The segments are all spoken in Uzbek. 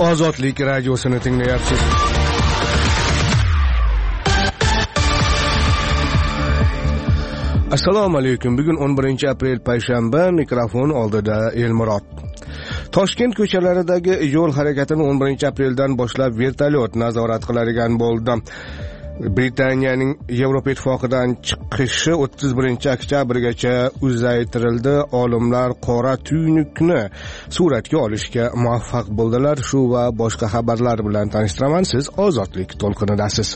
Ozodlik radiosini tinglayapsiz. Assalomu alaykum. Bugun 11-aprel payshanba, mikrofon oldida Elmurod. Toshkent ko'chalaridagi yo'l harakatini 11-apreldan boshlab vertolyot nazorat qiladigan bo'ldi. Britaniyaning Yevropa ittifoqidan chiqishi 31-oktyabrgacha uzaytirildi. Olimlar qora tuynukni suratga olishga muvaffaq bo'ldilar. Shu va boshqa xabarlar bilan tanishtiraman. Siz Ozodlik to'lqinidasiz.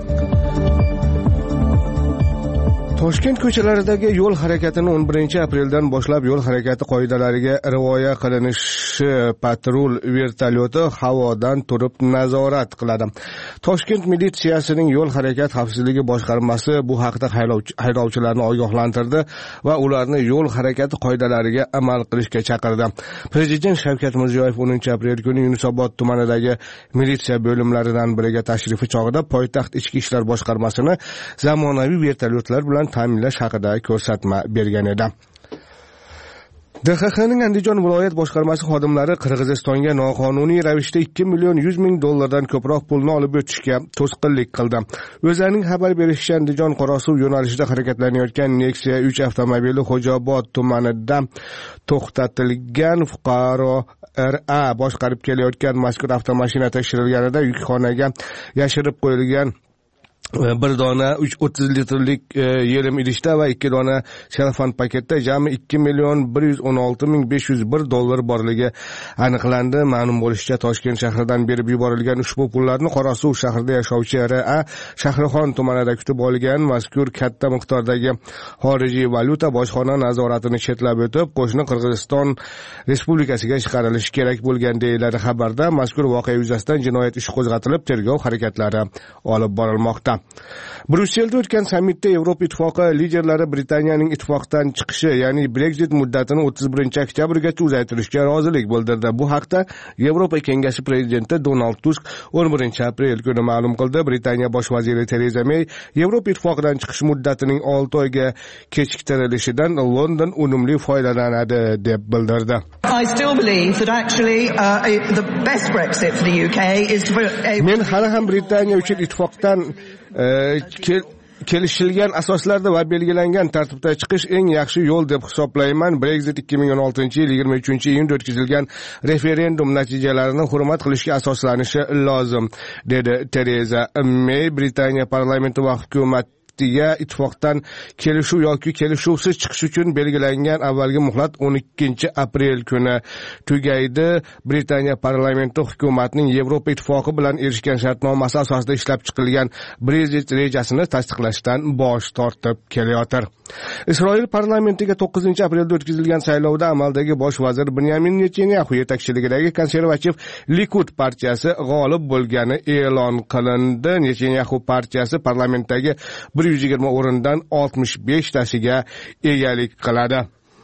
Toshkent ko'chalaridagi yo'l harakatini 11-apreldan boshlab yo'l harakati qoidalariga rioya qilinishi patrul vertolyoti havodan turib nazorat qiladi. Toshkent militsiyasining yo'l harakat xavfsizligi boshqarmasi bu haqda haydovchilarni ogohlantirdi va ularni yo'l harakati qoidalariga amal qilishga chaqirdi. Prezident Shavkat Mirziyoyev 10-aprel kuni Yunusobod tumanidagi militsiya bo'limlaridan biriga tashrifi chog'ida poytaxt ichki ishlar boshqarmasini zamonaviy vertolyotlar bilan ta'minlash haqida ko'rsatma bergan edi. DXXning Andijon viloyat boshqarmasi xodimlari Qirg'izistonga noqonuniy ravishda 2 million 100 ming dollardan ko'proq pulni olib o'tishga to'sqinlik qildi. O'zaning xabar berishicha, Andijon Qorasuv yo'nalishida harakatlanayotgan Nexia 3 avtomobili Xo'jaobod tumanida to'xtatilgan. Fuqaro RA boshqarib kelayotgan mazkur avtomashina tekshirilganida yukxonaga yashirib qo'yilgan bir dona 30 litrlik yelim idishda va 2 dona selofan paketda jami 2 million 116 ming 501 dollar borligi aniqlandi. Ma'lum bo'lishicha, Toshkent shahridan berib yuborilgan ushbu pullarni Qorasuv shahrida yashovchi RA Shahrixon tumanida kutib olgan. Mazkur katta miqdordagi xorijiy valyuta bojxona nazoratini chetlab o'tib, qo'shni Qirg'iziston respublikasiga chiqarilishi kerak bo'lgan deyiladi xabarda. Mazkur voqea yuzasidan jinoyat ishi qo'zg'atilib, tergov harakatlari olib borilmoqda. Brusselda o'tgan sammitda Yevropa ittifoqi liderlari Britaniyaning ittifoqdan chiqishi, ya'ni Brexit muddatini 31-oktyabrgacha uzaytirishga rozilik bildirdi. Bu haqda Yevropa kengashi prezidenti Donald Tusk 11-aprel kuni ma'lum qildi. Britaniya bosh vaziri Tereza May Yevropa ittifoqidan chiqish muddatining 6 oyga kechiktirilishidan London unumli foydalanadi deb bildirdi. I still believe that actually the best Brexit for the UK is for Men hali ham Britaniya uchun ittifoqdan kelishilgan asoslarda va belgilangan tartibda chiqish eng yaxshi yo'l deb hisoblayman. Brexit 2016-yil 23-iyunda o'tkazilgan referendum natijalarini hurmat qilishga asoslanishi lozim, dedi Tereza May. Britaniya parlamenti va hukumat ittifoqdan kelishuv yoki kelishuvsiz chiqish uchun belgilangan avvalgi muhlat 12-aprel kuni tugaydi. Britaniya parlamenti hukumatning Yevropa ittifoqi bilan erishgan shartnomasi asosida ishlab chiqilgan Brexit rejasini tasdiqlashdan bosh tortib kelayotir. Isroil parlamentiga 9-aprelda o'tkazilgan saylovda amaldagi bosh vazir Benyamin Netanyahu yetakchiligidagi konservativ Likud partiyasi g'olib bo'lgani e'lon qilindi. Netanyahu partiyasi parlamentdagi 120 o'rindan 65 tasiga egalik qiladi.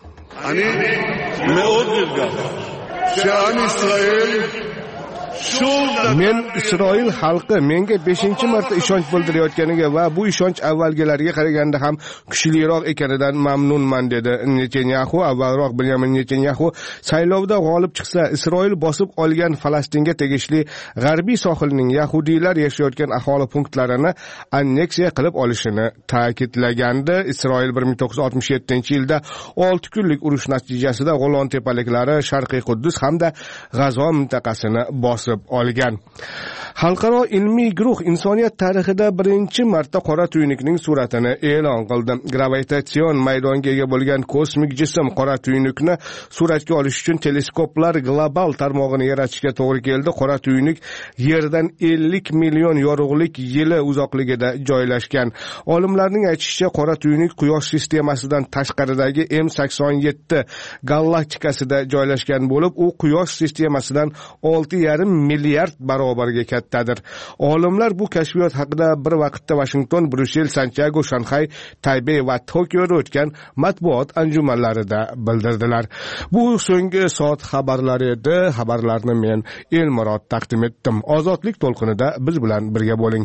Men Isroil xalqi menga 5-marta ishonch bildirayotganiga va bu ishonch avvalgilariga qaraganda ham kuchliroq ekanidan mamnunman, dedi Netanyahu. Avvalroq Benyamin Netanyahu saylovda g'olib chiqsa, Isroil bosib olgan Falastinga tegishli g'arbiy sohilning yahudiylar yashayotgan aholi punktlarini anneksiya qilib olishini ta'kidlagandi. Isroil 1967-yilda 6 kunlik urush natijasida Golan tepaliklari, Sharqiy Quddus hamda G'azo mintaqasini bosib olgan. Xalqaro ilmiy guruh insoniyat tarixida birinchi marta qora tuynukning suratini e'lon qildi. Gravitatsion maydonga ega bo'lgan kosmik jism qora tuynukni suratga olish uchun teleskoplar global tarmog'ini yaratishga to'g'ri keldi. Qora tuynuk Yerdan 50 million yorug'lik yili uzoqligida joylashgan. Olimlarning aytishicha, qora tuynuk Quyosh sistemasidan tashqaridagi M87 galaktikasida joylashgan bo'lib, u Quyosh sistemasidan 6,5 milliard barobarga kattadir. Olimlar bu kashfiyot haqida bir vaqtda Washington, Brussel, Santiago, Shanxay, Taybey va Tokioda o'tgan matbuot anjumanlarida bildirdilar. Bu so'nggi soat xabarlari edi. Xabarlarni men Elmurod taqdim etdim. Ozodlik to'lqinida biz bilan birga bo'ling.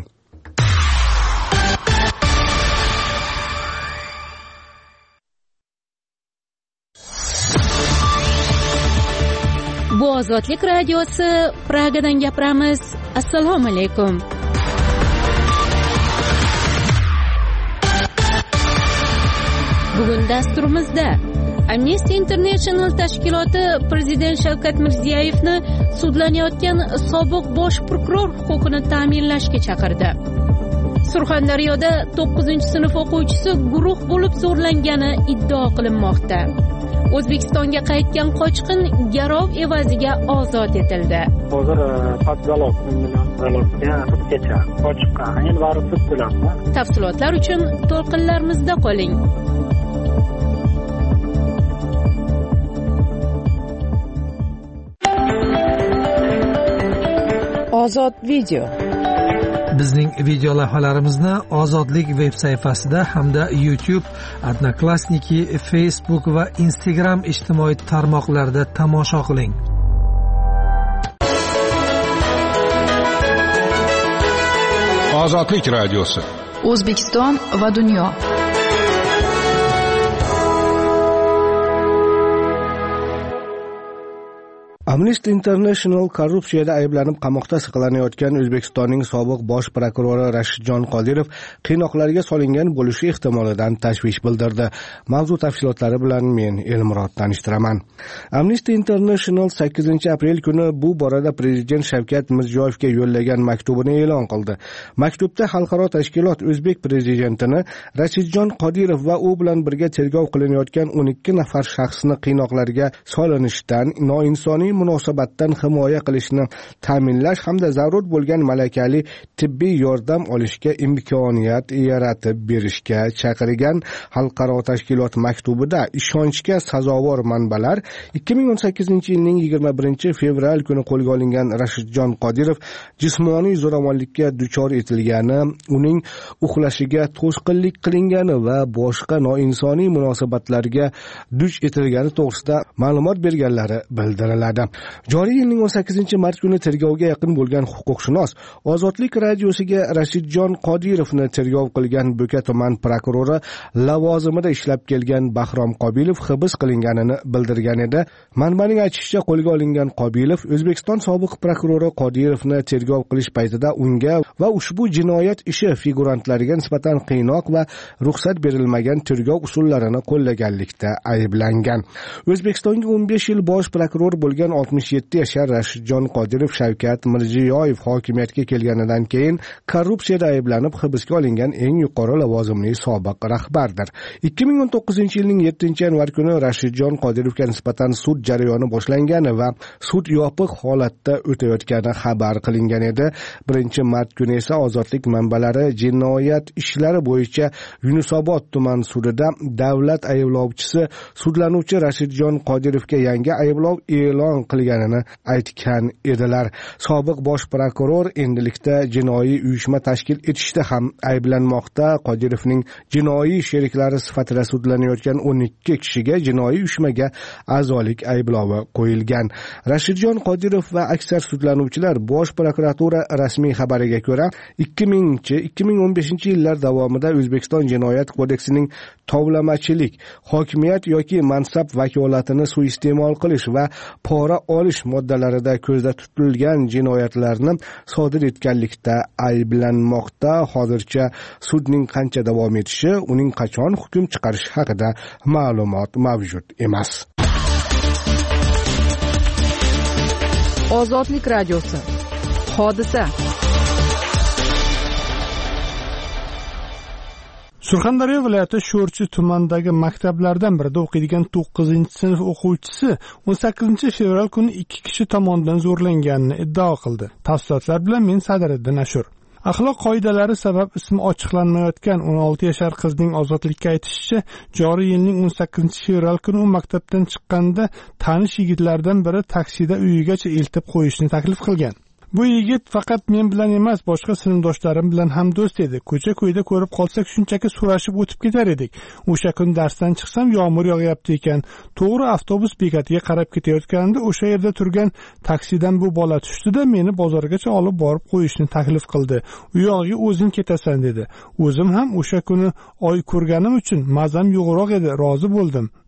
Bu Ozodlik radiosi, Pragadan gapiramiz. Assalomu alaykum. Bugun dasturimizda Amnesty International tashkiloti Prezident Shavkat Mirziyoyevni sudlanayotgan sobiq bosh prokuror huquqini ta'minlashga chaqirdi. Surxondaryoda 9-sinf o'quvchisi guruh bo'lib zo'rlangani iddao qilinmoqda. O'zbekistonga qaytgan qochqin garov evaziga ozod etildi. Hozir podgalov bilan sudgacha qochqin endi bari sud bilan. Tafsilotlar uchun to'lqinlarimizda qoling. Ozod video. Bizning video lavhalarimizni Ozodlik veb sayfasida hamda YouTube, Odnoklassniki, Facebook va Instagram ijtimoiy tarmoqlarida tomosha qiling. Ozodlik radiosi. O'zbekiston va dunyo. Amnesty International korrupsiyada ayblanib qamoqda saqlanayotgan O'zbekistonning sobiq bosh prokurori Rashidjon Qodirov qiynoqlarga solingan bo'lishi ehtimolidan tashvish bildirdi. Mavzu tafsilotlari bilan men Elmurod tanishtiraman. Amnesty International 8-aprel kuni bu borada Prezident Shavkat Mirziyoyevga yo'llagan maktubini e'lon qildi. Maktubda xalqaro tashkilot O'zbek prezidentini Rashidjon Qodirov va u bilan birga tergov qilinayotgan 12 nafar shaxsni qiynoqlarga solinishdan, noinsoniy munosabatdan himoya qilishni ta'minlash hamda zarur bo'lgan malakali tibbiy yordam olishga imkoniyat yaratib berishga chaqirgan. Xalqaro tashkilot maktubida ishonchga sazovor manbalar 2018-yilning 21-fevral kuni qo'lga olingan Rashidjon Qodirov jismoniy zo'ravonlikka duchor etilgani, uning uxlashiga to'sqinlik qilingani va boshqa noinsoniy munosabatlarga duch etilgani to'g'risida ma'lumot berganlari bildiriladi. Joriy yilning 18-mart kuni tergovga yaqin bo'lgan huquqshunos Ozodlik radiosiga Rashidjon Qodirovni tergov qilgan Bo'ka tuman prokurori lavozimida ishlab kelgan Bahrom Qobilov hibs qilinganini bildirgan edi. Manbaning aytishicha, qo'lga olingan Qobilov O'zbekiston sobiq prokurori Qodirovni tergov qilish paytida unga va ushbu jinoyat ishi figurantlariga nisbatan qiynoq va ruxsat berilmagan tergov usullarini qo'llaganlikda ayblangan. O'zbekistonga 15 yil bosh prokuror bo'lgan 67 yashar Rashidjon Qodirov Shavkat Mirziyoyev hokimiyatga kelganidan keyin korrupsiyada ayblanib hibsga olingan eng yuqori lavozimli sobiq rahbardir. 2019-yilning 7-yanvar kuni Rashidjon Qodirovga nisbatan sud jarayoni boshlangan va sud yopiq holatda o'tayotgani xabar qilingan edi. 1-mart kuni esa Ozodlik manbalari jinoyat ishlari bo'yicha Yunusobod tuman sudida davlat ayblovchisi sudlanuvchi Rashidjon Qodirovga yangi ayblov e'lon qilganini aytgan edilar. Sobiq bosh prokuror endilikda jinoiy uyushma tashkil etishda ham ayblanmoqda. Qodirovning jinoiy sheriklari sifatida sudlanayotgan 12 kishiga jinoiy uyushmaga a'zolik ayblovi qo'yilgan. Rashidjon Qodirov va aksar sudlanuvchilar Bosh prokuratura rasmiy xabariga ko'ra 2015 yillar davomida O'zbekiston jinoyat kodeksining tovlamachilik, hokimiyat yoki mansab vakolatini suiiste'mol qilish va pora olish moddalarida ko'zda tutilgan jinoyatlarni sodir etganlikda ayblanmoqda. Hozircha sudning qancha davom etishi, uning qachon hukm chiqarishi haqida ma'lumot mavjud emas. Ozodlik radiosi. Hodisa. Surxondaryo viloyati Sho'rchi tumanidagi maktablardan birida o'qiydigan 9-sinf o'quvchisi 18-fevral kuni 2 kishi tomonidan zo'rlanganini iddao qildi. Tafsilotlar bilan men Sadiriddin Ashur. Axloq qoidalari sabab ismi ochiqlanmayotgan 16 yashar qizning ozodlikka aytishicha, joriy yilning 18-fevral kuni u maktabdan chiqqanda tanish yigitlardan biri taksida uyigacha eltib qo'yishni taklif qilgan. Bu yigit faqat men bilan emas, boshqa sinfdoshlarim bilan ham do'st edi. Ko'cha-ko'yda ko'rib qolsak, shunchaki so'rashib o'tib ketar edik. O'sha kun darsdan chiqsam, yomg'ir yog'yapti ekan. To'g'ri avtobus bekatiga qarab ketayotganimda o'sha yerda turgan taksidan bu bola tushdi-da, meni bozorgacha olib borib qo'yishni taklif qildi. U yoqqa o'zing ketasan dedi. O'zim ham o'sha kuni oy ko'rganim uchun mazam yo'g'roq edi, rozi bo'ldim.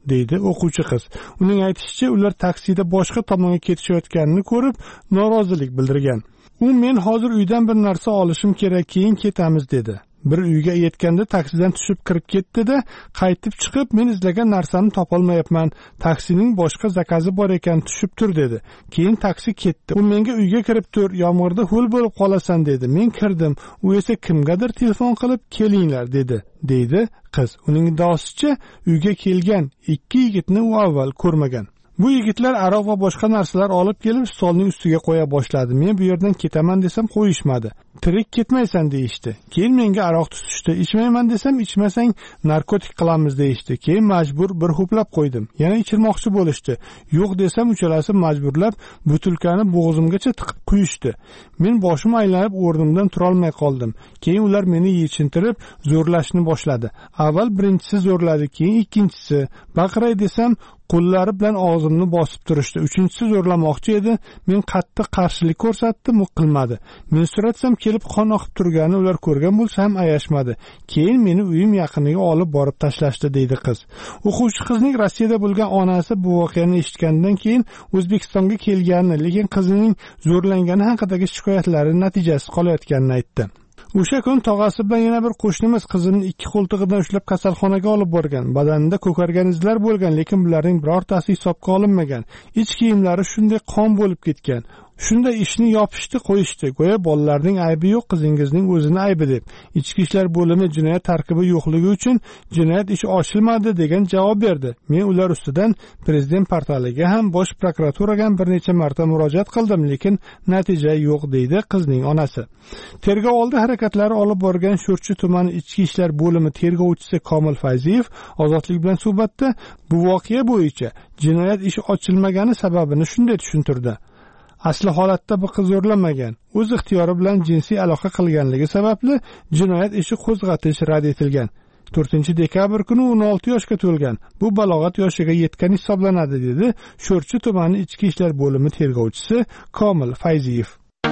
deydi o'quvchi qiz. Uning aytishicha, ular taksida boshqa tomonga ketishayotganini ko'rib, norozilik bildirgan. U men hozir uydan bir narsa olishim kerak, keyin ketamiz dedi. Bir uyga yetganda taksidan tushib kirib ketdi-da, qaytib chiqib, men izlagan narsamni topolmayapman. Taksining boshqa zakazi bor ekan, tushib tur dedi. Keyin taksi ketdi. U menga uyga kirib tur, yomg'irda ho'l bo'lib qolasan dedi. Men kirdim. U esa kimgadir telefon qilib, kelinglar dedi, deydi qiz. Uning iddaosicha, uyga kelgan 2 yigitni u avval ko'rmagan. Bu yigitlar aroq va boshqa narsalar olib kelib stolning ustiga qo'ya boshladi. Men bu yerdan ketaman desam qo'yishmadi. Tirik ketmaysan deyishdi. Keyin menga aroq tutishdi. Ichmayman desam ichmasang narkotik qilamiz deyishdi. Keyin majbur bir ho'plab qo'ydim. Yana ichirmoqchi bo'lishdi. Yo'q desam uchalasi majburlab butilkani bo'g'zimgacha tiqib quyishdi. Men boshim aylanib o'rnimdan tura olmay qoldim. Keyin ular meni yechintirib zo'rlashni boshladi. Avval birinchisi zo'rladi, keyin ikkinchisi. Baqiray desam qo'llari bilan og'zimni bosib turishdi. Uchinchisi zo'rlamoqchi edi. Men qattiq qarshilik ko'rsatdim, u qilmadi. Men so'ratsam kelib qon oqib turganini ular ko'rgan bo'lsa ham ayashmadi. Keyin meni uyim yaqiniga olib borib tashlashdi deydi qiz. O'quvchi qizning Rossiyada bo'lgan onasi bu voqeani eshitgandan keyin O'zbekistonga kelganini, lekin qizining zo'rlangani haqidagi shikoyatlari natijasiz qolayotganini aytdi. O'sha kun tog'asi bilan yana bir qo'shnimiz qizini 2 qo'ltig'idan ushlab kasalxonaga olib borgan. Badanida ko'kargan izlar bo'lgan, lekin bularning birortasi hisobga olinmagan. Ich kiyimlari shunday qon bo'lib ketgan. Shunda ishni yopishdi, qo'yishdi. Go'yo bolalarning aybi yo'q, qizingizning o'zini aybi deb. Ichki ishlar bo'limi jinoyat tarkibi yo'qligi uchun jinoyat ishi ochilmadi degan javob berdi. Men ular ustidan prezident portaliga ham, bosh prokuraturaga ham bir necha marta murojaat qildim, lekin natija yo'q deydi qizning onasi. Tergov oldi harakatlari olib borgan Sho'rchi tumani ichki ishlar bo'limi tergovchisi Komil Fayziyev Ozodlik bilan suhbatda bu voqea bo'yicha jinoyat ishi ochilmagani sababini shunday tushuntirdi. Asli holatda bu qiz zo'rlamagan. O'z ixtiyori bilan jinsiy aloqa qilganligi sababli jinoyat ishi qo'zg'atish rad etilgan. 4-dekabr kuni 16 yoshga to'lgan. Bu balog'at yoshiga yetgan hisoblanadi dedi Sho'rchi tumani ichki ishlar bo'limi tergovchisi Komil Fayziyev.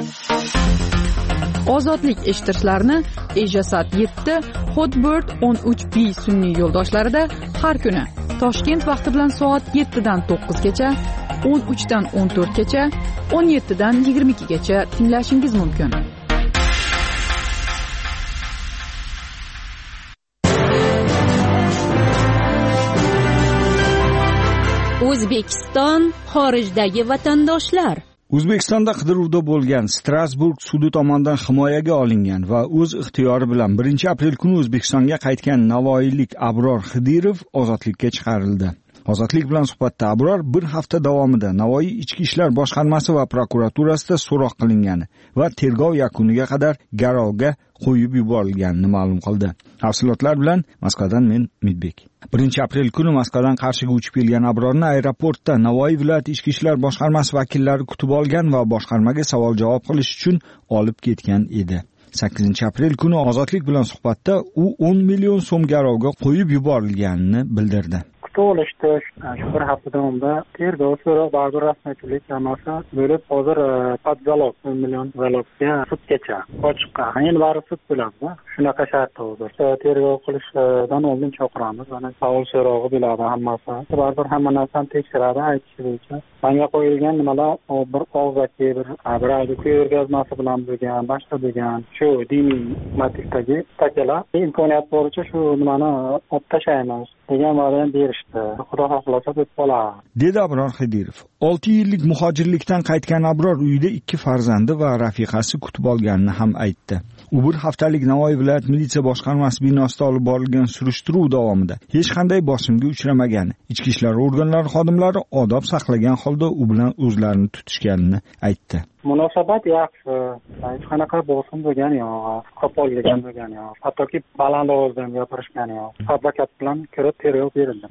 Ozodlik eshittirishlarni Ejasat 7, Hotbird 13B sun'iy yo'ldoshlarida har kuni Toshkent vaqti bilan soat 7 dan 9 gacha, 13 dan 14 gacha, 17 dan 22 gacha tinglashingiz mumkin. O'zbekiston xorijdagi vatandoshlar. O'zbekistonda qidiruvda bo'lgan Strasburg sudi tomonidan himoyaga olingan va o'z ixtiyori bilan 1-aprel kuni O'zbekistonga qaytgan navoiylik Abror Xidirov ozodlikka chiqarildi. Ozodlik bilan suhbatda Abror bir hafta davomida Navoiy ichki ishlar boshqarmasi va prokuraturasida so'roq qilingani va tergov yakuniga qadar garovga qo'yib yuborilganini ma'lum qildi. Tafsilotlar bilan Moskvadan men Midbek. 1-aprel kuni Moskvadan Qarshiga uchib kelgan Abrorni aeroportda Navoiy viloyat ichki ishlar boshqarmasi vakillari kutib olgan va boshqarmaga savol-javob qilish uchun olib ketgan edi. 8-aprel kuni Ozodlik bilan suhbatda u 10 million so'm garovga qo'yib yuborilganini bildirdi. olishdi. Shu bir hafta davomida tergov so'roq baribir rasmiyatchilik hammasi bo'lib hozir podzalog 10 million zalogga sudgacha ochiqqa. Endi baribir sud bo'ladi. Shunaqa shartda hozir. Tergov qilishdan oldin chaqiramiz. Mana savol so'rog'i bo'ladi hammasi. Baribir hamma narsani tekshiradi aytish bo'yicha. Menga qo'yilgan nimalar bir og'zaki bir ayni ko'rgazmasi bilan bo'lgan, boshqa bo'lgan shu diniy motivdagi statiyalar imkoniyat boricha shu nimani olib tashlaymiz degan va'dani berishdi. Xudo xohlasa deb qoladi. Dedi Abror Xidirov. 6 yillik muhojirlikdan qaytgan Abror uyida 2 farzandi va rafiqasi kutib olganini ham aytdi. U bir haftalik Navoiy viloyat militsiya boshqarmasi binosida olib borilgan surishtiruv davomida hech qanday bosimga uchramagan. Ichki ishlar organlari xodimlari odob saqlagan holda u bilan o'zlarini tutishganini aytdi. Munosabat yaxshi. Hech qanaqa bosim bo'lgani yo'q, qo'pollik bo'lgani yo'q. Hattoki baland ovozda gapirishgani yo'q. Advokat bilan kirib tergov berildi.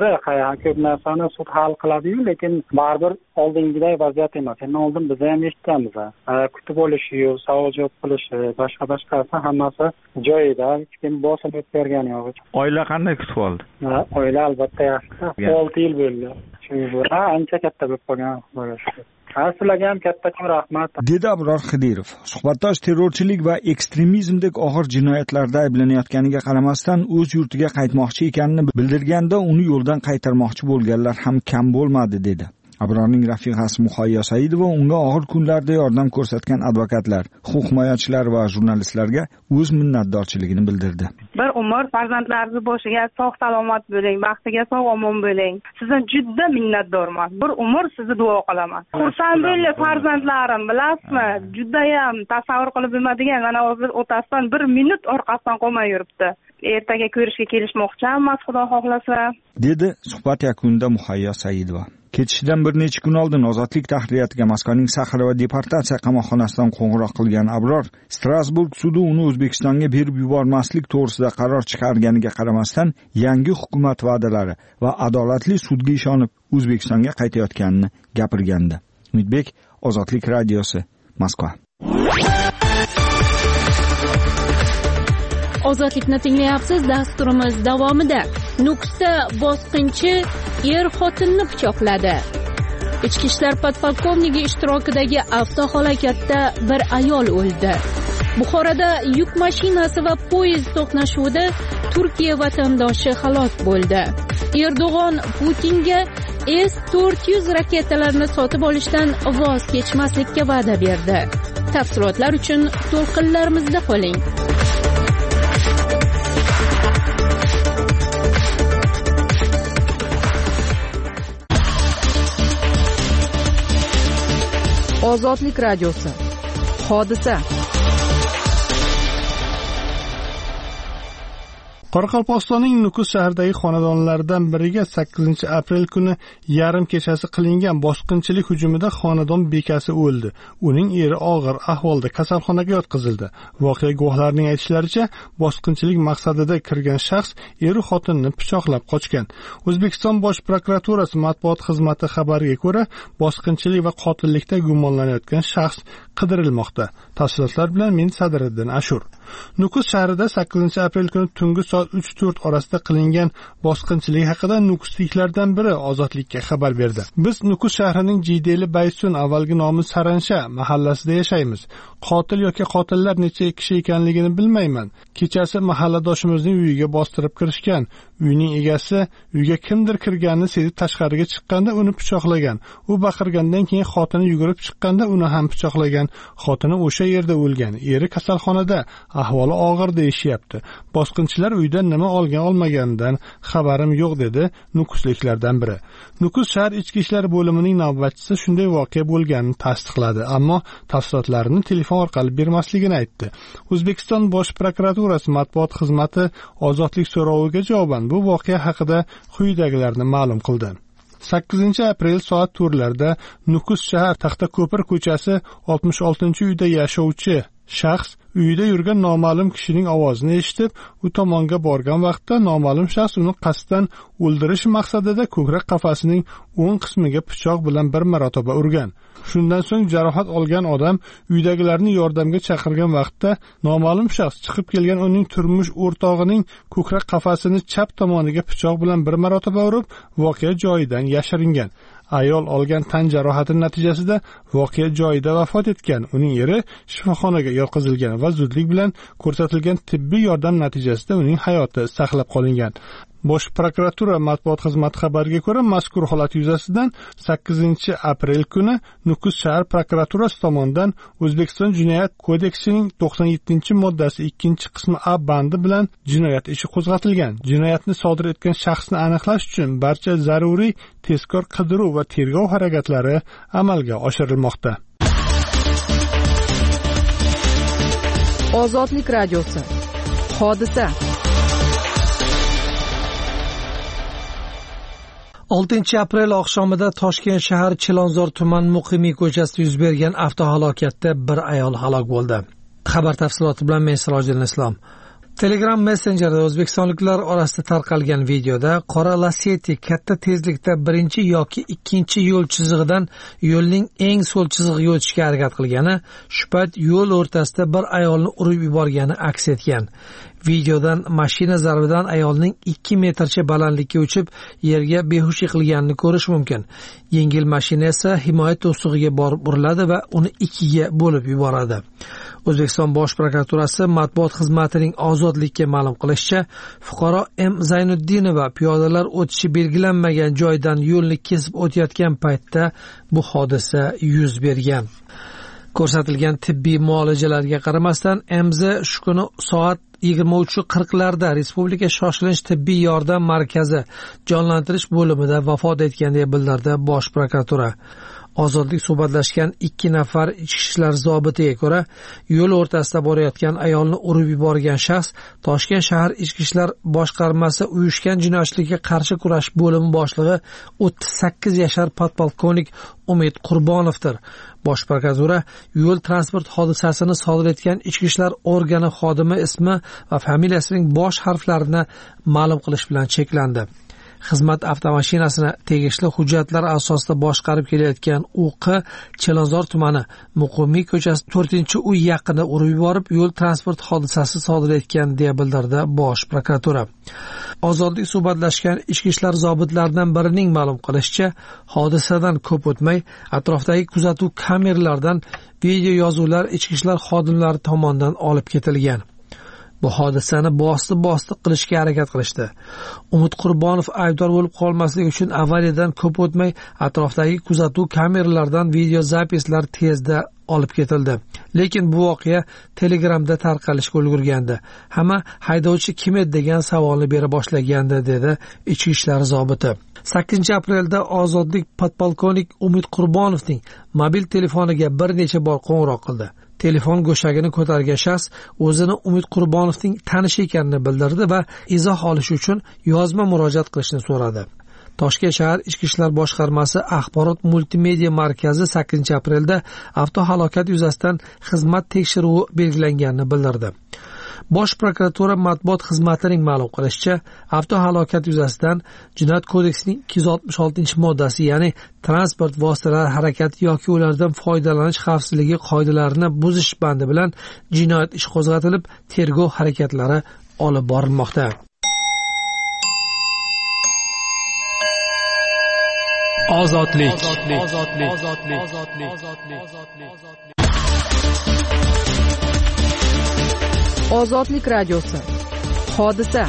Ko'p narsani sud hal qiladi-yu, lekin baribir oldingiday vaziyat emas. Endi oldin biz ham eshitganmiz. Kutib olishi yo'q, savol-javob qilishi, boshqasi hammasi joyida, hech kim bosim o'tkazgani yo'q. Oila qanday kutib oldi? Oila albatta yaxshi. 6 yil bo'ldi. Ancha katta bo'lib qolgan. Sizlarga ham kattakon rahmat, dedi Abror Xidirov. Suhbatdosh terrorchilik va ekstremizmdek og'ir jinoyatlarda ayblanayotganiga qaramasdan o'z yurtiga qaytmoqchi ekanini bildirganda uni yo'ldan qaytarmoqchi bo'lganlar ham kam bo'lmadi dedi. Abrorning rafiqasi Muhayyo Saidova unga og'ir kunlarda yordam ko'rsatgan advokatlar, huquq himoyachilar va jurnalistlarga o'z minnatdorchiligini bildirdi. Bir umr farzandlaringiz boshiga sog' salomat bo'ling, baxtiga sog' omon bo'ling. Sizdan juda minnatdorman. Bir umr sizni duo qilaman. Xursand bo'linglar farzandlarim, bilasizmi? Juda ham tasavvur qilib bo'lmaydigan, mana hozir otasidan bir minut orqasidan qolmay yuribdi. Ertaga ko'rishga kelishmoqchiman, Xudo xohlasa, dedi suhbat yakunida Muhayyo Saidova. Ketishidan bir necha kun oldin Ozodlik tahririyatiga Moskvaning Saxar va deportatsiya qamoqxonasidan qo'ng'iroq qilgan Abror, Strasburg sudi uni O'zbekistonga berib yubormaslik to'g'risida qaror chiqarganiga qaramasdan, yangi hukumat va'dalari va adolatli sudga ishonib O'zbekistonga qaytayotganini gapirgandi. Umidbek, Ozodlik radiosi, Moskva. Ozodlikni tinglayapsiz. Dasturimiz davomida Nukusda bosqinchi xotinni pichoqladi. Ichki ishlar podpolkovnigi ishtirokidagi avtohalokatda bir ayol o'ldi. Buxoroda yuk mashinasi va poyezd to'qnashuvida Turkiya vatandoshi halok bo'ldi. Erdo'g'on Putinga S-400 raketalarini sotib olishdan voz kechmaslikka va'da berdi. Tafsilotlar uchun to'lqinlarimizda qoling. Ozodlik radiosi. Hodisa. Qoraqalpog'istonning Nukus shahridagi xonadonlardan biriga 8-aprel kuni yarim kechasi qilingan bosqinchilik hujumida xonadon bekasi o'ldi. Uning eri og'ir ahvolda kasalxonaga yotqizildi. Voqea guvohlarining aytishlaricha, bosqinchilik maqsadida kirgan shaxs eri xotinni pichoqlab qochgan. O'zbekiston Bosh prokuraturasi matbuot xizmati xabariga ko'ra, bosqinchilik va qotillikda gumonlanayotgan shaxs qidirilmoqda. Tafsilotlar bilan men Sadriddin Ashur. Nukus shahrida 8-aprel kuni tungi soat 3-4 orasida qilingan bosqinchilik haqida nukusliklardan biri Ozodlikka xabar berdi. Biz Nukus shahrining Jiydeli Baysun, avvalgi nomi Saransha mahallasida yashaymiz. Qotil yoki qotillar necha kishi ekanligini bilmayman. Kechasi mahalladoshimizning uyiga bostirib kirishgan. Uyning egasi uyga kimdir kirganini sezib tashqariga chiqqanda uni pichoqlagan. U baqirgandan keyin xotini yugurib chiqqanda uni ham pichoqlagan. Xotini o'sha yerda o'lgan. Eri kasalxonada, ahvoli og'ir deyishyapti. Bosqinchilar uydan nima olmaganidan xabarim yo'q, dedi nukusliklardan biri. Nukus shahar ichki ishlar bo'limining navbatchisi shunday voqea bo'lganini tasdiqladi, ammo tafsilotlarini telefon orqali bermasligini aytdi. O'zbekiston Bosh prokuraturasi matbuot xizmati Ozodlik so'roviga javoban bu voqea haqida quyidagilarni ma'lum qildi. 8-aprel soat to'rtlarda Nukus shahar Taxtako'pir ko'chasi 66-uyda yashovchi shaxs uyida yurgan noma'lum kishining ovozini eshitib, u tomonga borgan vaqtda noma'lum shaxs uni qasddan o'ldirish maqsadida ko'krak qafasining o'ng qismiga pichoq bilan bir marotaba urgan. Shundan so'ng jarohat olgan odam uydagilarni yordamga chaqirgan vaqtda noma'lum shaxs chiqib kelgan uning turmush o'rtog'ining ko'krak qafasini chap tomoniga pichoq bilan bir marotaba urib, voqea joyidan yashiringan. Ayol olgan tan jarohati natijasida voqea joyida vafot etgan. Uning eri shifoxonaga yotqizilgan va zudlik bilan ko'rsatilgan tibbiy yordam natijasida uning hayoti saqlab qolingan. Bosh prokuratura matbuot xizmati xabariga ko'ra, mazkur holat yuzasidan 8-aprel kuni Nukus shahar prokuraturasi tomonidan O'zbekiston Jinoyat kodeksining 97-moddasi 2-qismi A bandi bilan jinoyat ishi qo'zg'atilgan. Jinoyatni sodir etgan shaxsni aniqlash uchun barcha zaruriy tezkor qidiruv va tergov harakatlari amalga oshirilmoqda. Ozodlik radiosi. Hodisa. 6-aprel oqshomida Toshkent shahar Chilonzor tuman Muqimiy ko'chasida yuz bergan avtohalokatda bir ayol halok bo'ldi. Xabar tafsiloti bilan men Sirojiddin Islom. Telegram messenjerida o'zbekistonliklar orasida tarqalgan videoda qora Lacetti katta tezlikda birinchi yoki ikkinchi yo'l chizig'idan yo'lning eng so'l chizig'iga o'tishga harakat qilgani, shu payt yo'l o'rtasida bir ayolni urib yuborgani aks etgan. Videodan mashina zarbidan ayolning 2 metrcha balandlikka uchib yerga behush yiqilganini ko'rish mumkin. Yengil mashina esa himoya to'sig'iga borib uriladi va uni ikkiga bo'lib yuboradi. O'zbekiston Bosh prokuraturasi matbuot xizmatining ozodlikka ma'lum qilishicha, fuqaro M. Zaynuddinova piyodalar o'tishi belgilanmagan joydan yo'lni kesib o'tayotgan paytda bu hodisa yuz bergan. Ko'rsatilgan tibbiy muolajalarga qaramasdan MZ shu kuni soat 23:40larda Respublika shoshilinch tibbiy yordam markazi jonlantirish bo'limida vafot etgan deb bildirdi Bosh prokuratura. Ozodlik suhbatlashgan 2 nafar ichki ishlar zobitiga ko'ra, yo'l o'rtasida borayotgan ayolni urib yuborgan shaxs Toshkent shahar ichki ishlar boshqarmasi uyushgan jinoyatchilikka qarshi kurash bo'limi boshlig'i 38 yashar podpolkovnik Umid Qurbonovdir. Bosh prokuratura yo'l transport hodisasini sodir etgan ichki ishlar organi xodimi ismi va familiyasining bosh harflarini ma'lum qilish bilan cheklandi. Xizmat avtomashinasini tegishli hujjatlar asosida boshqarib kelayotgan UQ Chilonzor tumani Muqimiy ko'chasi 4-uy yaqinida urib yuborib, yo'l transport hodisasi sodir etgan deya bildirdi Bosh prokuratura. Ozodlik suhbatlashgan ichki ishlar zobitlaridan birining ma'lum qilishicha, hodisadan ko'p o'tmay atrofdagi kuzatuv kameralaridan video yozuvlar ichki ishlar xodimlari tomonidan olib ketilgan. Bu hodisani bosdi qilishga harakat qilishdi. Umid Qurbonov aybdor bo'lib qolmasligi uchun avariyadan ko'p o'tmay atrofdagi kuzatuv kameralaridan video zapislar tezda olib ketildi. Lekin bu voqea Telegramda tarqalishga ulgurgandi. Hamma haydovchi kim edi degan savolni bera boshlagandi, dedi ichki ishlar zobiti. 8-aprelda ozodlik podpolkovnik Umid Qurbonovning mobil telefoniga bir necha bor qo'ng'iroq qildi. Telefon go'shagini ko'targan shaxs o'zini Umid Qurbonovning tanishi ekanini bildirdi va izoh olish uchun yozma murojaat qilishni so'radi. Toshkent shahar ichki ishlar boshqarmasi axborot multimedia markazi 8-aprelda avtohalokat yuzasidan xizmat tekshiruvi belgilanganini bildirdi. Bosh prokuratura matbuot xizmatining ma'lum qilishicha, avtohalokat yuzasidan Jinoyat kodeksining 266-moddasi, ya'ni transport vositalari harakati yoki ulardan foydalanish xavfsizligi qoidalarini buzish bandi bilan jinoyat ishi qo'zg'atilib, tergov harakatlari olib borilmoqda. Ozodlik. Ozodlik radiosi. Hodisa.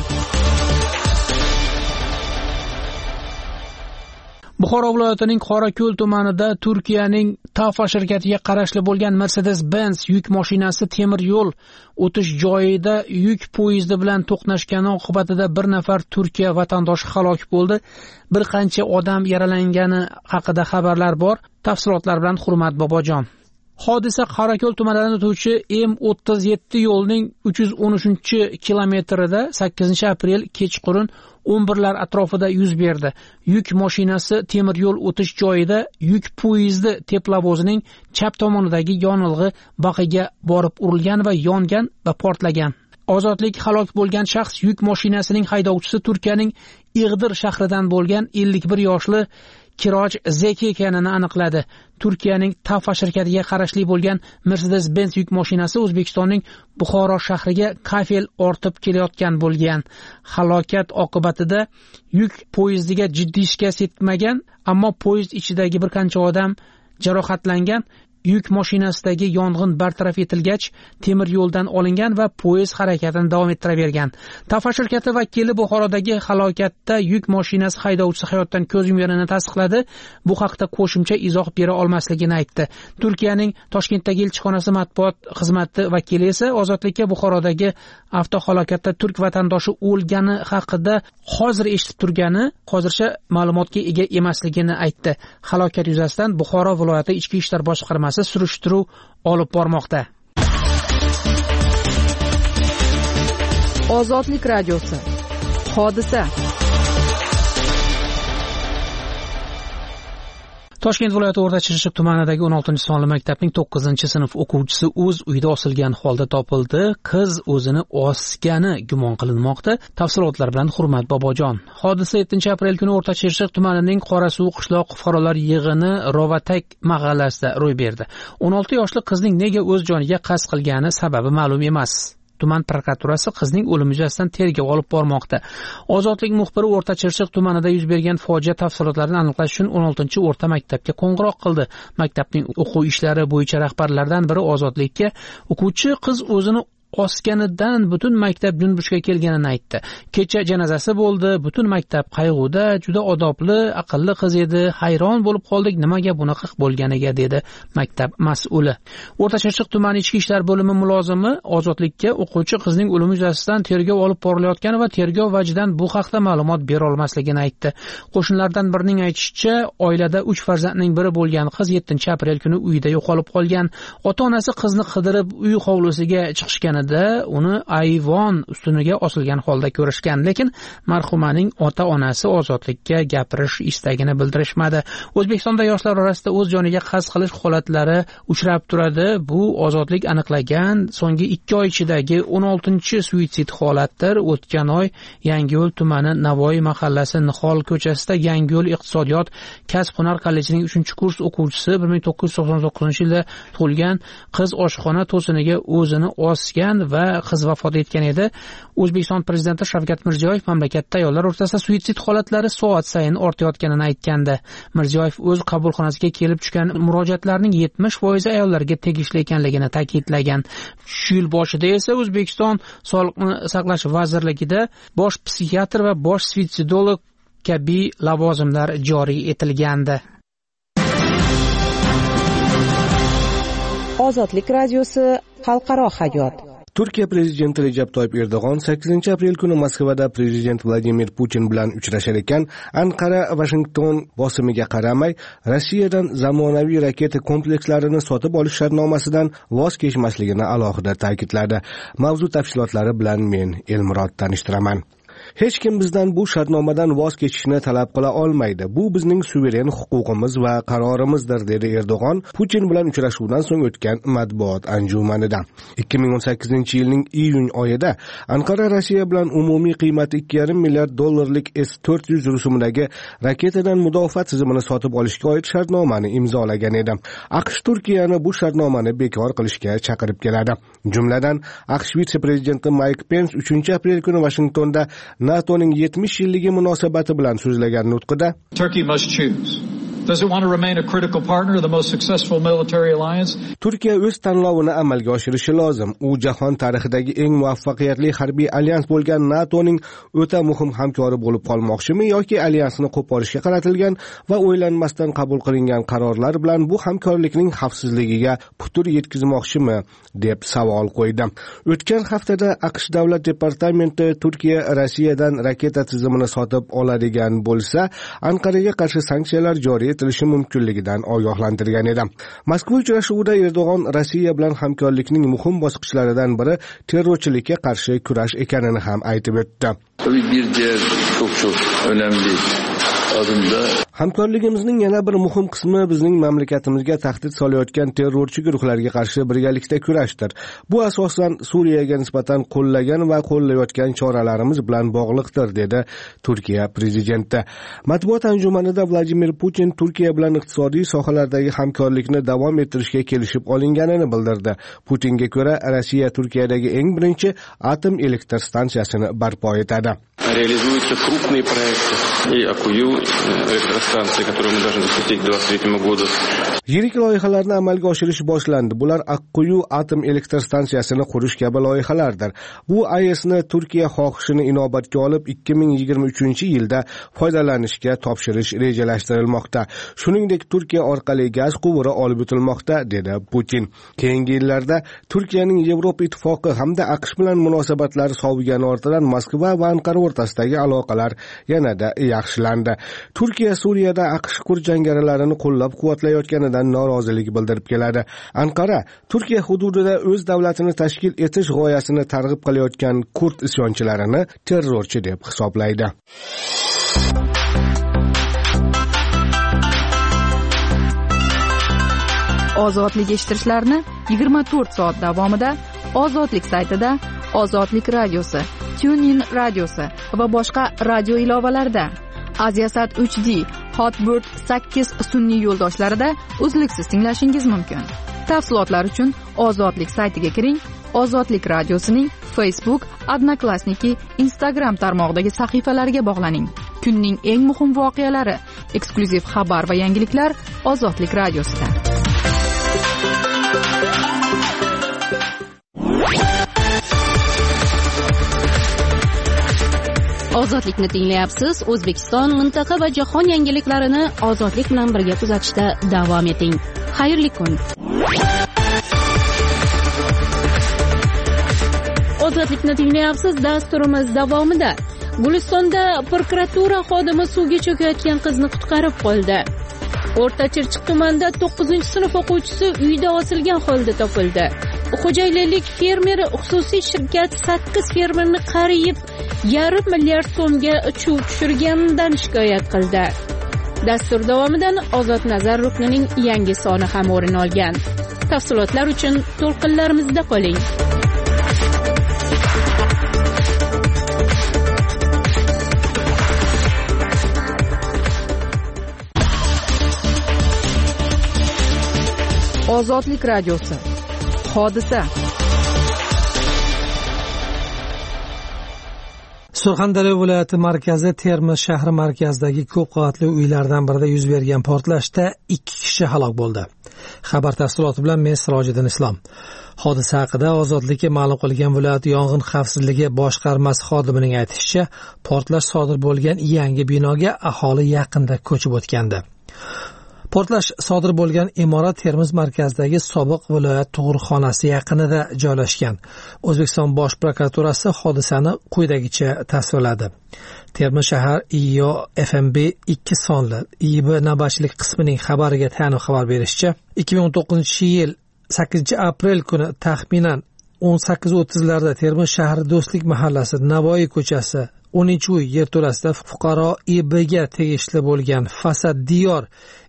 Buxoro viloyatining Qorako'l tumanida Turkiyaning Tafa shirkatiga qarashli bo'lgan Mercedes-Benz yuk mashinasi temir yo'l o'tish joyida yuk poyezdi bilan to'qnashgani oqibatida bir nafar Turkiya vatandoshi halok bo'ldi. Bir qancha odam yaralangani haqida xabarlar bor. Tafsilotlar bilan Hurmat Bobojon. Hodisa Qorako'l tumanidan o'tuvchi M37 yo'lning 313-kilometrida 8-aprel kechqurun 11lar atrofida yuz berdi. Yuk mashinasi temir yo'l o'tish joyida yuk poyezdi teplovozining chap tomonidagi yonilg'i baqiga borib urilgan va yongan va portlagan. Ozodlik halok bo'lgan shaxs yuk mashinasining haydovchisi Turkiyaning Ig'dir shahridan bo'lgan 51 yoshli Kiroj Zeki ekanini aniqladi. Turkiyaning Tafa shirkatiga qarashli bo'lgan Mercedes-Benz yuk mashinasi O'zbekistonning Buxoro shahriga kafel ortib kelayotgan bo'lgan. Halokat oqibatida yuk poyezdiga jiddiy shikast yetmagan, ammo poyezd ichidagi bir qancha odam jarohatlangan. Yuk mashinasidagi yong'in bartaraf etilgach, temir yo'ldan olingan va poyezd harakatini davom ettiravergan. Tafa shirkati vakili Buxorodagi halokatda yuk mashinasi haydovchisi hayotdan ko'z yumganini tasdiqladi. Bu haqda qo'shimcha izoh bera olmasligini aytdi. Turkiyaning Toshkentdagi elchixonasi matbuot xizmati vakili esa ozodlikka Buxorodagi avtohalokatda turk vatandoshi o'lgani haqida hozir eshitib turgani, hozircha ma'lumotga ega emasligini aytdi. Halokat yuzasidan Buxoro viloyati ichki ishlar boshqarmasi surishtiruv olib bormoqda. Ozodlik radiosi. Hodisa. Toshkent viloyati O'rta Chirchiq tumanidagi 16-sonli maktabning 9-sinf o'quvchisi o'z uyida osilgan holda topildi. Qiz o'zini osgani gumon qilinmoqda. Tafsilotlar bilan Hurmat Bobojon. Hodisa 7-aprel kuni O'rta Chirchiq tumanining Qorasuv qishloq fuqarolar yig'ini Rovatak mahallasida ro'y berdi. 16 yoshli qizning nega o'z joniga qasd qilgani sababi ma'lum emas. tuman prokuraturasi qizning o'limi yuzasidan tergov olib bormoqda. Ozodlik muxbiri O'rta Chirchiq tumanida yuz bergan fojia tafsilotlarini aniqlash uchun 16-o'rta maktabga qo'ng'iroq qildi. Maktabning o'quv ishlari bo'yicha rahbarlaridan biri Ozodlikka o'quvchi qiz o'zini osganidan butun maktab junbushga kelganini aytdi. Kecha janozasi bo'ldi, butun maktab qayg'uda, juda odobli, aqlli qiz edi, hayron bo'lib qoldik nimaga bunaqa bo'lganiga, dedi maktab mas'uli. O'rta Chirchiq tumani ichki ishlar bo'limi mulozimi Ozodlikka o'quvchi qizning o'limi yuzasidan tergov olib borilayotgani va tergov vajidan bu haqda ma'lumot bera olmasligini aytdi. Qo'shnilardan birining aytishicha, oilada 3 farzandning biri bo'lgan qiz 7-aprel kuni uyida yo'qolib qolgan. Ota-onasi qizni qidirib uy hovlisiga chiqishgan uni ayvon ustuniga osilgan holda ko'rishgan, lekin marhumaning ota-onasi Ozodlikka gapirish istagini bildirishmadi. O'zbekistonda yoshlar orasida o'z joniga qasd qilish holatlari uchrab turadi. Bu Ozodlik aniqlagan so'nggi 2 oy ichidagi 16-suitsid holatdir. O'tgan oy Yangiyo'l tumani Navoiy mahallasi Nihol ko'chasida Yangiyo'l iqtisodiyot kasb-hunar kollejining 3-kurs o'quvchisi 1999-yilda tug'ilgan qiz oshxona to'siniga o'zini osgan va qiz vafot etgan edi. O'zbekiston prezidenti Shavkat Mirziyoyev mamlakatda ayollar o'rtasida suitsid holatlari soat sayin ortayotganini aytgandi. Mirziyoyev o'z qabulxonasiga kelib tushgan murojaatlarning 70% ayollarga tegishli ekanligini ta'kidlagan. Shu yil boshida esa O'zbekiston Sog'liqni saqlash vazirligida bosh psixiatr va bosh suitsidolog kabi lavozimlar joriy etilgandi. Ozodlik radiosi xalqaro hayot. Turkiya prezidenti Recep Tayyip Erdo'g'on 8-aprel kuni Moskvada prezident Vladimir Putin bilan uchrashar ekan, Anqara Washington bosimiga qaramay Rossiyadan zamonaviy raketa komplekslarini sotib olish shartnomasidan voz kechmasligini alohida ta'kidladi. Mavzu tafsilotlari bilan men Elmurod tanishtiraman. Hech kim bizdan bu shartnomadan voz kechishni talab qila olmaydi. Bu bizning suveren huquqimiz va qarorimizdir, dedi Erdo'g'on Putin bilan uchrashuvdan so'ng o'tgan matbuot anjumanida. 2018-yilning iyun oyida Anqara Rossiya bilan umumiy qiymati $2,5 milliard S-400 rusumidagi raketadan mudofaa tizimini sotib olishga oid shartnomani imzolagan edi. AQSh Turkiyani bu shartnomani bekor qilishga chaqirib keladi. Jumladan, AQSh vitse-prezidenti Mike Pence 3-aprel kuni Washingtonda NATOning 70 yilligi munosabati bilan so'zlagan nutqida Turkey must choose. Does it want to remain a critical partner of the most successful military alliance? Turkiya o'z tanlovini amalga oshirishi lozim. U jahon tarixidagi eng muvaffaqiyatli harbiy alyans bo'lgan NATOning o'ta muhim hamkori bo'lib qolmoqchimi yoki alyansni qo'porishga qaratilgan va o'ylanmasdan qabul qilingan qarorlar bilan bu hamkorlikning xavfsizligiga putur yetkazmoqchimi deb savol qo'ydi. O'tgan haftada AQSh davlat departamenti Turkiya Rossiyadan raketa tizimini sotib oladigan bo'lsa, Anqaraga qarshi sanksiyalar joriy etilishi mumkinligidan ogohlantirgan edi. Moskva uchrashuvida Erdo'g'on Rossiya bilan hamkorlikning muhim bosqichlaridan biri terrorchilikka qarshi kurash ekanini ham aytib o'tdi. Bir diğer çok önemli adımda hamkorligimizning yana bir muhim qismi bizning mamlakatimizga tahdid solayotgan terrorchi guruhlarga qarshi birgalikda kurashdir. Bu asosan Suriyaga nisbatan qo'llagan va qo'llayotgan choralarimiz bilan bog'liqdir, dedi Turkiya prezidenti. Matbuot anjumanida Vladimir Putin Turkiya bilan iqtisodiy sohalardagi hamkorlikni davom ettirishga kelishib olinganini bildirdi. Putinga ko'ra, Rossiya Turkiyadagi eng birinchi atom elektr stansiyasini barpo etadi. Реализуются крупные проекты и Акую электростанции, которую мы должны запустить к 2023 году. Yirik loyihalarni amalga oshirish boshlandi. Bular Akkuyu atom elektr stansiyasini qurish kabi loyihalardir. Bu AESni Turkiya xohishini inobatga olib 2023-yilda foydalanishga topshirish rejalashtirilmoqda. Shuningdek, Turkiya orqali gaz quvuri olib o'tilmoqda, dedi Putin. Keyingi yillarda Turkiyaning Yevropa ittifoqi hamda AQSh bilan munosabatlari sovigani ortidan Moskva va Anqara o'rtasidagi aloqalar yanada yaxshilandi. Turkiya Suriyada AQSh kurd jangarilarini qo'llab-quvvatlayotganidan norozilik bildirib keladi. Anqara Turkiya hududida o'z davlatini tashkil etish g'oyasini targ'ib qilayotgan kurd isyonchilarini terrorchi deb hisoblaydi. Ozodlik eshittirishlarni 24 soat davomida Ozodlik saytida, Ozodlik radiosi, TuneIn radiosi va boshqa radio ilovalarida, Aziasat 3D, Hotbird 8 sun'iy yo'ldoshlarida uzluksiz tinglashingiz mumkin. Tafsilotlar uchun Ozodlik saytiga kiring, Ozodlik radiosining Facebook, Odnoklassniki, Instagram tarmog'idagi sahifalariga bog'laning. Kunning eng muhim voqealari, eksklyuziv xabar va yangiliklar Ozodlik radiosida. Ozodlikni tinglayapsiz. O'zbekiston, mintaqa va jahon yangiliklarini Ozodlik bilan birga kuzatishda davom eting. Xayrli kun. Ozodlikni tinglayapsiz. Dasturimiz davomida Gulistonda prokuratura xodimi suvga cho'kayotgan qizni qutqarib qoldi. O'rta Chirchiq tumanida 9-sinf o'quvchisi uyda osilgan holda topildi. Xo'jayinlik fermeri xususiy shirkat 8 fermerni qariyib $500 million so'mga chuv tushirganidan shikoyat qildi. Dastur davomidan Ozod nazar ruknining yangi soni ham o'rin olgan. Tafsilotlar uchun to'lqinlarimizda qoling. Ozodlik radiosi. Hodisa. Surxondaryo viloyati markazi Termiz shahri markazidagi ko'p qavatli uylardan birida yuz bergan portlashda 2 kishi halok bo'ldi. Xabar tafsiloti bilan men Sirojiddin Islom. Hodisa haqida Ozodlikka ma'lum qilgan viloyat yong'in xavfsizligi boshqarmasi xodimining aytishicha, portlash sodir bo'lgan yangi binoga aholi yaqinda ko'chib o'tgandi. Portlash sodir bo'lgan imorat Termiz markazidagi sobiq viloyat tug'ruqxonasi yaqinida joylashgan. O'zbekiston Bosh prokuraturasi hodisani quyidagicha tasvirladi. Termiz shahar IO FMB 2 sonli IB navbatchilik qismining xabariga tayanib xabar berishicha, 2019-yil 8-aprel kuni taxminan 18:30larda Termiz shahri Do'stlik mahallasi, Navoiy ko'chasi 10-uy yerto'lasida fuqaro IBga tegishli bo'lgan Fasad Diyor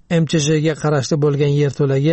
MCJga qarashli bo'lgan yerto'laga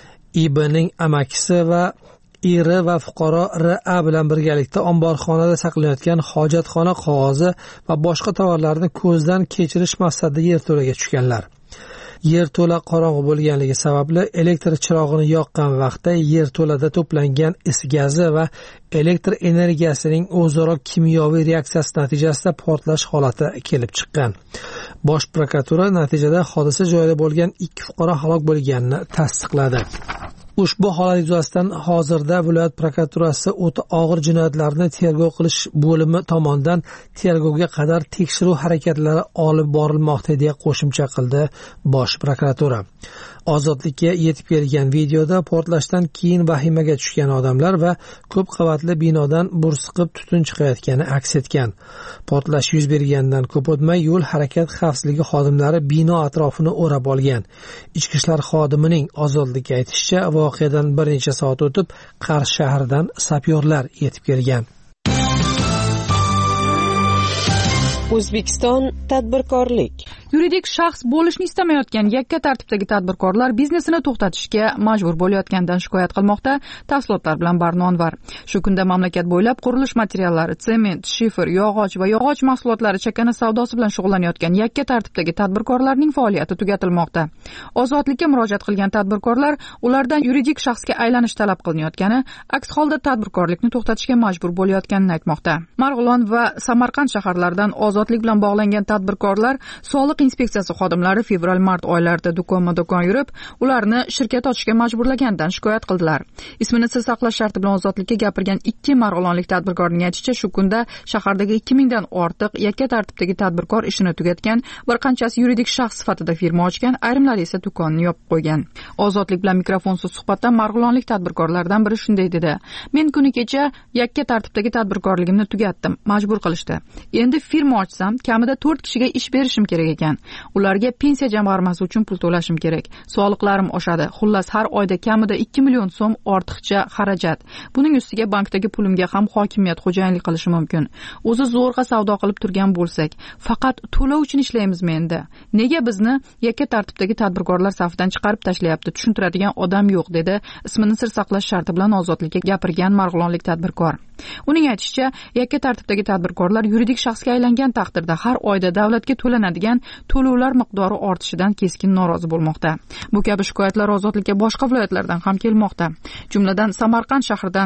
IBning amakisi va eri va fuqaro RA bilan birgalikda omborxonada saqlanayotgan hojatxona qog'ozi va boshqa tovarlarni ko'zdan kechirish maqsadida yerto'laga tushganlar. Yerto'la qorong'u bo'lganligi sababli elektr chirog'ini yoqqan vaqtda yerto'lada to'plangan is gazi va elektr energiyasining o'zaro kimyoviy reaksiyasi natijasida portlash holati kelib chiqqan. Bosh prokuratura natijada hodisa joyida bo'lgan 2 fuqaro halok bo'lganini tasdiqladi. Ushbu holat yuzasidan hozirda viloyat prokuraturasi o'ta og'ir jinoyatlarni tergov qilish bo'limi tomonidan tergovga qadar tekshiruv harakatlari olib borilmoqda deya qo'shimcha qildi Bosh prokuratura. Ozodlikka yetib kelgan videoda portlashdan keyin vahimaga tushgan odamlar va ko'p qavatli binodan bursiqib tutun chiqayotgani aks etgan. Portlash yuz bergandan ko'p o'tmay yo'l harakat xavfsizligi xodimlari bino atrofini o'rab olgan. Ichki ishlar xodimining Ozodlikka aytishicha, voqeadan bir necha soat o'tib Qarshi shahridan sapyorlar yetib kelgan. O'zbekiston tadbirkorlik. Yuridik shaxs bo'lishni istamayotgan yakka tartibdagi tadbirkorlar biznesini to'xtatishga majbur bo'layotganidan shikoyat qilmoqda. Tafsilotlar bilan Barnonvar. Shu kunda mamlakat bo'ylab qurilish materiallari, sement, shifer, yog'och va yog'och mahsulotlari chakana savdosi bilan shug'ullanayotgan yakka tartibdagi tadbirkorlarning faoliyati tugatilmoqda. Ozodlikka murojaat qilgan tadbirkorlar ulardan yuridik shaxsga aylanish talab qilinayotgani, aks holda tadbirkorlikni to'xtatishga majbur bo'layotganini aytmoqda. Marg'ilon va Samarqand shaharlaridan ozodlik bilan bog'langan tadbirkorlar soliq inspeksiyasi xodimlari fevral-mart oylarida do'kon yurib, ularni shirkat ochishga majburlagandan shikoyat qildilar. Ismini sir saqlash sharti bilan Ozodlikka gapirgan 2 marg'ilonlik tadbirkorning aytishicha, shu kunda shahardagi 2000 dan ortiq yakka tartibdagi tadbirkor ishini tugatgan, bir qanchasi yuridik shaxs sifatida firma ochgan, ayrimlari esa do'konni yopib qo'ygan. Ozodlik bilan mikrofonsiz suhbatda marg'ilonlik tadbirkorlardan biri shunday dedi: "Men kuni kecha yakka tartibdagi tadbirkorligimni tugatdim, majbur qilishdi. Endi firma ochsam, kamida 4 kishiga ish berishim kerak ekan. Ularga pensiya jamg'armasi uchun pul to'lashim kerak. Soliqlarim oshadi. Xullas har oyda kamida 2 million so'm ortiqcha xarajat. Buning ustiga bankdagi pulimga ham hokimiyat xo'jayinlik qilishi mumkin. O'zi zo'rg'a savdo qilib turgan bo'lsak, faqat to'lov uchun ishlaymizmi endi? Nega bizni yakka tartibdagi tadbirkorlar safidan chiqarib tashlayapti? Tushuntiradigan odam yo'q", dedi ismini sir saqlash sharti bilan Ozodlikka gapirgan marg'ilonlik tadbirkor. Uning aytishicha, yakka tartibdagi tadbirkorlar yuridik shaxsga aylangan taqdirda har oyda davlatga to'lanadigan to'lovlar miqdori ortishidan keskin norozi bo'lmoqda. Bu kabi shikoyatlar Ozodlikka boshqa viloyatlardan ham kelmoqda. Jumladan Samarqand shahridan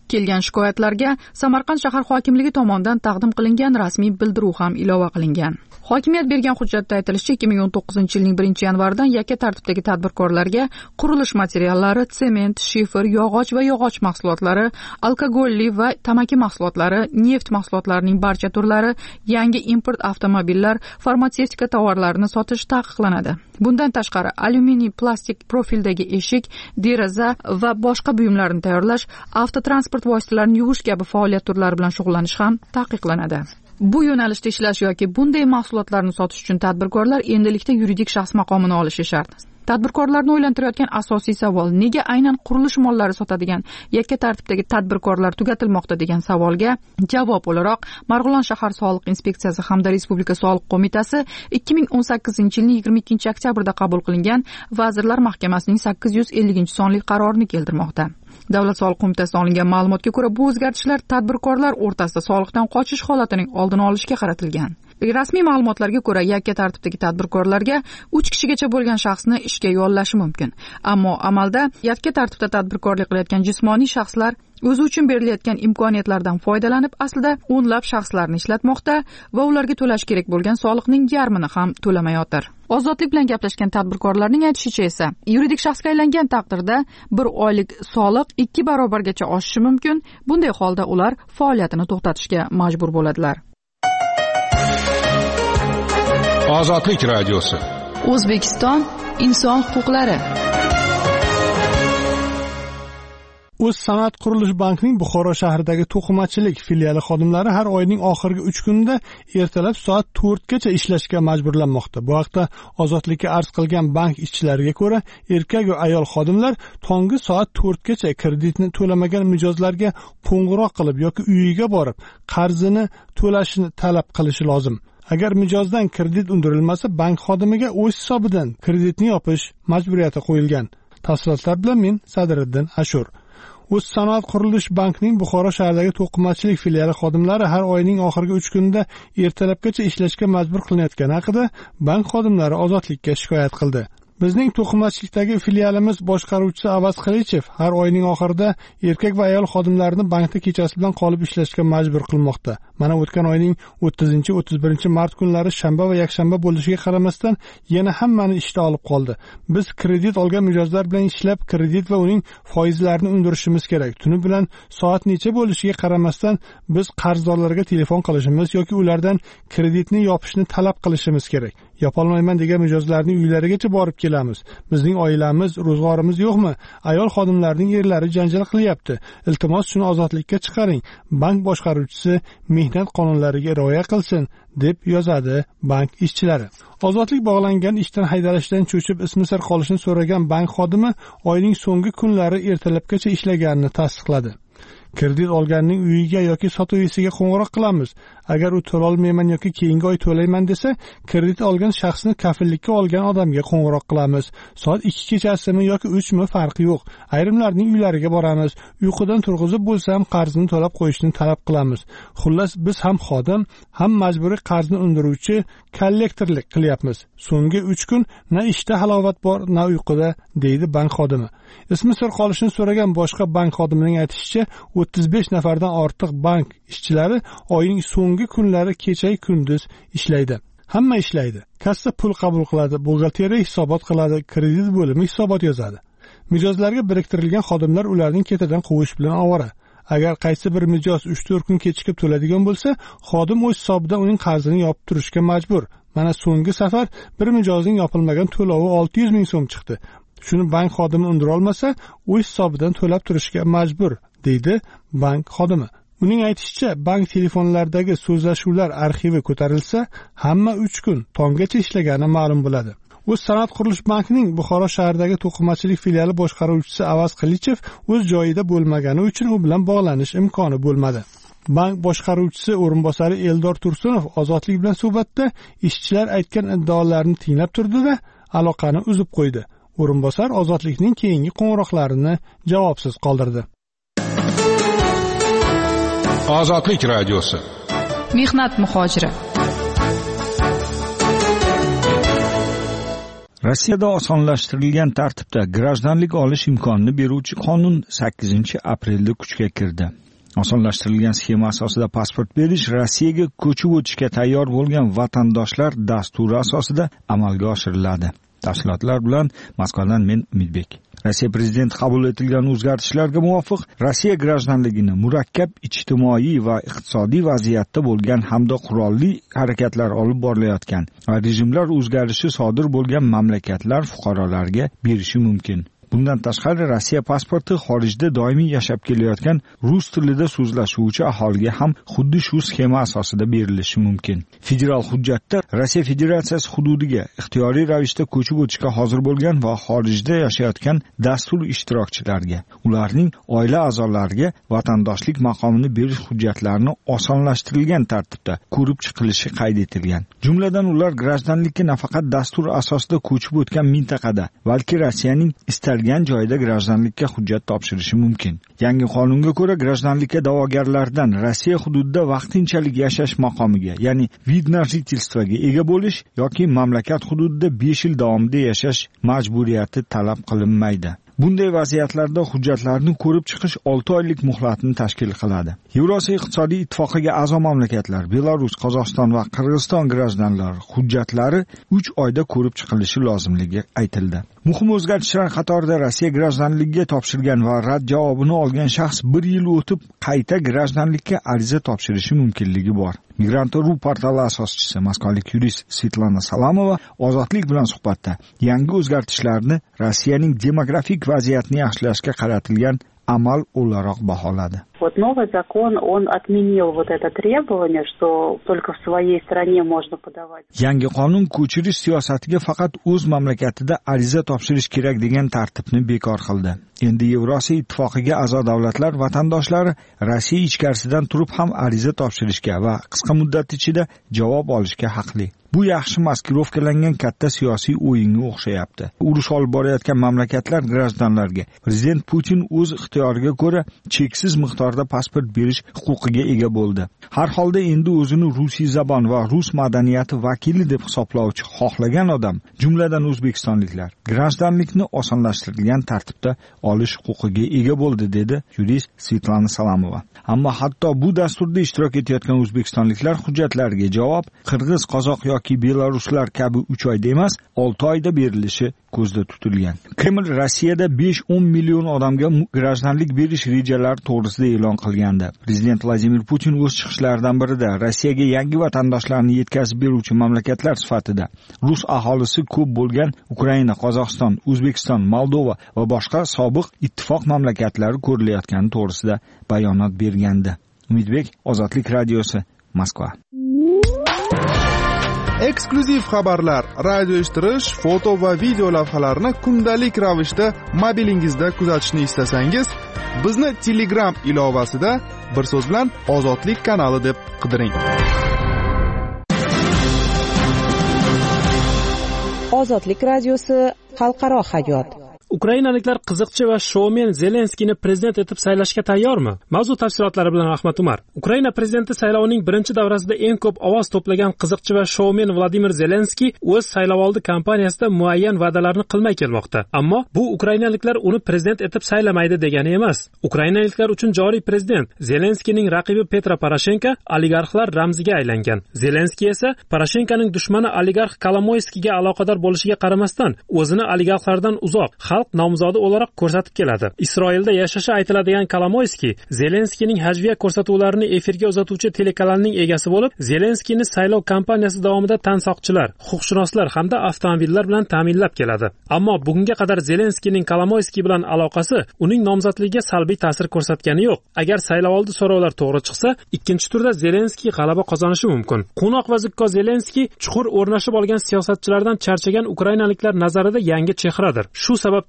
kelgan shikoyatlarga Samarqand shahar hokimligi tomonidan taqdim qilingan rasmiy bildiruv ham ilova qilingan. Hokimiyat bergan hujjatda aytilishicha, 2019-yilning 1-yanvaridan yakka tartibdagi tadbirkorlarga qurilish materiallari, sement, shifer, yog'och va yog'och mahsulotlari, alkogolli va tamaki mahsulotlari, neft mahsulotlarining barcha turlari, yangi import avtomobillar, farmatsevtika tovarlarini sotish taqiqlanadi. Bundan tashqari, alyuminiy, plastik profildagi eshik, deraza va boshqa buyumlarni tayyorlash, avtotransport vositalarini yuvish kabi faoliyat turlari bilan shug'ullanish ham taqiqlanadi. Bu yo'nalishda ishlash yoki bunday mahsulotlarni sotish uchun tadbirkorlar endilikda yuridik shaxs maqomini olishi shart. Tadbirkorlarni o'ylantirayotgan asosiy savol, nega aynan qurilish mollari sotadigan yakka tartibdagi tadbirkorlar tugatilmoqda degan savolga javob o'laroq Marg'ilon shahar soliq inspeksiyasi hamda Respublika soliq qo'mitasi 2018-yilning 22-oktyabrda qabul qilingan Vazirlar Mahkamasining 850-sonli qarorini keltirmoqda. Davlat soliq qo'mitasidan olingan ma'lumotga ko'ra, bu o'zgartishlar tadbirkorlar o'rtasida soliqdan qochish holatining oldini olishga qaratilgan. Rasmiy ma'lumotlarga ko'ra, yakka tartibdagi tadbirkorlarga 3 kishigacha bo'lgan shaxsni ishga yollashi mumkin. Ammo amalda yakka tartibda tadbirkorlik qilayotgan jismoniy shaxslar o'zi uchun berilayotgan imkoniyatlardan foydalanib, aslida o'nlab shaxslarni ishlatmoqda va ularga to'lash kerak bo'lgan soliqning yarmini ham to'lamayotir. Ozodlik bilan gaplashgan tadbirkorlarning aytishicha esa, yuridik shaxsga aylangan taqdirda bir oylik soliq 2 barobargacha oshishi mumkin. Bunday holda ular faoliyatini to'xtatishga majbur bo'ladilar. Ozodlik radiosi. O'zbekiston inson huquqlari. O'z sanoat qurilish bankining Buxoro shahridagi to'qimachilik filiali xodimlari har oyning oxirgi 3 kunida ertalab soat 4 gacha ishlashga majburlanmoqda. Bu haqda Ozodlikka arz qilgan bank ishchilariga ko'ra, erkak va ayol xodimlar tonggi soat 4 gacha kreditni to'lamagan mijozlarga qo'ng'iroq qilib yoki uyiga borib, qarzini to'lashini talab qilishi lozim. Agar mijozdan kredit undirilmasa, bank xodimiga o'z hisobidan kreditni yopish majburiyati qo'yilgan. Tafsilotlar bilan men Sadriddin Ashur. O'z sanoat qurilish bankining Buxoro shahridagi to'qimachilik filiali xodimlari har oyning oxirgi 3 kunida ertalabgacha ishlashga majbur qilinayotgani haqida bank xodimlari Ozodlikka shikoyat qildi. Bizning to'qimachilikdagi filialimiz boshqaruvchisi Avaz Qilichev har oyning oxirida erkak va ayol xodimlarni bankda kechasi bilan qolib ishlashga majbur qilmoqda. Mana o'tgan oyning 30-31 mart kunlari shanba va yakshanba bo'lishiga qaramasdan yana hammani ishda olib qoldi. Biz kredit olgan mijozlar bilan ishlab, kredit va uning foizlarini undirishimiz kerak. Tuni bilan soat necha bo'lishiga qaramasdan biz qarzdorlarga telefon qilishimiz yoki ulardan kreditni yopishni talab qilishimiz kerak. Yopolmayman degan mijozlarning uylarigacha borib kelamiz. Bizning oilamiz, ro'zg'orimiz yo'qmi? Ayol xodimlarning erlari janjal qilyapti. Iltimos shuni ozodlikka chiqaring. Bank boshqaruvchisi mehnat qonunlariga rioya qilsin, deb yozadi bank ishchilari. Ozodlik bog'langan ishdan haydalishdan cho'chib ismi sir qolishini so'ragan bank xodimi oyning so'nggi kunlari ertalabgacha ishlaganini tasdiqladi. Kredit olganning uyiga yoki sotuvchisiga qo'ng'iroq qilamiz. Agar u to'la olmayman yoki keyingi oy to'layman desa, kredit olgan shaxsni kafillikka olgan odamga qo'ng'iroq qilamiz. Soat 2 kechasimi yoki 3 mi farqi yo'q. Ayrimlarning uylariga boramiz. Uyqudan turg'izib bo'lsa ham qarzini to'lab qo'yishni talab qilamiz. Xullas, biz ham xodim, ham majburiy qarzni undiruvchi kollektorlik qilyapmiz. So'nggi 3 kun na ishda halovat bor, na uyquda, deydi bank xodimi. Ismi sir qolishini so'ragan boshqa bank xodimining aytishicha, 35 nafardan ortiq bank ishchilari oyning so'nggi kunlari kecha kunduz ishlaydi. Hamma ishlaydi. Kassa pul qabul qiladi, buxgalteriya hisobot qiladi, kredit bo'limi hisobot yozadi. Mijozlarga biriktirilgan xodimlar ularning ketidan quvish bilan ovora. Agar qaysi bir mijoz 3-4 kun kechikib to'ladigan bo'lsa, xodim o'z hisobidan uning qarzini yopib turishga majbur. Mana so'nggi safar bir mijozning yopilmagan to'lovi 600 ming so'm chiqdi. Shuni bank xodimi undira olmasa, o'z hisobidan to'lab turishga majbur, deydi bank xodimi. Uning aytishicha, bank telefonlaridagi so'zlashuvlar arxivi ko'tarilsa, hamma 3 kun tonggacha ishlagani ma'lum bo'ladi. O'z sanoat qurilish bankining Buxoro shahridagi to'qimachilik filiali boshqaruvchisi Avaz Qilichev o'z joyida bo'lmagani uchun u bilan bog'lanish imkoni bo'lmadi. Bank boshqaruvchisi o'rinbosari Eldor Tursunov Ozodlik bilan suhbatda ishchilar aytgan iddaolarni tinglab turdi-da, aloqani uzib qo'ydi. O'rinbosar Ozodlikning keyingi qo'ng'iroqlarini javobsiz qoldirdi. Ozodlik radiosi. Mehnat muhojiri. Rossiyada osonlashtirilgan tartibda grajdanlik olish imkonini beruvchi qonun 8-aprelda kuchga kirdi. Osonlashtirilgan sxema asosida pasport berish Rossiyaga ko'chib o'tishga tayyor bo'lgan vatandoshlar dasturi asosida amalga oshiriladi. Tafsilotlar bilan Moskvadan men Umidbek. Rossiya prezidenti qabul etilgan o'zgartishlarga muvofiq Rossiya grajdanligini murakkab ijtimoiy va iqtisodiy vaziyatda bo'lgan hamda qurolli harakatlar olib borilayotgan va rejimlar o'zgarishi sodir bo'lgan mamlakatlar fuqarolariga berishi mumkin. Bundan tashqari Rossiya pasporti xorijda doimiy yashab kelayotgan rus tilida so'zlashuvchi aholiga ham xuddi shu sxema asosida berilishi mumkin. Federal hujjatda Rossiya Federatsiyasi hududiga ixtiyoriy ravishda ko'chib o'tishga hozir bo'lgan va xorijda yashayotgan dastur ishtirokchilariga, ularning oila a'zolariga vatandoshlik maqomini berish hujjatlarini osonlashtirilgan tartibda ko'rib chiqilishi qayd etilgan. Jumladan ular grajdanlikka nafaqat dastur asosida ko'chib o'tgan mintaqada, balki Rossiyaning istalgan joyda grajdanlikka hujjat topshirishi mumkin. Yangi qonunga ko'ra grajdanlikka da'vogarlardan Rossiya hududida vaqtinchalik yashash maqomiga, ya'ni vid na жительствоga ega bo'lish yoki mamlakat hududida 5 yil davomida yashash majburiyati talab qilinmaydi. Bunday vaziyatlarda hujjatlarni ko'rib chiqish 6 oylik muhlatni tashkil qiladi. Yevrosiyo iqtisodiy ittifoqiga a'zo mamlakatlar Belarus, Qozog'iston va Qirg'iziston grajdanlari hujjatlari 3 oyda ko'rib chiqilishi lozimligi aytildi. Muhim o'zgartishlar qatorida Rossiya grajdanligiga topshirgan va rad javobini olgan shaxs 1 yil o'tib qayta grajdanlikka ariza topshirishi mumkinligi bor. Migrant.ru portali asoschisi moskvalik yurist Svetlana Salamova Ozodlik bilan suhbatda yangi o'zgartishlarni Rossiyaning demografik vaziyatni yaxshilashga qaratilgan amal o'laroq baholadi. Вот новый закон, он отменил вот это требование, что только в своей стране можно подавать. Yangi qonun ko'chirish siyosatiga faqat o'z mamlakatida ariza topshirish kerak degan tartibni bekor qildi. Endi Yevrosiyo ittifoqiga a'zo davlatlar vatandoshlari Rossiya ichkarisidan turib ham ariza topshirishga va qisqa muddat ichida javob olishga haqli. Bu yaxshi maskirovkalangan katta siyosiy o'yinga o'xshayapti. Urush olib borayotgan mamlakatlar grajdanlarga prezident Putin o'z ixtiyoriga ko'ra cheksiz miqdorda pasport berish huquqiga ega bo'ldi. Har holda endi o'zini rusiy zabon va rus madaniyati vakili deb hisoblovchi xohlagan odam, jumladan o'zbekistonliklar, grajdanlikni osonlashtirilgan tartibda olish huquqiga ega bo'ldi, dedi yurist Svetlana Salamova. Ammo hatto bu dasturda ishtirok etayotgan o'zbekistonliklar hujjatlariga javob qirg'iz, qozoq yoki belaruslar kabi 3 oyda emas, 6 oyda berilishi ko'zda tutilgan. Kreml Rossiyada 5-10 million odamga grajdanlik berish rejalari to'g'risida e'lon qilgandi. Prezident Vladimir Putin o'z chiqishlaridan birida Rossiyaga yangi vatandoshlarni yetkazib beruvchi mamlakatlar sifatida rus aholisi ko'p bo'lgan Ukraina, Qozog'iston, O'zbekiston, Moldova va boshqa sobiq ittifoq mamlakatlari ko'rilayotgani to'g'risida bayonot bergandi. Umidbek, Ozodlik radiosi, Moskva. Eksklyuziv xabarlar, radio eshittirish, foto va video lavhalarni kundalik ravishda mobilingizda kuzatishni istasangiz, bizni Telegram ilovasida bir so'z bilan Ozodlik kanali deb qidiring. Ozodlik radiosi xalqaro hayot. Ukrainaliklar qiziqchi va shoumen Zelenskiyni prezident etib saylashga tayyormi? Mavzu tafsilotlari bilan Rahmat Umar. Ukraina prezidenti saylovining birinchi davrasida eng ko'p ovoz to'plagan qiziqchi va shoumen Vladimir Zelenskiy o'z saylovoldi kampaniyasida muayyan va'dalarni qilmay kelmoqda. Ammo bu ukrainaliklar uni prezident etib saylamaydi degani emas. Ukrainaliklar uchun joriy prezident Zelenskiyning raqibi Petro Poroshenko oligarxlar ramziga aylangan. Zelenskiy esa Poroshenkoning dushmani oligarx Kolomoyskiga aloqador bo'lishiga qaramasdan o'zini oligarxlardan uzoq nomzodi o'laroq ko'rsatib keladi. Isroilda yashashi aytiladigan Kolomoyskiy Zelenskiyning hajviya ko'rsatuvlarini efirga uzatuvchi telekanalning egasi bo'lib, Zelenskiyni saylov kampaniyasi davomida tansoqchilar, huquqshunoslar hamda avtomobillar bilan ta'minlab keladi. Ammo bugunga qadar Zelenskiyning Kolomoyskiy bilan aloqasi uning nomzodligiga salbiy ta'sir ko'rsatgani yo'q. Agar saylovoldi so'rovlar to'g'ri chiqsa, ikkinchi turda Zelenskiy g'alaba qozonishi mumkin. Qo'noq va zukko Zelenskiy chuqur o'rnashib olgan siyosatchilardan charchagan ukrainaliklar nazarida yangi chehradir. Shu sababdan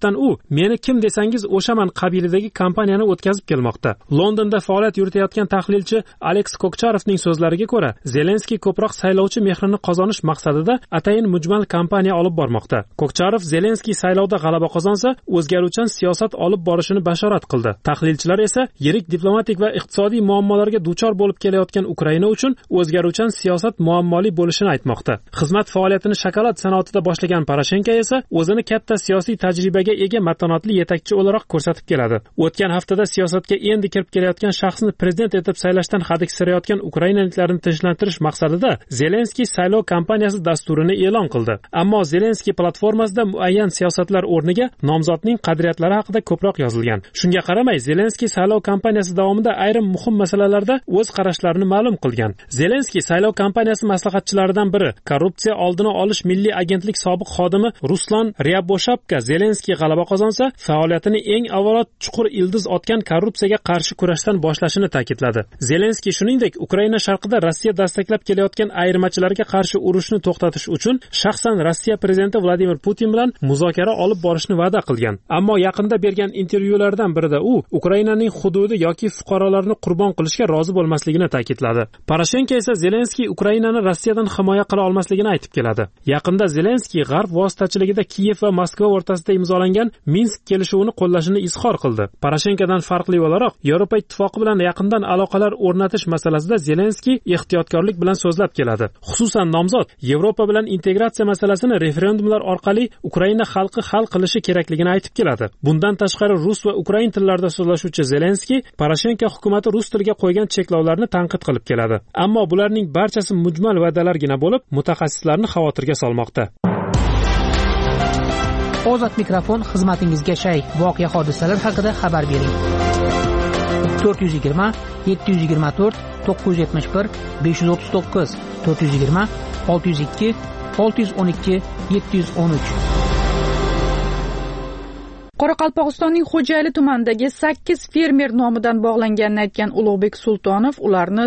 vaqtdan u meni kim desangiz o'shaman qabilidagi kampaniyani o'tkazib kelmoqda. Londonda faoliyat yuritayotgan tahlilchi Aleks Kokcharovning so'zlariga ko'ra, Zelenskiy ko'proq saylovchi mehrini qozonish maqsadida atayin mujmal kampaniya olib bormoqda. Kokcharov Zelenskiy saylovda g'alaba qozonsa, o'zgaruvchan siyosat olib borishini bashorat qildi. Tahlilchilar esa yirik diplomatik va iqtisodiy muammolarga duchor bo'lib kelayotgan Ukraina uchun o'zgaruvchan siyosat muammoli bo'lishini aytmoqda. Xizmat faoliyatini shokolad sanoatida boshlagan Poroshenko esa o'zini katta siyosiy tajribaga ega matonatli yetakchi o'laroq ko'rsatib keladi. O'tgan haftada siyosatga endi kirib kelayotgan shaxsni prezident etib saylashdan hadiksirayotgan ukrainaliklarni tinchlantirish maqsadida Zelenskiy saylov kampaniyasi dasturini e'lon qildi. Ammo Zelenskiy platformasida muayyan siyosatlar o'rniga nomzodning qadriyatlari haqida ko'proq yozilgan. Shunga qaramay, Zelenskiy saylov kampaniyasi davomida ayrim muhim masalalarda o'z qarashlarini ma'lum qilgan. Zelenskiy saylov kampaniyasi maslahatchilaridan biri, korrupsiya oldini olish milliy agentlik sobiq xodimi Ruslan Ryaboshabka Zelenskiy g'alaba qozonsa, faoliyatini eng avvalo chuqur ildiz otgan korrupsiyaga qarshi kurashdan boshlashini ta'kidladi. Zelenskiy shuningdek, Ukraina sharqida Rossiya dastaklab kelayotgan ayirmachilarga qarshi urushni to'xtatish uchun shaxsan Rossiya prezidenti Vladimir Putin bilan muzokara olib borishni va'da qilgan. Ammo yaqinda bergan intervyulardan birida u Ukrainaning hududi yoki fuqarolarni qurbon qilishga rozi bo'lmasligini ta'kidladi. Poroshenko esa Zelenskiy Ukrainani Rossiyadan himoya qila olmasligini aytib keladi. Yaqinda Zelenskiy G'arb vositachiligida Kiyev va Moskva o'rtasida imzolangan Minsk kelishuvini qo'llashini izhor qildi. Poroshenkodan farqli o'laroq, Yevropa ittifoqi bilan yaqindan aloqalar o'rnatish masalasida Zelenskiy ehtiyotkorlik bilan so'zlab keladi. Xususan, nomzod Yevropa bilan integratsiya masalasini referendumlar orqali Ukraina xalqi hal qilishi kerakligini aytib keladi. Bundan tashqari, rus va ukrain tillarida so'zlashuvchi Zelenskiy Poroshenko hukumatı rus tiliga qo'ygan cheklovlarni tanqid qilib keladi. Ammo bularning barchasi mujmal va'dalargina bo'lib, mutaxassislarni xavotirga solmoqda. Ozod mikrofon xizmatingizga shay. Voqea hodisalar haqida xabar bering. 420 724 971 539 420 602 612 713. Qoraqalpog'istonning Xo'jayli tumanidagi 8 fermer nomidan bog'langanini aytgan Ulug'bek Sultonov ularni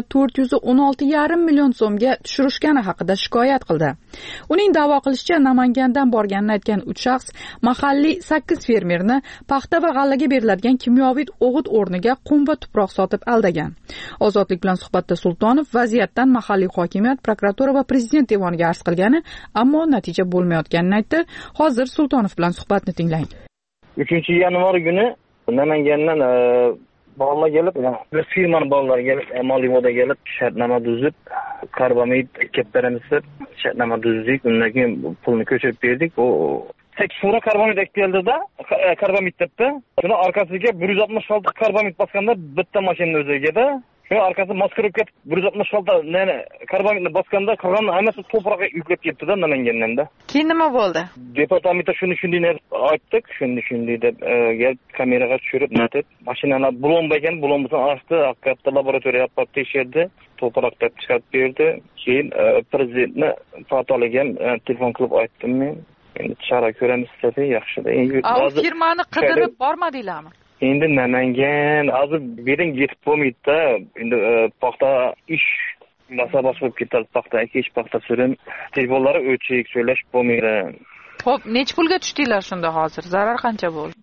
416,5 million so'mga tushirishgani haqida shikoyat qildi. Uning da'vo qilishicha, Namangandan borganini aytgan 3 shaxs mahalliy 8 fermerni paxta va g'allaga beriladigan kimyoviy o'g'it o'rniga qum va tuproq sotib aldagan. Ozodlik bilan suhbatda Sultonov vaziyatdan mahalliy hokimiyat, prokuratura va prezident devoniga arz qilgani, ammo natija bo'lmayotganini aytdi. Hozir Sultonov bilan suhbatni tinglang. 3 yanvar günü Namangandan bog'lar kelib, bir firmaning bog'lari kelib, Molivoda kelib, shartnoma tuzib, karbamid ketberamiz deb shartnoma tuzdik. Undan keyin pulni ko'chirib berdik. O 8 fura karbamid keldi-da, karbamid debdi. Shuni arkasiga 166 karbamid bosganda bitta mashina o'ziga-da. Şu arkası maskara ketib 166 neni karbamidni bosganda qolgan hammasi to'proqqa yuklab ketdi-da Namangandan da. Keyin nima bo'ldi? Departamentda shuni deb aytdik, shuni deb kelib kameraga tushirib, natib mashinalar bulonba ekan, bulonbasini ochdi, haqiqatda laboratoriya olib tekshirdi, to'proqda chiqarib berdi. Keyin prezidentni portaliga telefon qilib aytdim men. Endi chora ko'ramiz dedi, yaxshi-da. O firmani qidirib bormadinglarmi? Endi Namangan hozir bering yetib bo'lmaydi-da. Endi paxta ish masabasi bo'lib ketadi, paxta ekish, paxta surim. Telefonlari o'chik, söylashib bo'lmaydi. Xo'p, nech pulga tushdinglar shunda hozir? Zarar qancha bo'ldi?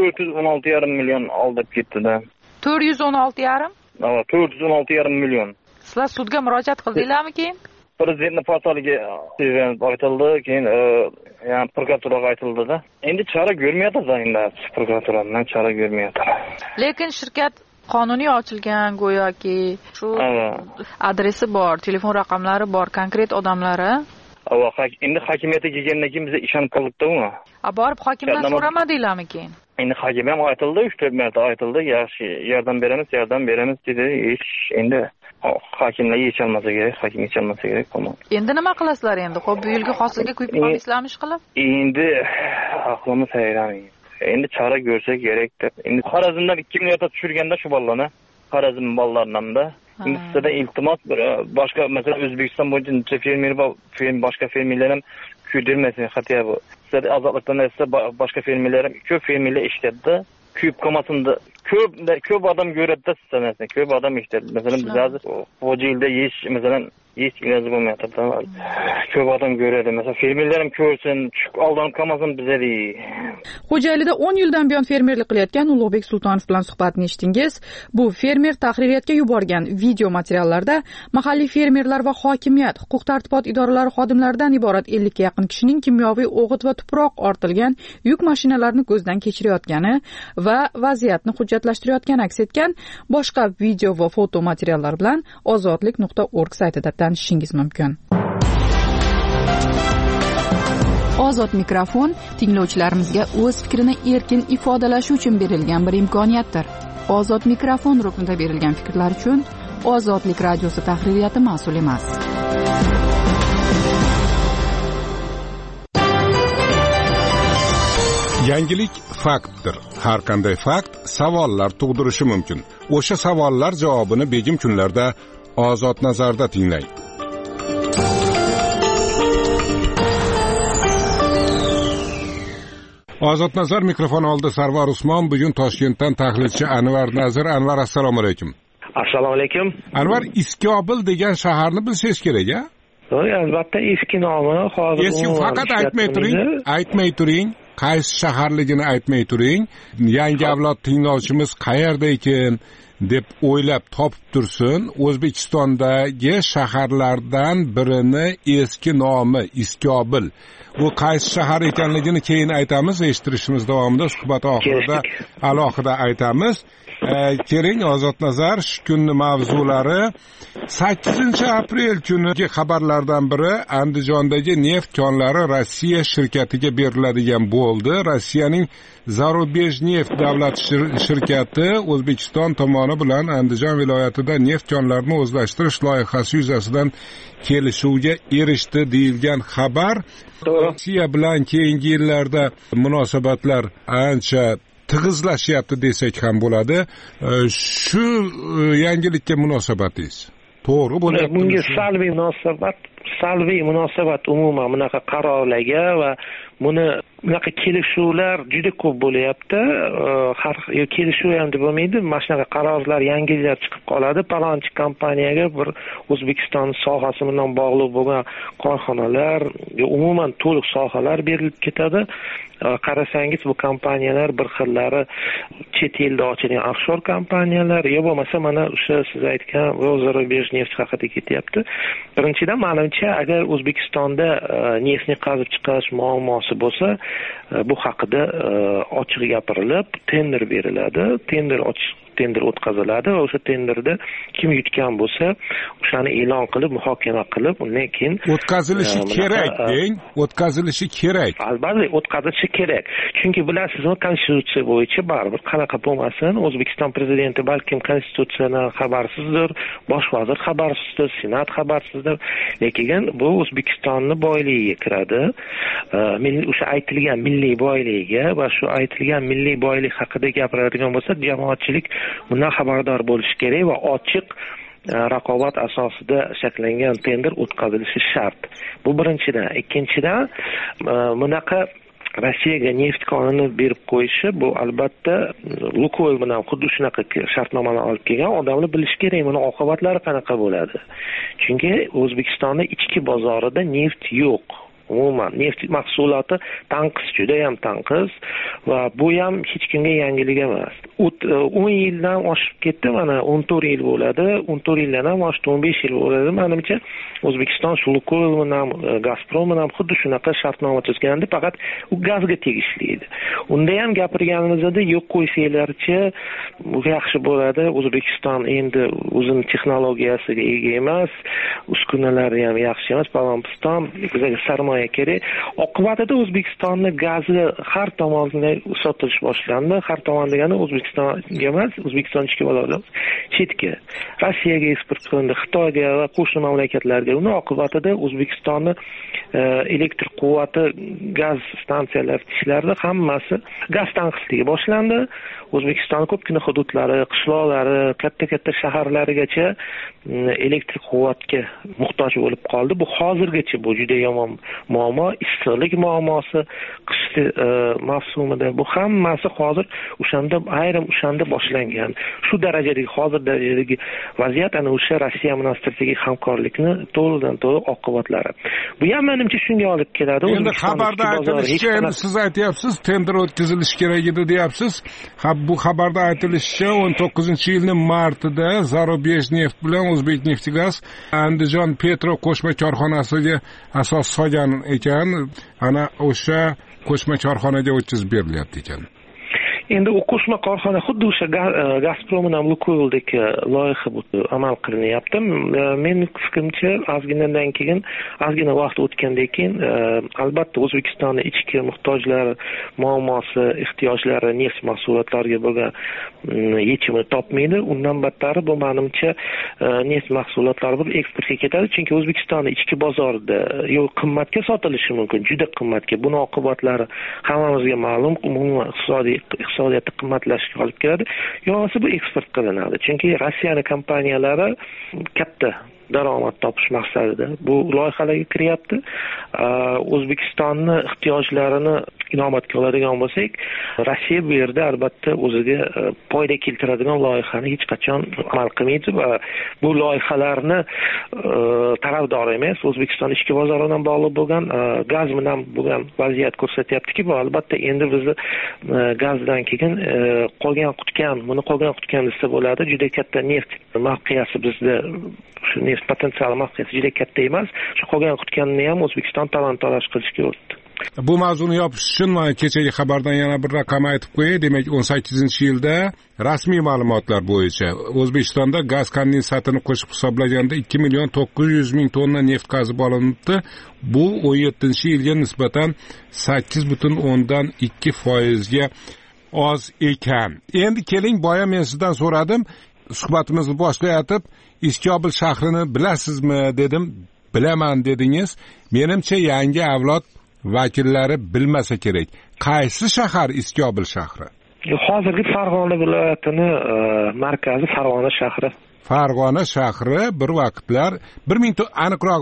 416,5 million olib ketdi-da. 416,5? Ha, 416,5 million. Sizlar sudga murojaat qildinglarmi keyin? Prezidentning portaliga aytildi, keyin yani prokuraturaga aytildi-da. Endi chora ko'rmayapti-da, endi prokuraturadan chora ko'rmayapti. Lekin shirkat qonuniy ochilgan go'yoki, shu adresi bor, telefon raqamlari bor, konkret odamlari. Endi hokimiyatga kelgandan keyin biz ishonib qoldik-da. Borib hokimdan so'ramadinglarmi keyin? Endi hokim ham aytildi, 3-4 marta aytildi, yaxshi yordam beramiz dedi. Endi hokimlar yecholmasa kerak, hokim yecholmasa kerak. Endi nima qilasizlar endi? Xo'p, bu yilgi hosilga kuyib qolmaysizlarmi ish qilib? Endi aqlimiz hayron. Endi chora ko'rsak kerak deb. Endi Xorazmdan 2 million tushirganda shu bolalarni, Xorazm bolalaridan da. Endi sizda iltimos boshqa, masalan, O'zbekiston bo'yicha necha fermer bor, boshqa fermerlar ham kuydirmasin, hatto bu. Sizda ozodlikdan esa boshqa fermerlar ham ko'p fermerlar ishlatdi. Kuyib qolmasin deb. Ko'p odam ko'radi sizdan, ko'p odam ishlatdi. Masalan, biz hozir Xo'jayilda yesh, masalan, hech iloji bo'lmayapti. Ko'p odam ko'radi. Masalan, fermerlar ham ko'rsin, aldanib qolmasin bizga deydi. Xo'jaylida 10 yildan buyon fermerlik qilayotgan Ulug'bek Sultonov bilan suhbatni eshitdingiz. Bu fermer tahririyatga yuborgan video materiallarda mahalliy fermerlar va hokimiyat, huquq-tartibot idoralari xodimlaridan iborat 50 ga yaqin kishining kimyoviy o'g'it va tuproq ortilgan yuk mashinalarini ko'zdan kechirayotgani va vaziyatni hujjatlashtirayotgani aks etgan boshqa video va foto materiallar bilan ozodlik.org saytida tanishishingiz mumkin. Ozod mikrofon tinglovchilarimizga o'z fikrini erkin ifodalashi uchun berilgan bir imkoniyatdir. Ozod mikrofon ruknida berilgan fikrlar uchun Ozodlik radiosi tahririyati mas'ul emas. Yangilik faktdir. Har qanday fakt savollar tug'dirishi mumkin. O'sha savollar javobini begim kunlarda Ozod nazarda tinglang. Ozod nazar mikrofon oldi Sarvar Usmon, bugun Toshkentdan tahlilchi Anvar Nazir. Anvar, assalomu alaykum. Assalomu alaykum. Anvar, Iskobil degan shaharni bilsangiz kerak-a? Albatta, eski nomi hozir eski, faqat aytmay turing. Qaysi shaharligini aytmay turing. Yangi avlod tinglovchimiz qayerda ekan deb o'ylab topib tursin. O'zbekistondagi shaharlardan birini eski nomi Iskobil. Bu qaysi shahar ekanligini keyin aytamiz, eshittirishimiz davomida suhbat oxirida alohida aytamiz. Keling, Ozod nazar shu kunning mavzulari 8-aprel kungi xabarlardan biri Andijondagi neft konlari Rossiya shirkatiga beriladigan bo'ldi. Rossiyaning Zarubejneft davlat shirkati O'zbekiston tomoni bilan Andijon viloyatida neft konlarini o'zlashtirish loyihasi yuzasidan kelishuvga erishdi deyilgan xabar. Rossiya bilan keyingi yillarda munosabatlar ancha tig'izlashyapti desak ham bo'ladi. Shu yangilikka munosabatingiz to'g'ri bo'lyapti? Bunga salbiy munosabat umuman bunaqa qarorlarga va bunaqa kelishuvlar juda ko'p bo'lyapti. Har kelishuv ham deb bo'lmaydi, mana shunaqa qarorlar, yangiliklar chiqib qoladi. Palonchi kompaniyaga bir O'zbekiston sohasi bilan bog'liq bo'lgan korxonalar, umuman to'liq sohalar berilib ketadi. Qarasangiz bu kompaniyalar bir xillari chet elda ochilgan offshor kompaniyalar, yo bo'lmasa mana o'sha siz aytgan Zarubejneft haqida ketyapti. Birinchidan, menimcha, agar O'zbekistonda neftni qazib chiqarish muammosi bo'lsa, bu haqida ochiq gapirilib, tender beriladi. Tender o'tkaziladi va o'sha tenderda kim yutgan bo'lsa, o'shani e'lon qilib, muhokama qilib, undan keyin o'tkazilishi kerak deng, o'tkazilishi kerak. Albatta, o'tkazilishi kerak. Chunki bilasizmi, konstitutsiya bo'yicha baribir qanaqa bo'lmasin, O'zbekiston prezidenti balkim konstitutsiyadan xabarsizdir, bosh vazir xabarsizdir, senat xabarsizdir, lekin bu O'zbekistonning boyligiga kiradi. O'sha aytilgan milliy boyligiga va shu aytilgan milliy boylik haqida gapiradigan bo'lsa, jamoatchilik bundan xabardor bo'lishi kerak va ochiq raqobat asosida shakllangan tender o'tkazilishi shart. Bu birinchidan. Ikkinchidan, bunaqa Rossiyaga neft konini berib qo'yishi, bu albatta Lukoil bilan xuddi shunaqa shartnomani olib kelgan odamlar bilish kerak, buni oqibatlari qanaqa bo'ladi. Chunki O'zbekistonning ichki bozorida neft yo'q. Umuman neft mahsuloti tanqis, juda ham tanqis va bu ham hech kimga yangilik emas. 10 yildan oshib ketdi, mana 14 yil bo'ladi, 14 yildan ham oshdi, 15 yil bo'ladi. Menimcha O'zbekiston shu Lukoil bilan Gazprom bilan xuddi shunaqa shartnoma tuzgandi, faqat u gazga tegishli edi. Unda ham gapirganimizda yo'q qo'ysanglarchi, bu yaxshi bo'ladi. O'zbekiston endi o'zining texnologiyasiga ega emas, uskunalari ham yaxshi emas, Palonpiston bizga sarmoya kerak. Oqibatida O'zbekistonning gazi har tomondan sotilish boshlandi. Har tomon degani O'zbekistonga emas, O'zbekiston ichki bozorida chetga, Rossiyaga eksport qilindi, Xitoyga va qo'shni mamlakatlarga. Uni oqibatida O'zbekistonning elektr quvvati, gaz stansiyalar ishlarida hammasi gaz tanqisligi boshlandi. O'zbekistonning ko'pgina hududlari, qishloqlari, katta-katta shaharlarigacha elektr quvvatga muhtoj bo'lib qoldi. Bu hozirgacha bu juda yomon muammo, issiqlik muammosi qish mavsumida. Bu hammasi hozir o'shanda ayrim ayrim o'shanda boshlangan. Shu darajadagi hozir darajadagi vaziyat ana o'sha Rossiya bilan strategik hamkorlikni to'g'ridan to'g'ri oqibatlari. Bu ham menimcha shunga olib keladi. Endi xabarda aytilishicha, siz aytyapsiz, tender o'tkazilishi kerak edi deyapsiz. Bu xabarda aytilishicha 19-yilning martida Zarubejneft bilan O'zbekneftgaz Andijon Petro qo'shma korxonasiga asos solgan ekan. Ana o'sha qo'shma korxonaga o'tkazib berilyapti ekan. Endi u qo'shma korxona xuddi o'sha Gazprom bilan Lukoildek loyiha amal qilinyapti. Mening fikrimcha ozgina vaqt o'tgandan keyin albatta O'zbekistonning ichki muhtojlari, muammosi, ehtiyojlari neft mahsulotlariga bo'lgan yechimini topmaydi. Undan battari bu menimcha neft mahsulotlari bir eksportga ketadi, chunki O'zbekistonning ichki bozorida qimmatga sotilishi mumkin, juda qimmatga. Buning oqibatlari hammamizga ma'lum, umuman iqtisodiyotda qimmatlashishga olib keladi. Yo'qsa bu eksport qilinadi. Chunki Rossiyaning kompaniyalari katta daromad topish maqsadida bu loyihalarga kiryapti. O'zbekistonning ehtiyojlarini inobatga oladigan bo'lsak, Rossiya bu yerda albatta o'ziga foyda keltiradigan loyihani hech qachon amal qilmaydi va bu loyihalarni tarafdori emas. O'zbekiston ichki bozori bilan bog'liq bo'lgan gaz bilan bo'lgan vaziyat ko'rsatyaptiki, bu albatta endi bizni gazdan keyin qolgan qutgan desa bo'ladi. Juda katta neft mavqeasi bizda, shu neft potensiali mavqeasi juda katta emas. Shu qolgan qutganni ham O'zbekiston talon-taroj qilishga o'tdi. Bu mavzuni yopish uchun kechagi xabardan yana bir raqam aytib qo'yay. Demak, 18-yilda rasmiy ma'lumotlar bo'yicha O'zbekistonda gaz kondensatini qo'shib hisoblaganda 2.900.000 tonna neft qazib olinibdi. Bu 17-yilga nisbatan 8.2% ga oz ekan. Endi keling, boya men sizdan so'radim, suhbatimizni boshlayotib, Iskobul shahrini bilasizmi dedim. Bilaman dedingiz. Menimcha yangi avlod vakillari bilmasa kerak. Qaysi shahar Iskobul shahri? Hozirgi Farg'ona viloyatini markazi Farg'ona shahri. Farg'ona shahri bir vaqtlar aniqroq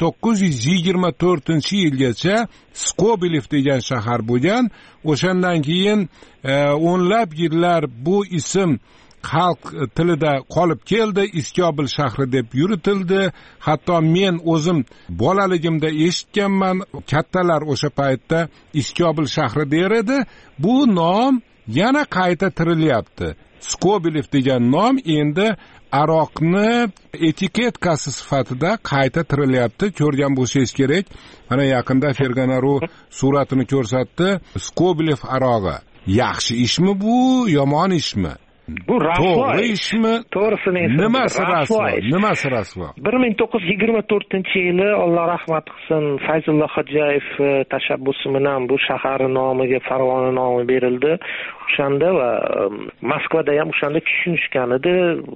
1924-yilgacha Skobelev degan shahar bo'lgan. O'shandan keyin o'nlab yillar bu ism xalq tilida qolib keldi, Iskobul shahri deb yuritildi. Hatto men o'zim bolaligimda eshitganman, kattalar o'sha paytda Iskobul shahri der edi. Bu nom yana qayta tirilyapti. Skobelev degan nom endi aroqni etiketkasi sifatida qayta tirilyapti. Ko'rgan bo'lsangiz kerak. Mana yaqinda Ferganaru suratini ko'rsatdi. Skobelev arog'i. Yaxshi ishmi bu, yomon ishmi? Bu rasvo ishmi? To'g'risini aytsa, nimasi rasvo? 1924-yili Alloh rahmat qilsin, Fayzullo Xo'jayev tashabbusi bilan bu shahar nomiga Farg'ona nomi berildi. O'shanda va Moskvada ham o'shanda tushunishgan edi.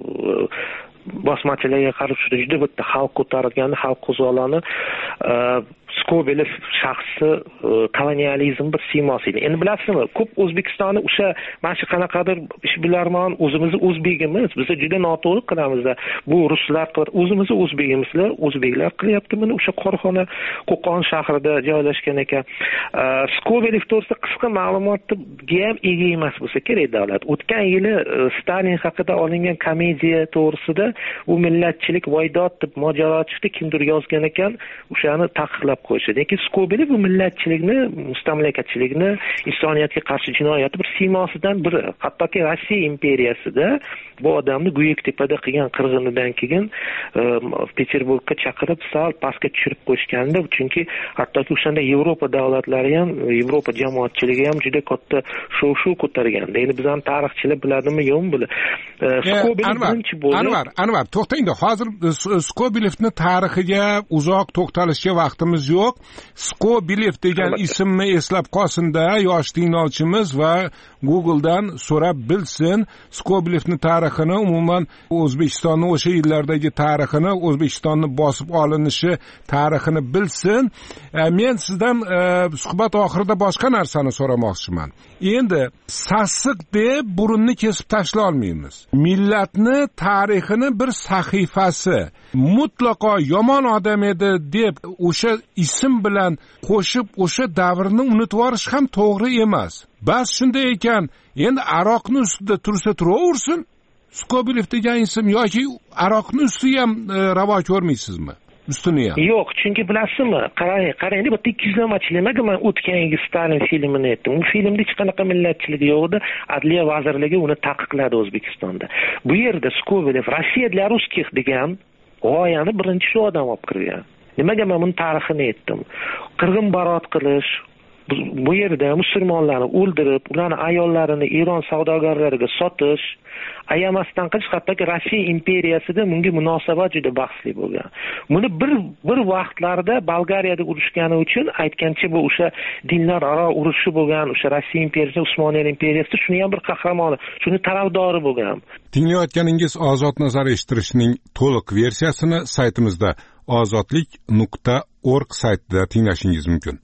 Bosmachilarga qarab juda bitta xalq ko'targan, xalq qo'zg'oloni Skobelev shaxsi kolonializm bir siymosi edi. Endi bilasizmi, ko'p O'zbekistonni o'sha mana shu qanaqadir ishbilarmon o'zimizni o'zbegimiz, biz juda noto'g'ri qilamiz. Bu ruslar o'zimizni o'zbegimizlar, o'zbeklar qilyapti buni. O'sha korxona Qo'qon shahrida joylashgan ekan. Skobelev to'g'risida qisqa ma'lumotga ham ega emas bo'lsa kerak davlat. O'tgan yili Stalin haqida olingan komediya to'g'risida u millatchilik voydod deb mojaro chiqdi, kimdir yozgan ekan, o'shani taqiqlab qo'yishdi. Lekin Skobelev bu millatchilikni, mustamlakachilikni, insoniyatga qarshi jinoyatni bir siymosidan biri. Hattoki Rossiya imperiyasida bu odamni Buyuktepada qilgan qirg'inidan keyin Peterburgga chaqirib sal pastga tushirib qo'yishgandi. Chunki hattoki o'shanda Yevropa davlatlari ham, Yevropa jamoatchiligi ham juda katta shov-shuv ko'targandi. Endi bizning tarixchilar biladimi, yo'qmi buni? Skobelev birinchi bo'ldi. Anvar, to'xtangda. Hozir Skobelevni tarixiga uzoq to'xtalishga vaqtimiz yo'q. Skobelev degan ismni eslab qolsin-da yosh tinglovchimiz va Google'dan so'rab bilsin. Skobelevni tarixini, umuman O'zbekistonning o'sha yillardagi tarixini, O'zbekistonni bosib olinishi tarixini bilsin. Men sizdan suhbat oxirida boshqa narsani so'ramoqchiman. Endi sassiq deb burunni kesib tashlay olmaymiz. Millatni tarixini bir sahifasi mutlaqo yomon odam edi deb o'sha ism bilan qo'shib o'sha davrni unutib yuborish ham to'g'ri emas. Bas shunday ekan, endi aroqni ustida tursa turaversin. Skobelev degan ism yoki aroqni ustiga ham ravo ko'rmaysizmi? Ustini ham. Yo'q, chunki bilasizmi, qarang, bu 200-lamachilik men o'tgan yil Stalin filmini aytdim. U filmda hech qanaqa millatchilik yo'q edi. Adliya vazirligi uni taqiqladi O'zbekistonda. Bu yerda Skobelev Rossiya для русских degan g'oyani birinchi shu odam olib kirgan. Nimaga men buni tarixini aytdim? Qirg'in barot qilish, bu yerda musulmonlarni o'ldirib, ularning ayollarini Eron savdogarlariga sotish, ayamasdan qilish, hattoki Rossiya imperiyasida bunga munosabat juda bahsli bo'lgan. Buni bir vaqtlarda Bolgariyada urushgani uchun aytgancha bu o'sha dinlararo urushi bo'lgan, o'sha Rossiya imperiyasi, Usmoniylar imperiyasida shuni ham bir qahramoni, shuni tarafdori bo'lgan. Tinglayotganingiz Ozod nazar eshittirishning to'liq versiyasini saytimizda ozodlik.org saytida tinglashingiz mumkin.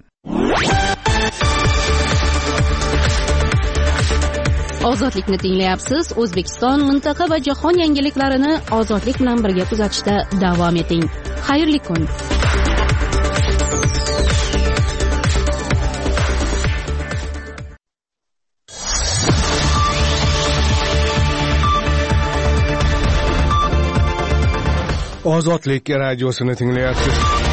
Ozodlikni tinglayapsiz. O'zbekiston, mintaqa va jahon yangiliklarini ozodlik bilan birga kuzatishda davom eting. Xayrli kun. Ozodlik radiosini tinglayapsiz.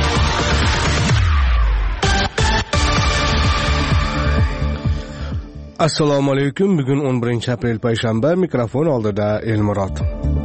Assalomu alaykum. Bugun 11-aprel payshanba. Mikrofon oldida Elmurod.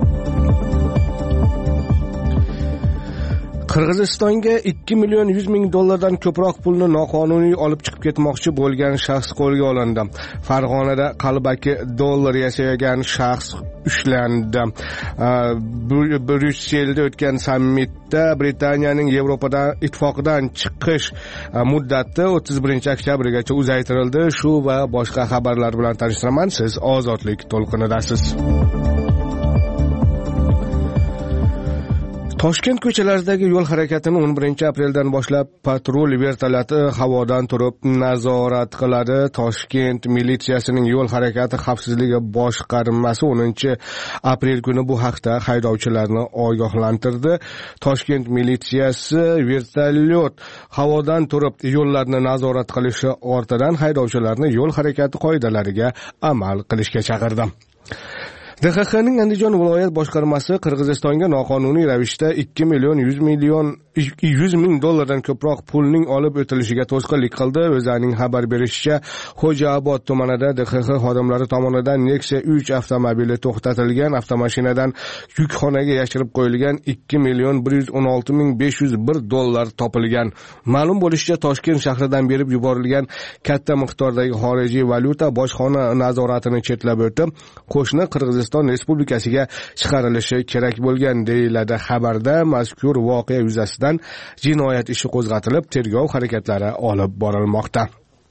Qirg'izistonga 2 million 100 ming dollardan ko'proq pulni noqonuniy olib chiqib ketmoqchi bo'lgan shaxs qo'lga olindi. Farg'onada qalbaki dollar yasagan shaxs ushlandi. Bryusselda o'tgan sammitda Britaniyaning Yevropa ittifoqidan chiqish muddati 31-oktyabrgacha uzaytirildi. Shu va boshqa xabarlar bilan tanishtiraman. Siz Ozodlik to'lqinidasiz. Toshkent ko'chalaridagi yo'l harakatini 11-apreldan boshlab patrul vertolyoti havodan turib nazorat qiladi. Toshkent militsiyasining yo'l harakati xavfsizligi boshqarmasi 10-aprel kuni bu haqda haydovchilarni ogohlantirdi. Toshkent militsiyasi vertolyot havodan turib yo'llarni nazorat qilishi ortidan haydovchilarni yo'l harakati qoidalariga amal qilishga chaqirdi. DXXning Andijon viloyat boshqarmasi Qirg'izistonga noqonuniy ravishda 2 million 100 ming dollardan ko'proq pulning olib o'tilishiga to'sqinlik qildi. O'zaning xabar berishicha, Xo'jaobod tumanida DXX xodimlari tomonidan Nexia 3 avtomobili to'xtatilgan. Avtomashinadan yukxonaga yashirib qo'yilgan 2 million 116 ming 501 dollar topilgan. Ma'lum bo'lishicha, Toshkent shahridan berib yuborilgan katta miqdordagi xorijiy valyuta bojxona nazoratini chetlab o'tib, qo'shni Qirg'iziston Respublikasiga chiqarilishi kerak bo'lgan deyiladi xabarda. Mazkur voqea yuzasidan jinoyat ishi qo'zg'atilib, tergov harakatlari olib borilmoqda.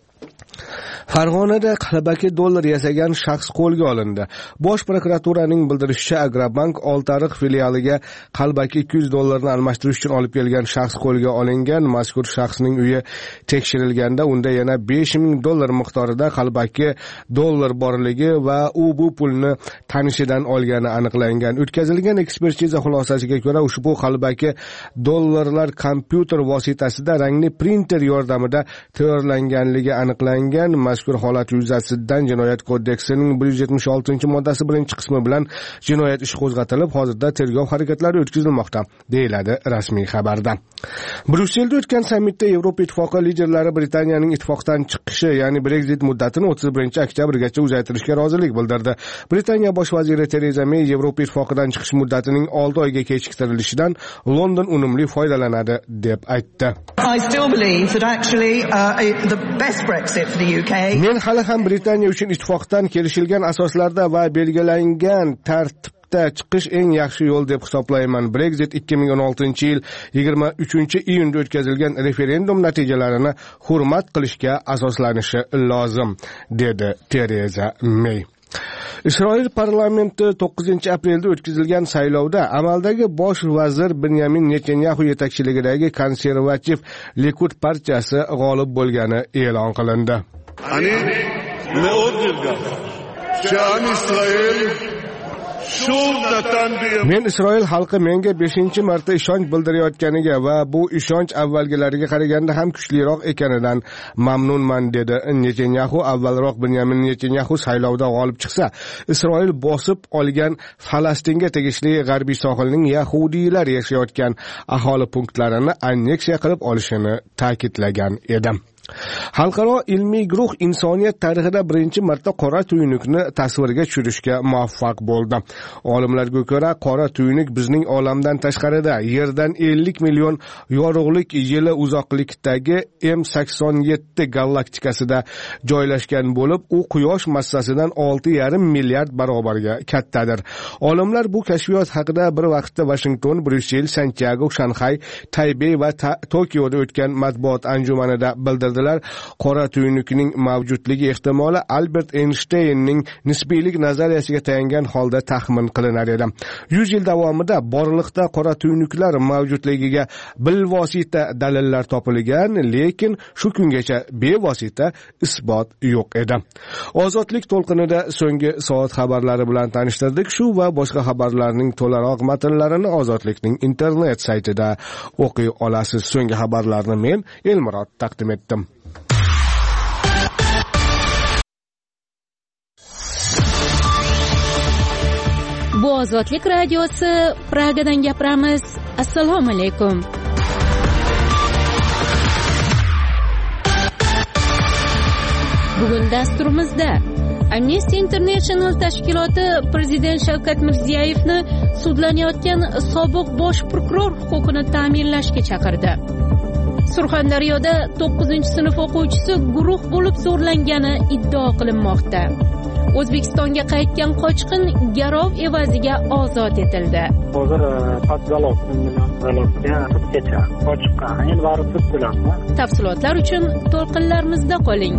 Farg'onada qalbaki dollar yasagan shaxs qo'lga olindi. Bosh prokuraturaning bildirishicha, Agrobank Oltiariq filialiga qalbaki 200 dollarni almashtirish uchun olib kelgan shaxs qo'lga olingan. Mazkur shaxsning uyi tekshirilganda unda yana 5000 dollar miqdorida qalbaki dollar borligi va u bu pulni tanishidan olgani aniqlangan. O'tkazilgan ekspertiza xulosasiga ko'ra, ushbu qalbaki dollarlar kompyuter vositasida rangli printer yordamida tayyorlanganligi aniqlangan. Mazkur holat yuzasidan Jinoyat kodeksining 176-moddasi 1-qismi bilan jinoyat ishi qo'zg'atilib, hozirda tergov harakatlari o'tkazilmoqda, deyiladi rasmiy xabarda. Bryusselda o'tgan sammitda Yevropa ittifoqi liderlari Britaniyaning ittifoqdan chiqishi, ya'ni Brexit muddatini 31-oktyabrgacha uzaytirishga rozilik bildirdi. Britaniya bosh vaziri Tereza May Yevropa ittifoqidan chiqish muddatining 6 oyga kechiktirilishidan London unumli foydalanadi deb aytdi. I still believe that actually the best Brexit for the UK. Men hali ham Britaniya uchun ittifoqdan kelishilgan asoslarda va belgilangan tartibda chiqish eng yaxshi yo'l deb hisoblayman. Brexit 2016-yil 23-iyunda o'tkazilgan referendum natijalarini hurmat qilishga asoslanishi lozim, dedi Tereza May. Isroil parlamenti 9-aprelda o'tkazilgan saylovda amaldagi bosh vazir Benyamin Netanyahu yetakchiligidagi konservativ Likud partiyasi g'olib bo'lgani e'lon qilindi. אני מאוד נרגש שעם ישראל Men Isroil xalqi menga 5-marta ishonch bildirayotganiga va bu ishonch avvalgilariga qaraganda ham kuchliroq ekanidan mamnunman dedi Netanyahu. Avvalroq Benyamin Netanyahu saylovda g'olib chiqsa, Isroil bosib olgan Falastinga tegishli g'arbiy sohilning yahudiylar yashayotgan aholi punktlarini anneksiya qilib olishini ta'kidlagan edi. Xalqaro ilmiy guruh insoniyat tarixida birinchi marta qora tuynukni tasvirga tushirishga muvaffaq bo'ldi. Olimlarga ko'ra, qora tuynuk bizning olamdan tashqarida, yerdan 50 million yorug'lik yili uzoqlikdagi M87 galaktikasida joylashgan bo'lib, u quyosh massasidan 6,5 milliard barobarga kattadir. Olimlar bu kashfiyot haqida bir vaqtda Washington, Bryussel, Santiago, Shanxay, Taybey va Tokioda o'tgan matbuot anjumanida bildirdi. Qora tuynukning mavjudligi ehtimoli Albert Einsteinning nisbiylik nazariyasiga tayangan holda taxmin qilinar edi. 100 yil davomida borliqda qora tuynuklar mavjudligiga bilvosita dalillar topilgan, lekin shu kungacha bevosita isbot yo'q edi. Ozodlik to'lqinida so'nggi soat xabarlari bilan tanishtirdik. Shu va boshqa xabarlarning to'laroq matnlarini Ozodlikning internet saytida o'qiy olasiz. So'nggi xabarlarni men Elmurod taqdim etdim. Bu Ozodlik radiosi, Pragadan gapiramiz. Assalomu alaykum. Bugun dasturimizda Amnesty International tashkiloti Prezident Shavkat Mirziyoyevni sudlanayotgan sobiq bosh prokuror huquqini ta'minlashga chaqirdi. Surxondaryoda 9-sinf o'quvchisi guruh bo'lib zo'rlangani iddao qilinmoqda. O'zbekistonga qaytgan qochqin garov evaziga ozod etildi. Hozir patgalov millionga sudgacha qochqin, endi bari sud bilan. Tafsilotlar uchun to'lqinlarimizda qoling.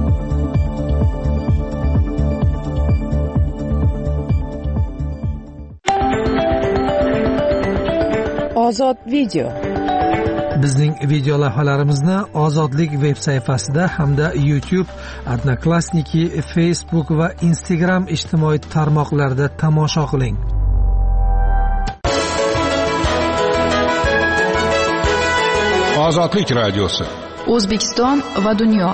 Ozod video. Bizning video lavhalarimizni Ozodlik veb sayfasida hamda YouTube, Odnoklassniki, Facebook va Instagram ijtimoiy tarmoqlarida tomosha qiling. Ozodlik radiosi. O'zbekiston va dunyo.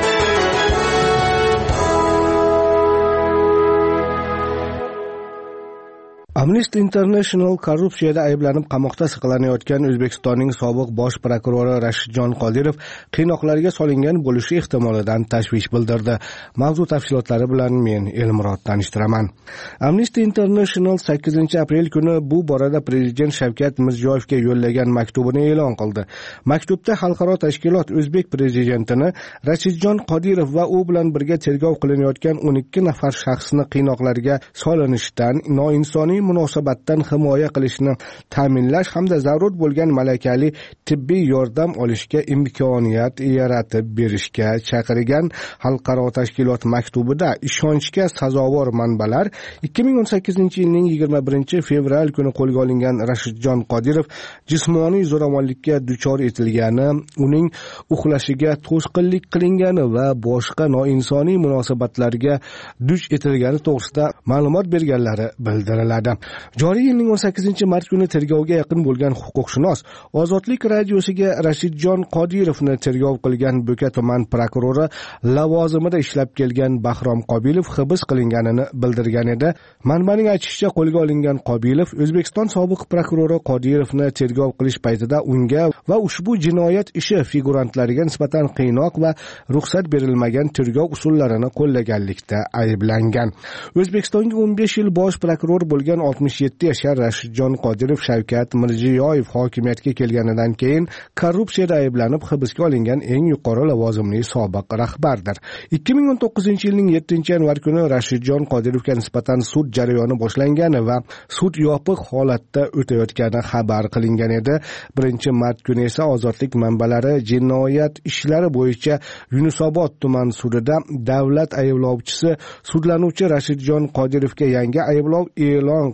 Amnesty International korrupsiyada ayblanib qamoqda saqlanayotgan O'zbekistonning sobiq bosh prokurori Rashidjon Qodirov qiynoqlarga solingan bo'lishi ehtimolidan tashvish bildirdi. Mavzu tafsilotlari bilan men Elmurod tanishtiraman. Amnesty International 8-aprel kuni bu borada Prezident Shavkat Mirziyoyevga yo'llagan maktubini e'lon qildi. Maktubda xalqaro tashkilot O'zbek prezidentini Rashidjon Qodirov va u bilan birga tergov qilinayotgan 12 nafar shaxsni qiynoqlarga solinishdan, noinsoniy munosabatdan himoya qilishni ta'minlash hamda zarur bo'lgan malakali tibbiy yordam olishga imkoniyat yaratib berishga chaqirgan xalqaro tashkilot maktubida ishonchga sazovor manbalar 2018-yilning 21-fevral kuni qo'lga olingan Rashidjon Qodirov jismoniy zo'ravonlikka duchor etilgani, uning uxlashiga to'sqinlik qilingani va boshqa noinsoniy munosabatlarga duch etilgani to'g'risida ma'lumot berganlari bildiriladi. Joriy yilning 18-mart kuni tergovga yaqin bo'lgan huquqshunos Ozodlik radiosiga Rashidjon Qodirovni tergov qilgan Bo'ka tuman prokurori lavozimida ishlab kelgan Bahrom Qobilov hibs qilinganini bildirgan edi. Manbaning aytishicha, qo'lga olingan Qobilov O'zbekiston sobiq prokurori Qodirovni tergov qilish paytida unga va ushbu jinoyat ishi figurantlariga nisbatan qiynoq va ruxsat berilmagan tergov usullarini qo'llaganlikda ayblangan. O'zbekistonga 15 yil bosh prokuror bo'lgan 67 yashar Rashidjon Qodirov Shavkat Mirziyoyev hokimiyatga kelganidan keyin korrupsiyada ayblanib hibsga olingan eng yuqori lavozimli sobiq rahbardir. 2019-yilning 7-yanvar kuni Rashidjon Qodirovga nisbatan sud jarayoni boshlangani va sud yopiq holatda o'tayotgani xabar qilingan edi. 1-mart kuni esa Ozodlik manbalari jinoyat ishlari bo'yicha Yunusobod tuman sudida davlat ayblovchisi sudlanuvchi Rashidjon Qodirovga yangi ayblov e'lon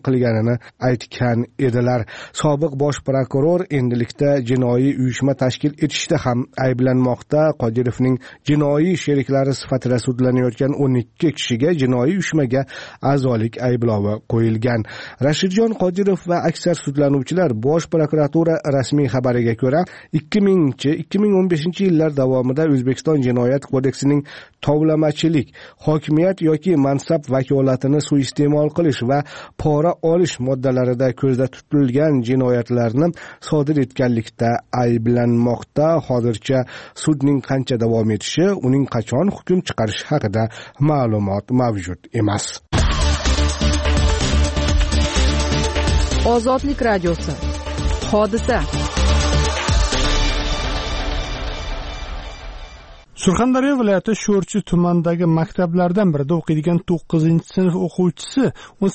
qilganini aytgan edilar. Sobiq bosh prokuror endilikda jinoiy uyushma tashkil etishda ham ayblanmoqda. Qodirovning jinoiy sheriklari sifatida sudlanayotgan 12 kishiga jinoiy uyushmaga a'zolik ayblovi qo'yilgan. Rashidjon Qodirov va aksar sudlanuvchilar Bosh prokuratura rasmiy xabariga ko'ra 2015 yillar davomida O'zbekiston Jinoyat kodeksining tovlamachilik, hokimiyat yoki mansab vakolatini suiiste'mol qilish va pora olish moddalarida ko'zda tutilgan jinoyatlarni sodir etganlikda ayblanmoqda. Hozircha sudning qancha davom etishi, uning qachon hukm chiqarishi haqida ma'lumot mavjud emas. Ozodlik radiosi. Hodisa. Surxondaryo viloyati Sho'rchi tumanidagi maktablardan birida o'qiydigan 9-sinf o'quvchisi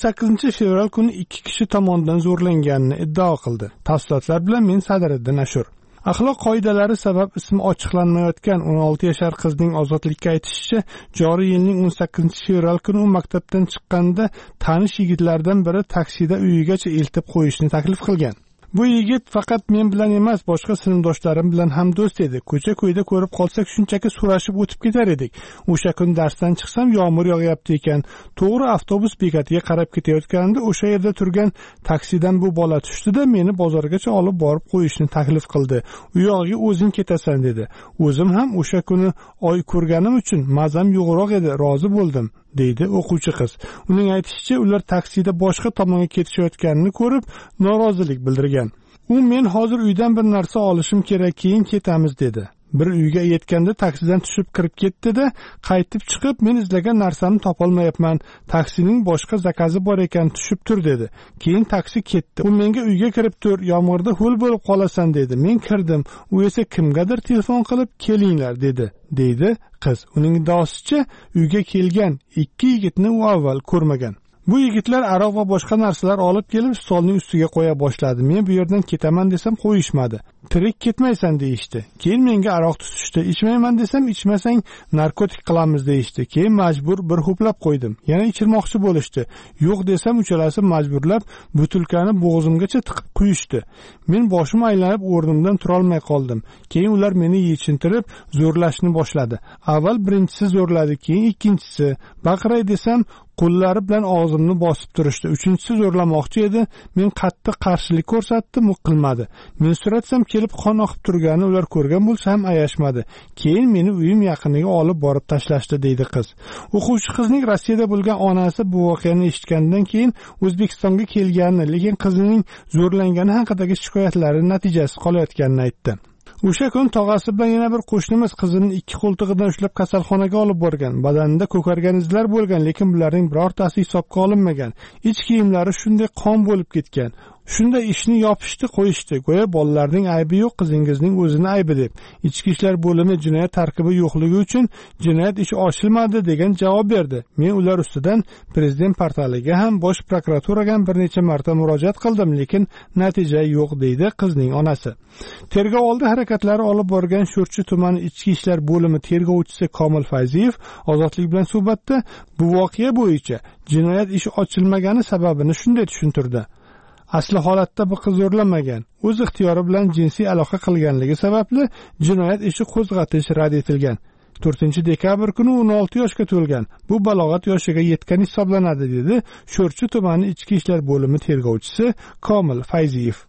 18 fevral kuni 2 kishi tomonidan zo'rlanganini iddao qildi. Tafsilotlar bilan men Sadriddin Ashur. Axloq qoidalari sabab ismi ochiqlanmayotgan 16 yashar qizning ozodlikka aytishicha, joriy yilning 18 fevral kuni u maktabdan chiqqanda tanish yigitlardan biri taksida uyigacha eltib qo'yishni taklif qilgan. Bu yigit faqat men bilan emas, boshqa sinfdoshlarim bilan ham do'st edi. Ko'cha-ko'yda ko'rib qolsak, shunchaki so'rashib o'tib ketar edik. O'sha kun darsdan chiqsam, yomg'ir yog'yapti ekan. To'g'ri avtobus bekatiga qarab ketayotganimda o'sha yerda turgan taksidan bu bola tushdi-da, meni bozorgacha olib borib qo'yishni taklif qildi. U yog'iga o'zing ketasan dedi. O'zim ham o'sha kuni oy ko'rganim uchun mazam yo'g'roq edi, rozi bo'ldim, deydi o'quvchi qiz. Uning aytishicha, ular taksida boshqa tomonga ketishayotganini ko'rib, norozilik bildirgan. U men hozir uydan bir narsa olishim kerak, keyin ketamiz dedi. Bir uyga yetganda taksidan tushib kirib ketdi-da, qaytib chiqib, men izlagan narsamni topolmayapman. Taksining boshqa zakazi bor ekan, tushib tur dedi. Keyin taksi ketdi. U menga uyga kirib tur, yomg'irda ho'l bo'lib qolasan dedi. Men kirdim. U esa kimgadir telefon qilib, kelinglar dedi, deydi qiz. Uning iddaosicha, uyga kelgan 2 yigitni u avval ko'rmagan. Bu yigitlar aroq va boshqa narsalar olib kelib stolning ustiga qo'ya boshladi. Men bu yerdan ketaman desam qo'yishmadi. Tirik ketmaysan deyishdi. Keyin menga aroq tutishdi. Ichmayman desam ichmasang narkotik qilamiz deyishdi. Keyin majbur bir ho'plab qo'ydim. Yana ichirmoqchi bo'lishdi. Yo'q desam uchalasi majburlab butilkani bo'g'zimgacha tiqib quyishdi. Men boshim aylanib o'rnimdan tura olmay qoldim. Keyin ular meni yechintirib zo'rlashni boshladi. Avval birinchisi zo'rladi, keyin ikkinchisi. Baqiray desam qo'llari bilan og'zimni bosib turishdi. Uchinchisi zo'rlamoqchi edi. Men qattiq qarshilik ko'rsatdim, u qilmadi. Men suratsam kelib qon oqib turgani ular ko'rgan bo'lsa ham ayashmadi. Keyin meni uyim yaqiniga olib borib tashlashdi, deydi qiz. O'quvchi qizning Rossiyada bo'lgan onasi bu voqeani eshitgandan keyin O'zbekistonga kelganini, lekin qizining zo'rlangani haqidagi shikoyatlari natijasiz qolayotganini aytdi. O'sha kun tog'asi bilan yana bir qo'shnimiz qizini 2 qo'ltig'idan ushlab kasalxonaga olib borgan. Badanida ko'kargan izlar bo'lgan, lekin bularning birortasi hisobga olinmagan. Ich kiyimlari shunday qon bo'lib ketgan. Shunda ishni yopishdi, qo'yishdi. Go'yo bolalarning aybi yo'q, qizingizning o'zini aybi deb. Ichki ishlar bo'limi jinoyat tarkibi yo'qligi uchun jinoyat ishi ochilmadi degan javob berdi. Men ular ustidan prezident portaliga ham, bosh prokuraturaga ham bir necha marta murojaat qildim, lekin natija yo'q, deydi qizning onasi. Tergov oldi harakatlari olib borgan Sho'rchi tumani ichki ishlar bo'limi tergovchisi Komil Fayziyev Ozodlik bilan suhbatda bu voqea bo'yicha jinoyat ishi ochilmagani sababini shunday tushuntirdi. Asli holatda bu qiz zo'rlanmagan. O'z ixtiyori bilan jinsiy aloqa qilganligi sababli jinoyat ishi qo'zg'atish rad etilgan. 4-dekabr kuni 16 yoshga to'lgan. Bu balog'at yoshiga yetgan hisoblanadi, dedi Sho'rchi tumani ichki ishlar bo'limi tergovchisi Komil Fayziyev.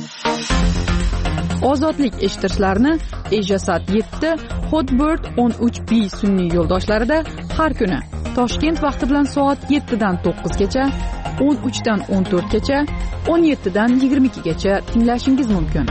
Ozodlik eshittirishlarni Ejasat 7, Hotbird 13B sun'iy yo'ldoshlarida har kuni Toshkent vaqti bilan soat 7 dan 9 gacha, 13 dan 14 gacha, 17 dan 22 gacha tinglashingiz mumkin.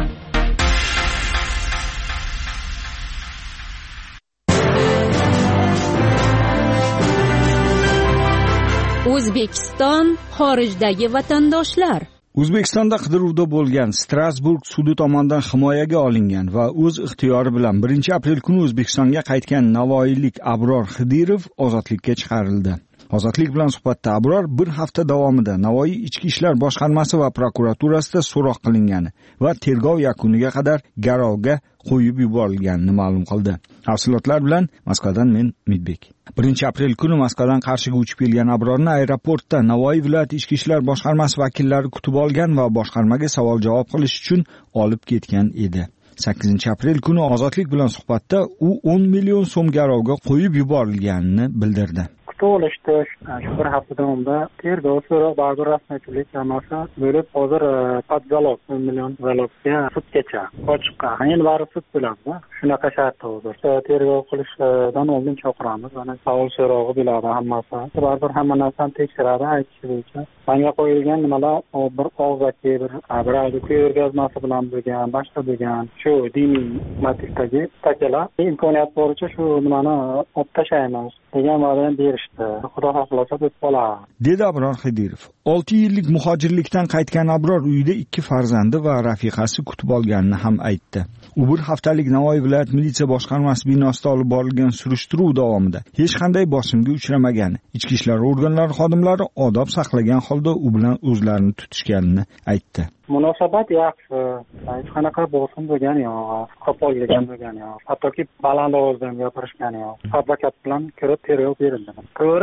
O'zbekiston xorijdagi vatandoshlar. O'zbekistonda qidiruvda bo'lgan Strasburg sudi tomonidan himoyaga olingan va o'z ixtiyori bilan 1 aprel kuni O'zbekistonga qaytgan navoiylik Abror Xidirov ozodlikka chiqarildi. Ozodlik bilan suhbatda Abror bir hafta davomida Navoiy ichki ishlar boshqarmasi va prokuraturasida so'roq qilingani va tergov yakuniga qadar garovga qo'yib yuborilganini ma'lum qildi. Tafsilotlar bilan Moskvadan men Midbek. 1-aprel kuni Moskvadan Qarshiga uchib kelgan Abrorni aeroportda Navoiy viloyat ichki ishlar boshqarmasi vakillari kutib olgan va boshqarmaga savol-javob qilish uchun olib ketgan edi. 8-aprel kuni Ozodlik bilan suhbatda u 10 million so'm garovga qo'yib yuborilganini bildirdi. olishdi. Shu bir hafta davomida tergov so'roq baribir rasmiyatchilik jamoasi bo'lib hozir podzalog 10 million zalogga sudgacha ochiqqa. Endi bari sud bo'ladi. Shunaqa shartda hozir. Tergov qilishdan oldin chaqiramiz. Ana savol so'rog'i bo'ladi hammasi. Baribir hamma narsani tekshiradi aytish bo'yicha. Menga qo'yilgan nimalar bir og'zaki bir ko'rgazmasi bilan bo'lgan, boshqa bo'lgan shu diniy motivdagi statiyalar imkoniyat boricha shu nimani olib tashlaymiz degan va'dani berishdi. Xudo xohlasa deb qoladi, dedi Abror Xidirov. 6 yillik muhojirlikdan qaytgan Abror uyida 2 farzandi va rafiqasi kutib olganini ham aytdi. U bir haftalik Navoiy viloyat militsiya boshqarmasi binosida olib borilgan surishtiruv davomida hech qanday bosimga uchramagan. Ichki ishlar organlari xodimlari odob saqlagan holda u bilan o'zlarini tutishganini aytdi. Munosabat yaxshi, hech qanaqa bosim bo'lgan yo'q, qo'pollik bo'lgan yo'q. Hattoki baland ovozda gapirishgan yo'q. Advokat bilan kirib tergov berildi.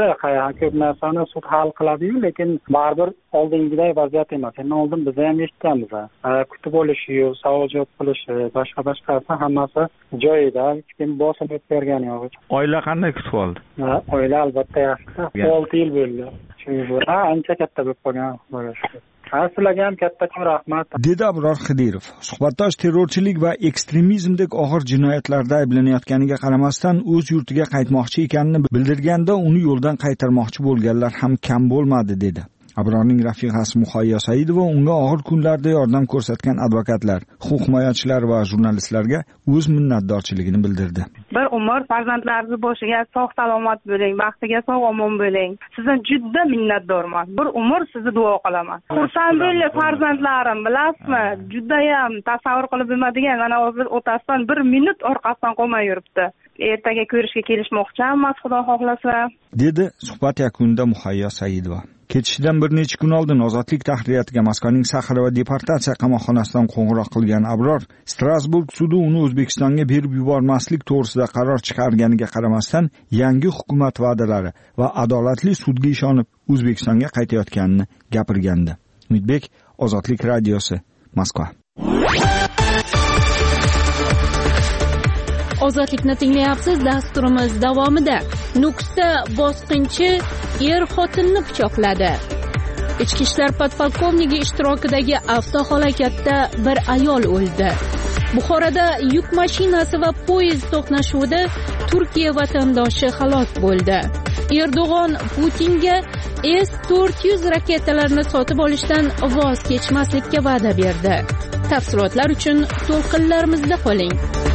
Ko'p narsani sud hal qiladi-yu, lekin baribir oldingiday vaziyat emas. Endi oldin biz ham eshitganmiz. Kutib olishi, savol-javob qilishi, boshqa hammasi joyida, hech kim bosim o'tkazgan yo'q. Oila qanday kutib oldi? Oila albatta yaxshi. 6 yil bo'ldi. Ancha katta bo'lib qolgan bo'ladi. Sizlarga ham kattakon rahmat, dedi Abror Xidirov. Suhbatdosh terrorchilik va ekstremizmdek og'ir jinoyatlarda ayblanayotganiga qaramasdan o'z yurtiga qaytmoqchi ekanini bildirganda uni yo'ldan qaytarmoqchi bo'lganlar ham kam bo'lmadi, dedi. Abrorning rafiqasi Muhayyo Saidova unga og'ir kunlarda yordam ko'rsatgan advokatlar, huquq himoyachilar va jurnalistlarga o'z minnatdorchiligini bildirdi. Bir umr farzandlaringiz boshiga sog' salomat bo'ling, baxtiga sog' omon bo'ling. Sizdan juda minnatdorman. Bir umr sizni duo qilaman. Xursand bo'ling farzandlarim, bilasizmi? Juda ham tasavvur qilib bo'lmaydigan, mana hozir otasidan 1 minut orqasidan qolmay yuribdi. Ertaga ko'rishga kelishmoqchiman, Xudo xohlasa, dedi suhbat yakunida Muhayyo Saidova. Ketishidan bir necha kun oldin Ozodlik tahririyatiga Moskvaning Saxara va deportatsiya qamoqxonasidan qo'ng'iroq qilgan Abror, Strasburg sudi uni O'zbekistonga berib yubormaslik to'g'risida qaror chiqarganiga qaramasdan yangi hukumat va'dalari va adolatli sudga ishonib O'zbekistonga qaytayotganini gapirgandi. Umidbek, Ozodlik radiosi, Moskva. Ozodlikni tinglayapsiz. Dasturimiz davomida Nukusda bosqinchi xotinni pichoqladi. Ichki ishlar podpolkovnigi ishtirokidagi avtohalokatda bir ayol o'ldi. Buxoroda yuk mashinasi va poyezd to'qnashuvida Turkiya vatandoshi halok bo'ldi. Erdo'g'on Putinga S-400 raketalarini sotib olishdan voz kechmaslikka va'da berdi. Tafsilotlar uchun to'lqinlarimizda qoling.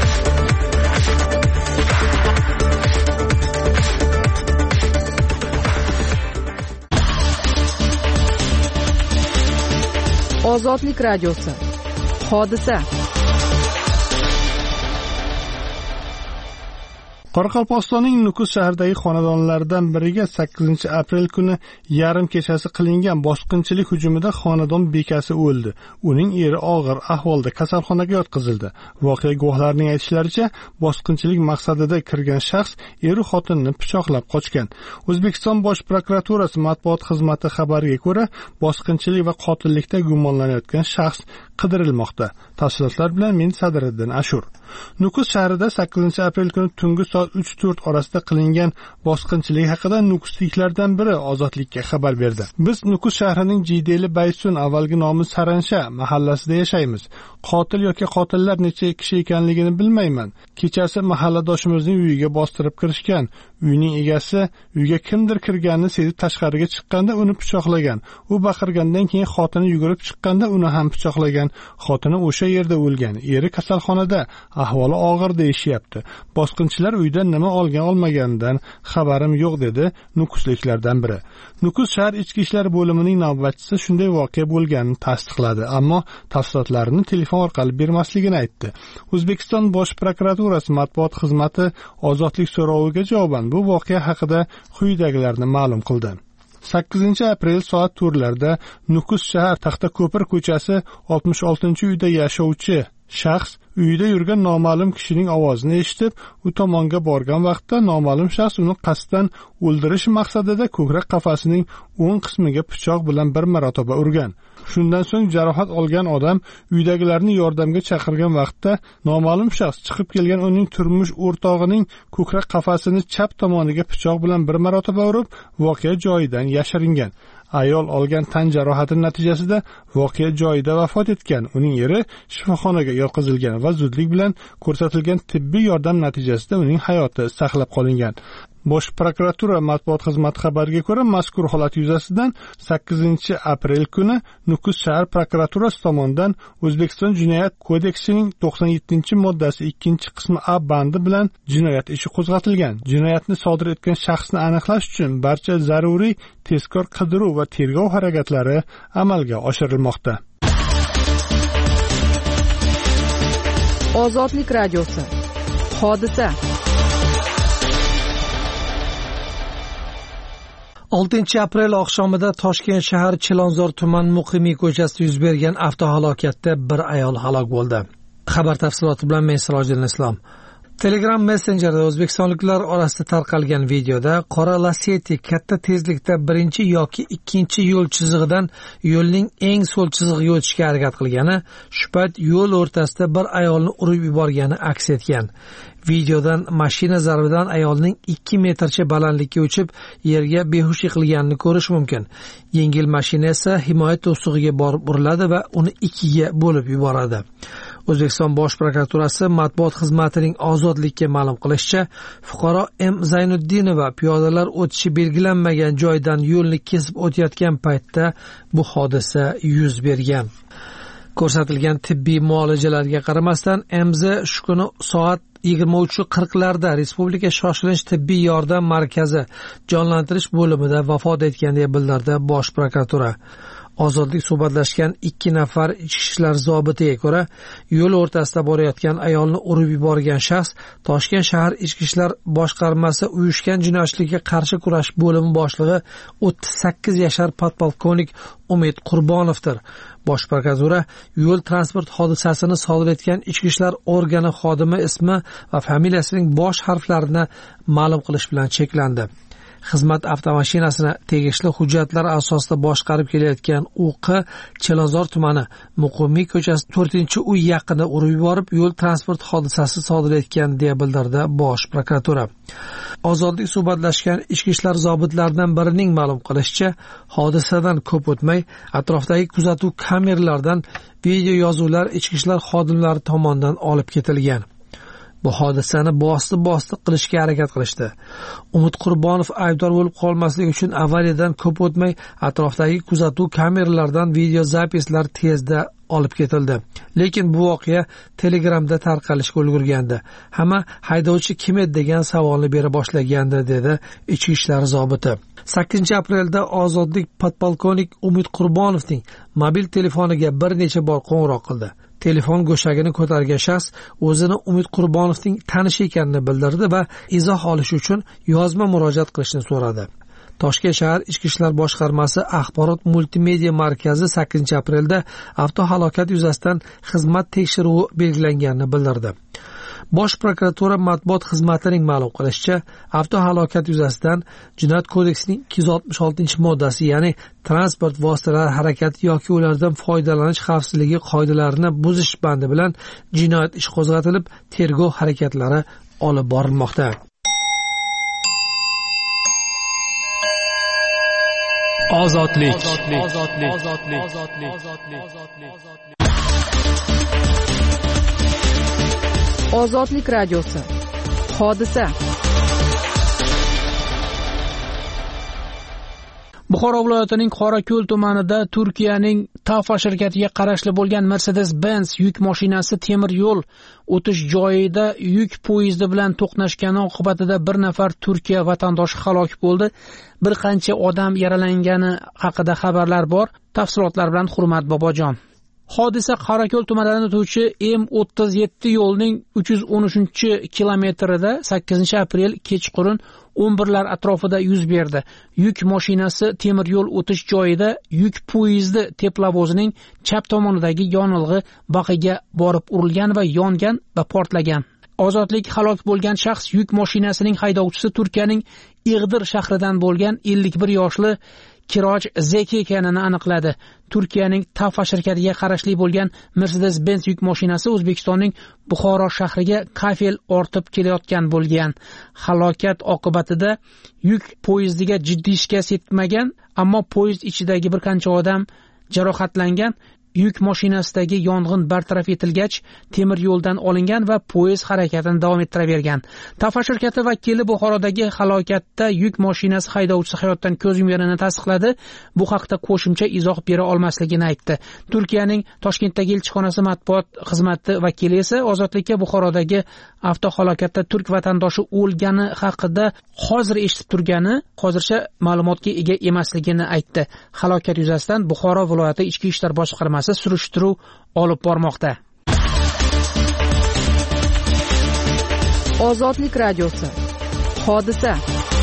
Ozodlik radiosi. Hodisa. Qoraqalpog'istonning Nukus shahridagi xonadonlardan biriga 8-aprel kuni yarim kechasi qilingan bosqinchilik hujumida xonadon bekasi o'ldi. Uning eri og'ir ahvolda kasalxonaga yotqizildi. Voqea guvohlarining aytishlaricha, bosqinchilik maqsadida kirgan shaxs eri xotinni pichoqlab qochgan. O'zbekiston Bosh prokuraturasi matbuot xizmati xabariga ko'ra, bosqinchilik va qotillikda gumonlanayotgan shaxs qidirilmoqda. Tafsilotlar bilan men Sadiriddin Ashur. Nukus shahrida 8-aprel kuni tungi soat 3-4 orasida qilingan bosqinchilik haqida nukusliklardan biri Ozodlikka xabar berdi. Biz Nukus shahrining Jiydeli Baysun, avvalgi nomi Saransha mahallasida yashaymiz. Qotil yoki qotillar necha kishi ekanligini bilmayman. Kechasi mahalladoshimizning uyiga bostirib kirishgan. Uyning egasi uyga kimdir kirganini sezib tashqariga chiqqanda uni pichoqlagan. U baqirgandan keyin xotini yugurib chiqqanda uni ham pichoqlagan. Xotini o'sha yerda o'lgan. Eri kasalxonada, ahvoli og'ir deyishyapti. Bosqinchilar uydan nima olmaganidan xabarim yo'q, dedi nukusliklardan biri. Nukus shahar ichki ishlar bo'limining navbatchisi shunday voqea bo'lganini tasdiqladi, ammo tafsilotlarini telefon orqali bermasligini aytdi. O'zbekiston Bosh prokuraturasi matbuot xizmati Ozodlik so'roviga javoban bu voqea haqida quyidagilarni ma'lum qildi. 8 aprel soat 4larda Nukus shahar Taxtako'pir ko'chasi 66-uyda yashovchi shaxs uyida yurgan noma'lum kishining ovozini eshitib, u tomonga borgan vaqtda noma'lum shaxs uni qasddan o'ldirish maqsadida ko'krak qafasining o'ng qismiga pichoq bilan bir marotaba urgan. Shundan so'ng jarohat olgan odam uydagilarni yordamga chaqirgan vaqtda noma'lum shaxs chiqib kelgan uning turmush o'rtog'ining ko'krak qafasini chap tomoniga pichoq bilan bir marotaba urib, voqea joyidan yashiringan. Ayol olgan tan jarohati natijasida voqea joyida vafot etgan. Uning eri shifoxonaga yotqizilgan va zudlik bilan ko'rsatilgan tibbiy yordam natijasida uning hayoti saqlab qolingan. Bosh prokuratura matbuot xizmati xabariga ko'ra, mazkur holat yuzasidan 8 aprel kuni Nukus shahar prokuraturasi tomonidan O'zbekiston Jinoyat kodeksining 97-moddasi 2-qismi A bandi bilan jinoyat ishi qo'zg'atilgan. Jinoyatni sodir etgan shaxsni aniqlash uchun barcha zaruriy tezkor qidiruv va tergov harakatlari amalga oshirilmoqda. Ozodlik radiosi. Hodisa 6 aprel oqshomida Toshkent shahar Chilonzor tuman Muqimiy ko'chasida yuz bergan avtohalokatda bir ayol halok bo'ldi. Xabar tafsiloti bilan men Sirojul Islom. Telegram messenjerida o'zbekistonliklar orasida tarqalgan videoda qora Lacetti katta tezlikda birinchi yoki ikkinchi yo'l chizig'idan yo'lning eng so'l chizig'iga o'tishga harakat qilgani, shu payt yo'l o'rtasida bir ayolni urib yuborgani aks etgan. Videodan mashina zarbidan ayolning 2 metrcha balandlikka uchib, yerga behush yiqilganini ko'rish mumkin. Yengil mashina esa himoya to'sig'iga borib uriladi va uni ikkiga bo'lib yuboradi. O'zbekiston Bosh prokuraturasi matbuot xizmatining Ozodlikka ma'lum qilishicha, fuqaro M. Zaynuddinova piyodalar o'tishi belgilanmagan joydan yo'lni kesib o'tayotgan paytda bu hodisa yuz bergan. Ko'rsatilgan tibbiy muolajalarga qaramasdan MZ shu kuni soat 23:40larda Respublika shoshilinch tibbiy yordam markazi jonlantirish bo'limida vafot etgan deb bildirdi Bosh prokuratura. Ozodlik suhbatlashgan 2 nafar ichki ishlar zobitiga ko'ra, yo'l o'rtasida borayotgan ayolni urib yuborgan shaxs Toshkent shahar ichki ishlar boshqarmasi uyushgan jinoyatchilikka qarshi kurash bo'limi boshlig'i 38 yashar podpolkovnik Umid Qurbonovdir. Bosh prokuratura yo'l transport hodisasini sodir etgan ichki ishlar organi xodimi ismi va familiyasining bosh harflarini ma'lum qilish bilan cheklandi. Xizmat avtomashinasini tegishli hujjatlar asosida boshqarib kelayotgan UQ Chilonzor tumani Muqimiy ko'chasi 4-uy yaqinida urib yuborib, yo'l transport hodisasi sodir etgan deya bildirdi Bosh prokuratura. Ozodlik suhbatlashgan ichki ishlar zobitlaridan birining ma'lum qilishicha, hodisadan ko'p o'tmay atrofdagi kuzatuv kameralaridan video yozuvlar ichki ishlar xodimlari tomonidan olib ketilgan. Bu hodisani bosdi qilishga harakat qilishdi. Umid Qurbonov aybdor bo'lib qolmasligi uchun avariyadan ko'p o'tmay atrofdagi kuzatuv kameralaridan video zapislar tezda olib ketildi. Lekin bu voqea Telegramda tarqalishga ulgurgandi. Hamma haydovchi kim edi degan savolni bera boshlagandi, dedi ichki ishlar zobiti. 8 aprelda Ozodlik podpolkovnik Umid Qurbonovning mobil telefoniga bir necha bor qo'ng'iroq qildi. Telefon go'shagini ko'targan shaxs o'zini Umid Qurbonovning tanishi ekanini bildirdi va izoh olish uchun yozma murojaat qilishni so'radi. Toshkent shahar ichki ishlar boshqarmasi axborot multimedia markazi 8 aprelda avtohalokat yuzasidan xizmat tekshiruvi belgilanganini bildirdi. Bosh prokuratura matbuot xizmatining ma'lum qilishicha, avtohalokat yuzasidan Jinoyat kodeksining 266-moddasi, ya'ni transport vositalari harakati yoki ulardan foydalanish xavfsizligi qoidalarini buzish bandi bilan jinoyat ishi qo'zg'atilib, tergov harakatlari olib borilmoqda. Ozodlik. Ozodlik radiosi. Hodisa. Buxoro viloyatining Qorako'l tumanida Turkiyaning Tafa shirkatiga qarashli bo'lgan Mercedes-Benz yuk mashinasi temir yo'l o'tish joyida yuk poyezdi bilan to'qnashgani oqibatida bir nafar Turkiya vatandoshi halok bo'ldi. Bir qancha odam yaralangani haqida xabarlar bor. Tafsilotlar bilan Hurmat Bobojon. Hodisa Qorako'l tumanidan o'tuvchi M37 yo'lning 313-kilometrida 8 aprel kechqurun 11lar atrofida yuz berdi. Yuk mashinasi temir yo'l o'tish joyida yuk poyezdi teplovozining chap tomonidagi yonilg'i baqiga borib urilgan va yongan va portlagan. Ozodlik halok bo'lgan shaxs yuk mashinasining haydovchisi Turkiyaning Ig'dir shahridan bo'lgan 51 yoshli Kiroj Zeki ekanini aniqladi. Turkiyaning Tafa shirkatiga qarashli bo'lgan Mercedes-Benz yuk mashinasi O'zbekistonning Buxoro shahriga kafel ortib kelayotgan bo'lgan. Halokat oqibatida yuk poyezdiga jiddiy shikast yetmagan, ammo poyezd ichidagi bir qancha odam jarohatlangan. Yuk mashinasidagi yong'in bartaraf etilgach, temir yo'ldan olingan va poyezd harakatini davom ettiravergan. Tafa shirkati vakili Buxorodagi halokatda yuk mashinasi haydovchisi hayotdan ko'z yumganini tasdiqladi. Bu haqda qo'shimcha izoh bera olmasligini aytdi. Turkiyaning Toshkentdagi elchixonasi matbuot xizmati vakili esa Ozodlikka Buxorodagi avtohalokatda turk vatandoshi o'lgani haqida hozir eshitib turgani, hozircha ma'lumotga ega emasligini aytdi. Halokat yuzasidan Buxoro viloyati ichki ishlar boshqarmasi surishtiruv olib bormoqda. Ozodlik radiosi. Hodisa.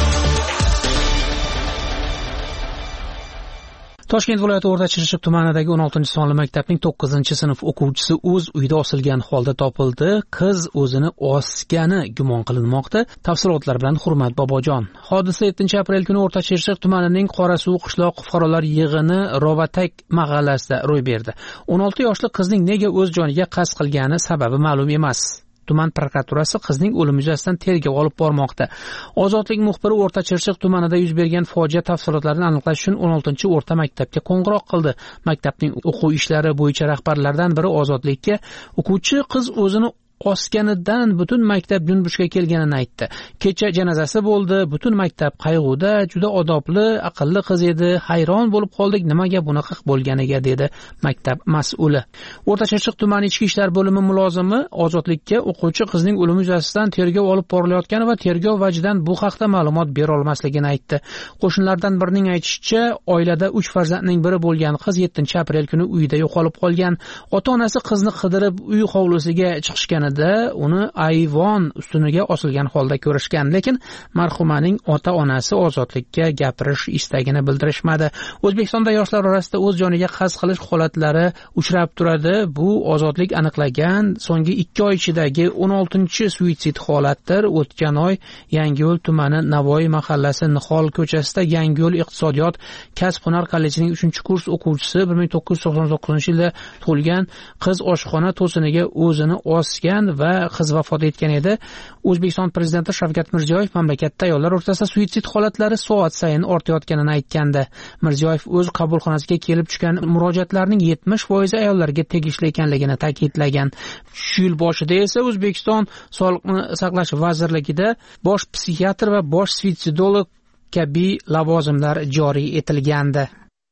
Toshkent viloyati O'rta Chirchiq tumanidagi 16-sonli maktabning 9-sinf o'quvchisi o'z uyida osilgan holda topildi. Qiz o'zini osgani gumon qilinmoqda. Tafsilotlar bilan Hurmat Bobojon. Hodisa 7-aprel kuni O'rta Chirchiq tumanining Qorasuv qishloq fuqarolar yig'ini Rovatak mahallasida ro'y berdi. 16 yoshli qizning nega o'z joniga qasd qilgani sababi ma'lum emas. Tuman prokuraturasi qizning o'limi yuzasidan tergov olib bormoqda. Ozodlik muxbiri O'rta Chirchiq tumanida yuz bergan fojia tafsilotlarini aniqlash uchun 16-o'rta maktabga qo'ng'iroq qildi. Maktabning o'quv ishlari bo'yicha rahbarlaridan biri Ozodlikka o'quvchi qiz o'zini osganidan butun maktab junbushga kelganini aytdi. Kecha janozasi bo'ldi, butun maktab qayg'uda, juda odobli, aqlli qiz edi, hayron bo'lib qoldik nimaga bunaqa bo'lganiga dedi maktab mas'uli. O'rta Chirchiq tumani ichki ishlar bo'limi mulozimi Ozodlikka o'quvchi qizning o'limi yuzasidan tergov olib borilayotgani va tergov vajidan bu haqda ma'lumot bera olmasligini aytdi. Qo'shnilardan birining aytishicha, oilada 3 farzandning biri bo'lgan qiz 7-aprel kuni uyida yo'qolib qolgan. Ota-onasi qizni qidirib uy hovlisiga chiqishgan uni ayvon ustuniga osilgan holda ko'rishgan, lekin marhumaning ota-onasi Ozodlikka gapirish istagini bildirishmadi. O'zbekistonda yoshlar orasida o'z joniga qasd qilish holatlari uchrab turadi. Bu Ozodlik aniqlagan so'nggi 2 oy ichidagi 16-suitsid holatdir. O'tgan oy Yangiyo'l tumani Navoiy mahallasi Nihol ko'chasida Yangiyo'l iqtisodiyot kasb-hunar kollejining 3-kurs o'quvchisi 1999-yilda tug'ilgan qiz oshxona to'siniga o'zini osgan va qiz vafot etgan edi. O'zbekiston prezidenti Shavkat Mirziyoyev mamlakatda ayollar o'rtasida suitsid holatlari soat sayin ortayotganini aytgandi. Mirziyoyev o'z qabulxonasiga kelib tushgan murojaatlarning 70% ayollarga tegishli ekanligini ta'kidlagan. Shu yil boshida esa O'zbekiston Sog'liqni saqlash vazirligida bosh psixiatr va bosh suitsidolog kabi lavozimlar joriy etilgandi.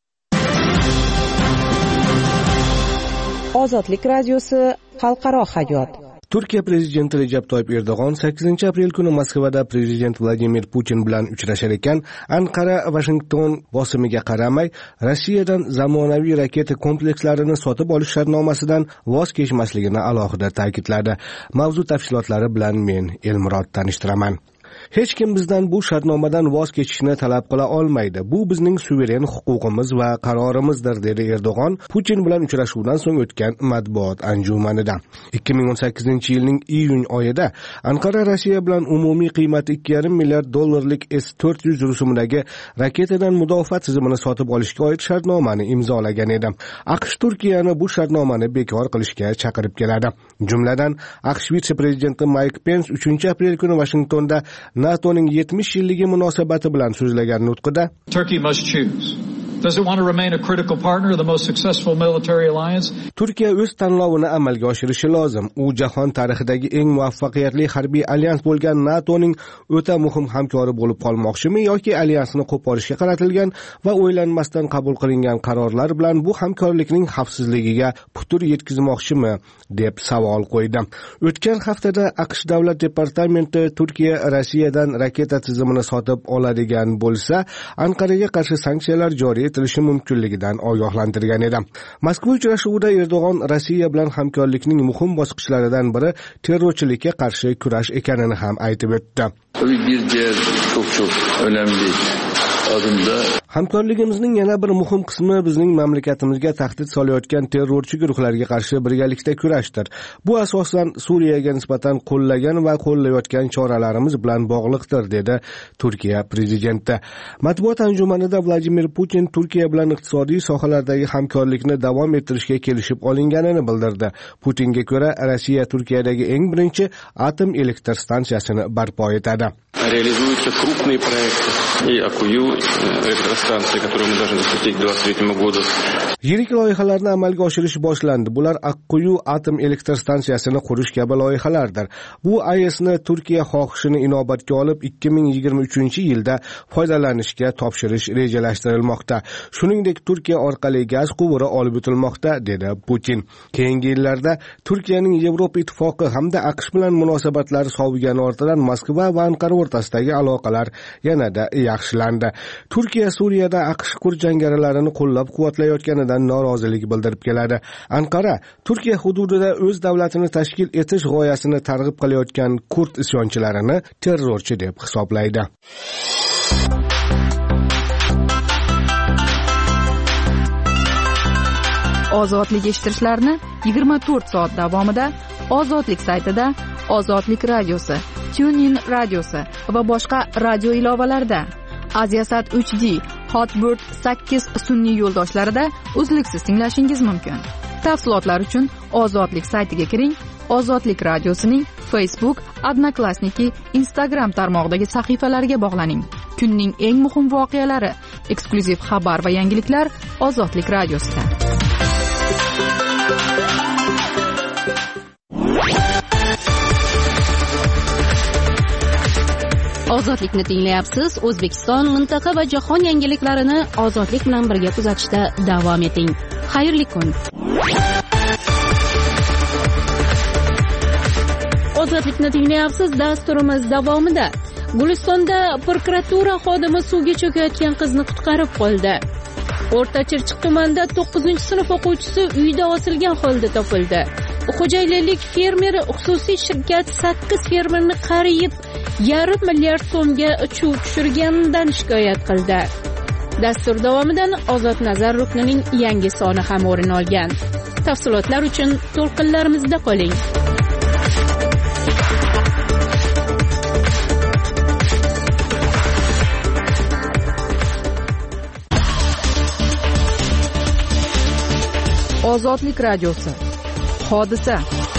Ozodlik radiosi xalqaro hayot. Turkiya prezidenti Recep Tayyip Erdo'g'on 8-aprel kuni Moskvada prezident Vladimir Putin bilan uchrashar ekan, Anqara Washington bosimiga qaramay Rossiyadan zamonaviy raketa komplekslarini sotib olish shartnomasidan voz kechmasligini alohida ta'kidladi. Mavzu tafsilotlari bilan men Elmurod tanishtiraman. Hech kim bizdan bu shartnomadan voz kechishni talab qila olmaydi. Bu bizning suveren huquqimiz va qarorimizdir, dedi Erdo'g'on Putin bilan uchrashuvdan so'ng o'tgan matbuot anjumanida. 2018-yilning iyun oyida Anqara Rossiya bilan umumiy qiymati $2,5 milliard S-400 rusumidagi raketadan mudofaa tizimini sotib olishga oid shartnomani imzolagan edi. AQSh Turkiyani bu shartnomani bekor qilishga chaqirib keladi. Jumladan, AQSh vitse-prezidenti Mike Pence 3-aprel kuni Washingtonda NATOning 70 yilligi munosabati bilan so'zlagan nutqida Turkey must choose. Does it want to remain a critical partner of the most successful military alliance? Turkiya o'z tanlovini amalga oshirishi lozim. U jahon tarixidagi eng muvaffaqiyatli harbiy alyans bo'lgan NATOning o'ta muhim hamkori bo'lib qolmoqchimi yoki alyansni qo'porishga qaratilgan va o'ylanmasdan qabul qilingan qarorlar bilan bu hamkorlikning xavfsizligiga putur yetkazmoqchimi deb savol qo'ydi. O'tgan haftada AQSh davlat departamenti Turkiya Rossiyadan raketa tizimini sotib oladigan bo'lsa, Anqaraga qarshi sanksiyalar joriy etilishi mumkinligidan ogohlantirgan edi. Moskva uchrashuvida Erdo'g'on Rossiya bilan hamkorlikning muhim bosqichlaridan biri terrorchilikka qarshi kurash ekanini ham aytib o'tdi. Bir diğer çok önemli adımda hamkorligimizning yana bir muhim qismi bizning mamlakatimizga tahdid solayotgan terrorchi guruhlarga qarshi birgalikda kurashdir. Bu asosan Suriyaga nisbatan qo'llagan va qo'llayotgan choralarimiz bilan bog'liqdir, dedi Turkiya prezidenti. Matbuot anjumanida Vladimir Putin Turkiya bilan iqtisodiy sohalardagi hamkorlikni davom ettirishga kelishib olinganini bildirdi. Putinga ko'ra, Rossiya Turkiyadagi eng birinchi atom elektr stansiyasini barpo etadi. Реализуются крупные проекты и Акую электростанции, которые мы должны запустить к 2023 году. Yirik loyihalarni amalga oshirish boshlandi. Bular Akkuyu atom elektr stansiyasini qurish kabi loyihalardir. Bu AESni Turkiya xohishini inobatga olib 2023-yilda foydalanishga topshirish rejalashtirilmoqda. Shuningdek, Turkiya orqali gaz quvuri olib o'tilmoqda, dedi Putin. Keyingi yillarda Turkiyaning Yevropa ittifoqi hamda AQSh bilan munosabatlari sovigani ortidan Moskva va Anqara o'rtasidagi aloqalar yanada yaxshilandi. Turkiya Suriyada AQSh kurd jangarilarini qo'llab-quvvatlayotganidan norozilik bildirib keladi. Anqara Turkiya hududida o'z davlatini tashkil etish g'oyasini targ'ib qilayotgan kurd isyonchilarini terrorchi deb hisoblaydi. Ozodlik eshittirishlarni 24 soat davomida Ozodlik saytida, Ozodlik radiosi, TuneIn radiosi va boshqa radio ilovalarida, Aziasat 3D, Hotbird 8 sun'iy yo'ldoshlarida uzluksiz tinglashingiz mumkin. Tafsilotlar uchun Ozodlik saytiga kiring. Ozodlik radiosining Facebook, Odnoklassniki, Instagram tarmog'idagi sahifalariga bog'laning. Kunning eng muhim voqealari, eksklyuziv xabar va yangiliklar Ozodlik radiosida. Ozodlikni tinglayapsiz. O'zbekiston, mintaqa va jahon yangiliklarini Ozodlik bilan birga kuzatishda davom eting. Xayrli kun. Ozodlikni tinglayapsiz. Dasturimiz davomida Gulistonda prokuratura xodimi suvga cho'kayotgan qizni qutqarib qoldi. O'rta Chirchiq tumanida 9-sinf o'quvchisi uyda osilgan holda topildi. Xo'jayinlik fermeri xususiy shirkat 8 fermerni qariyib $1,5 milliard so'mga chuv tushirganidan shikoyat qildi. Dastur davomidan Ozod nazar ruknining yangi soni ham o'rin olgan. Tafsilotlar uchun to'lqinlarimizda qoling. Ozodlik radiosi. Hodisa.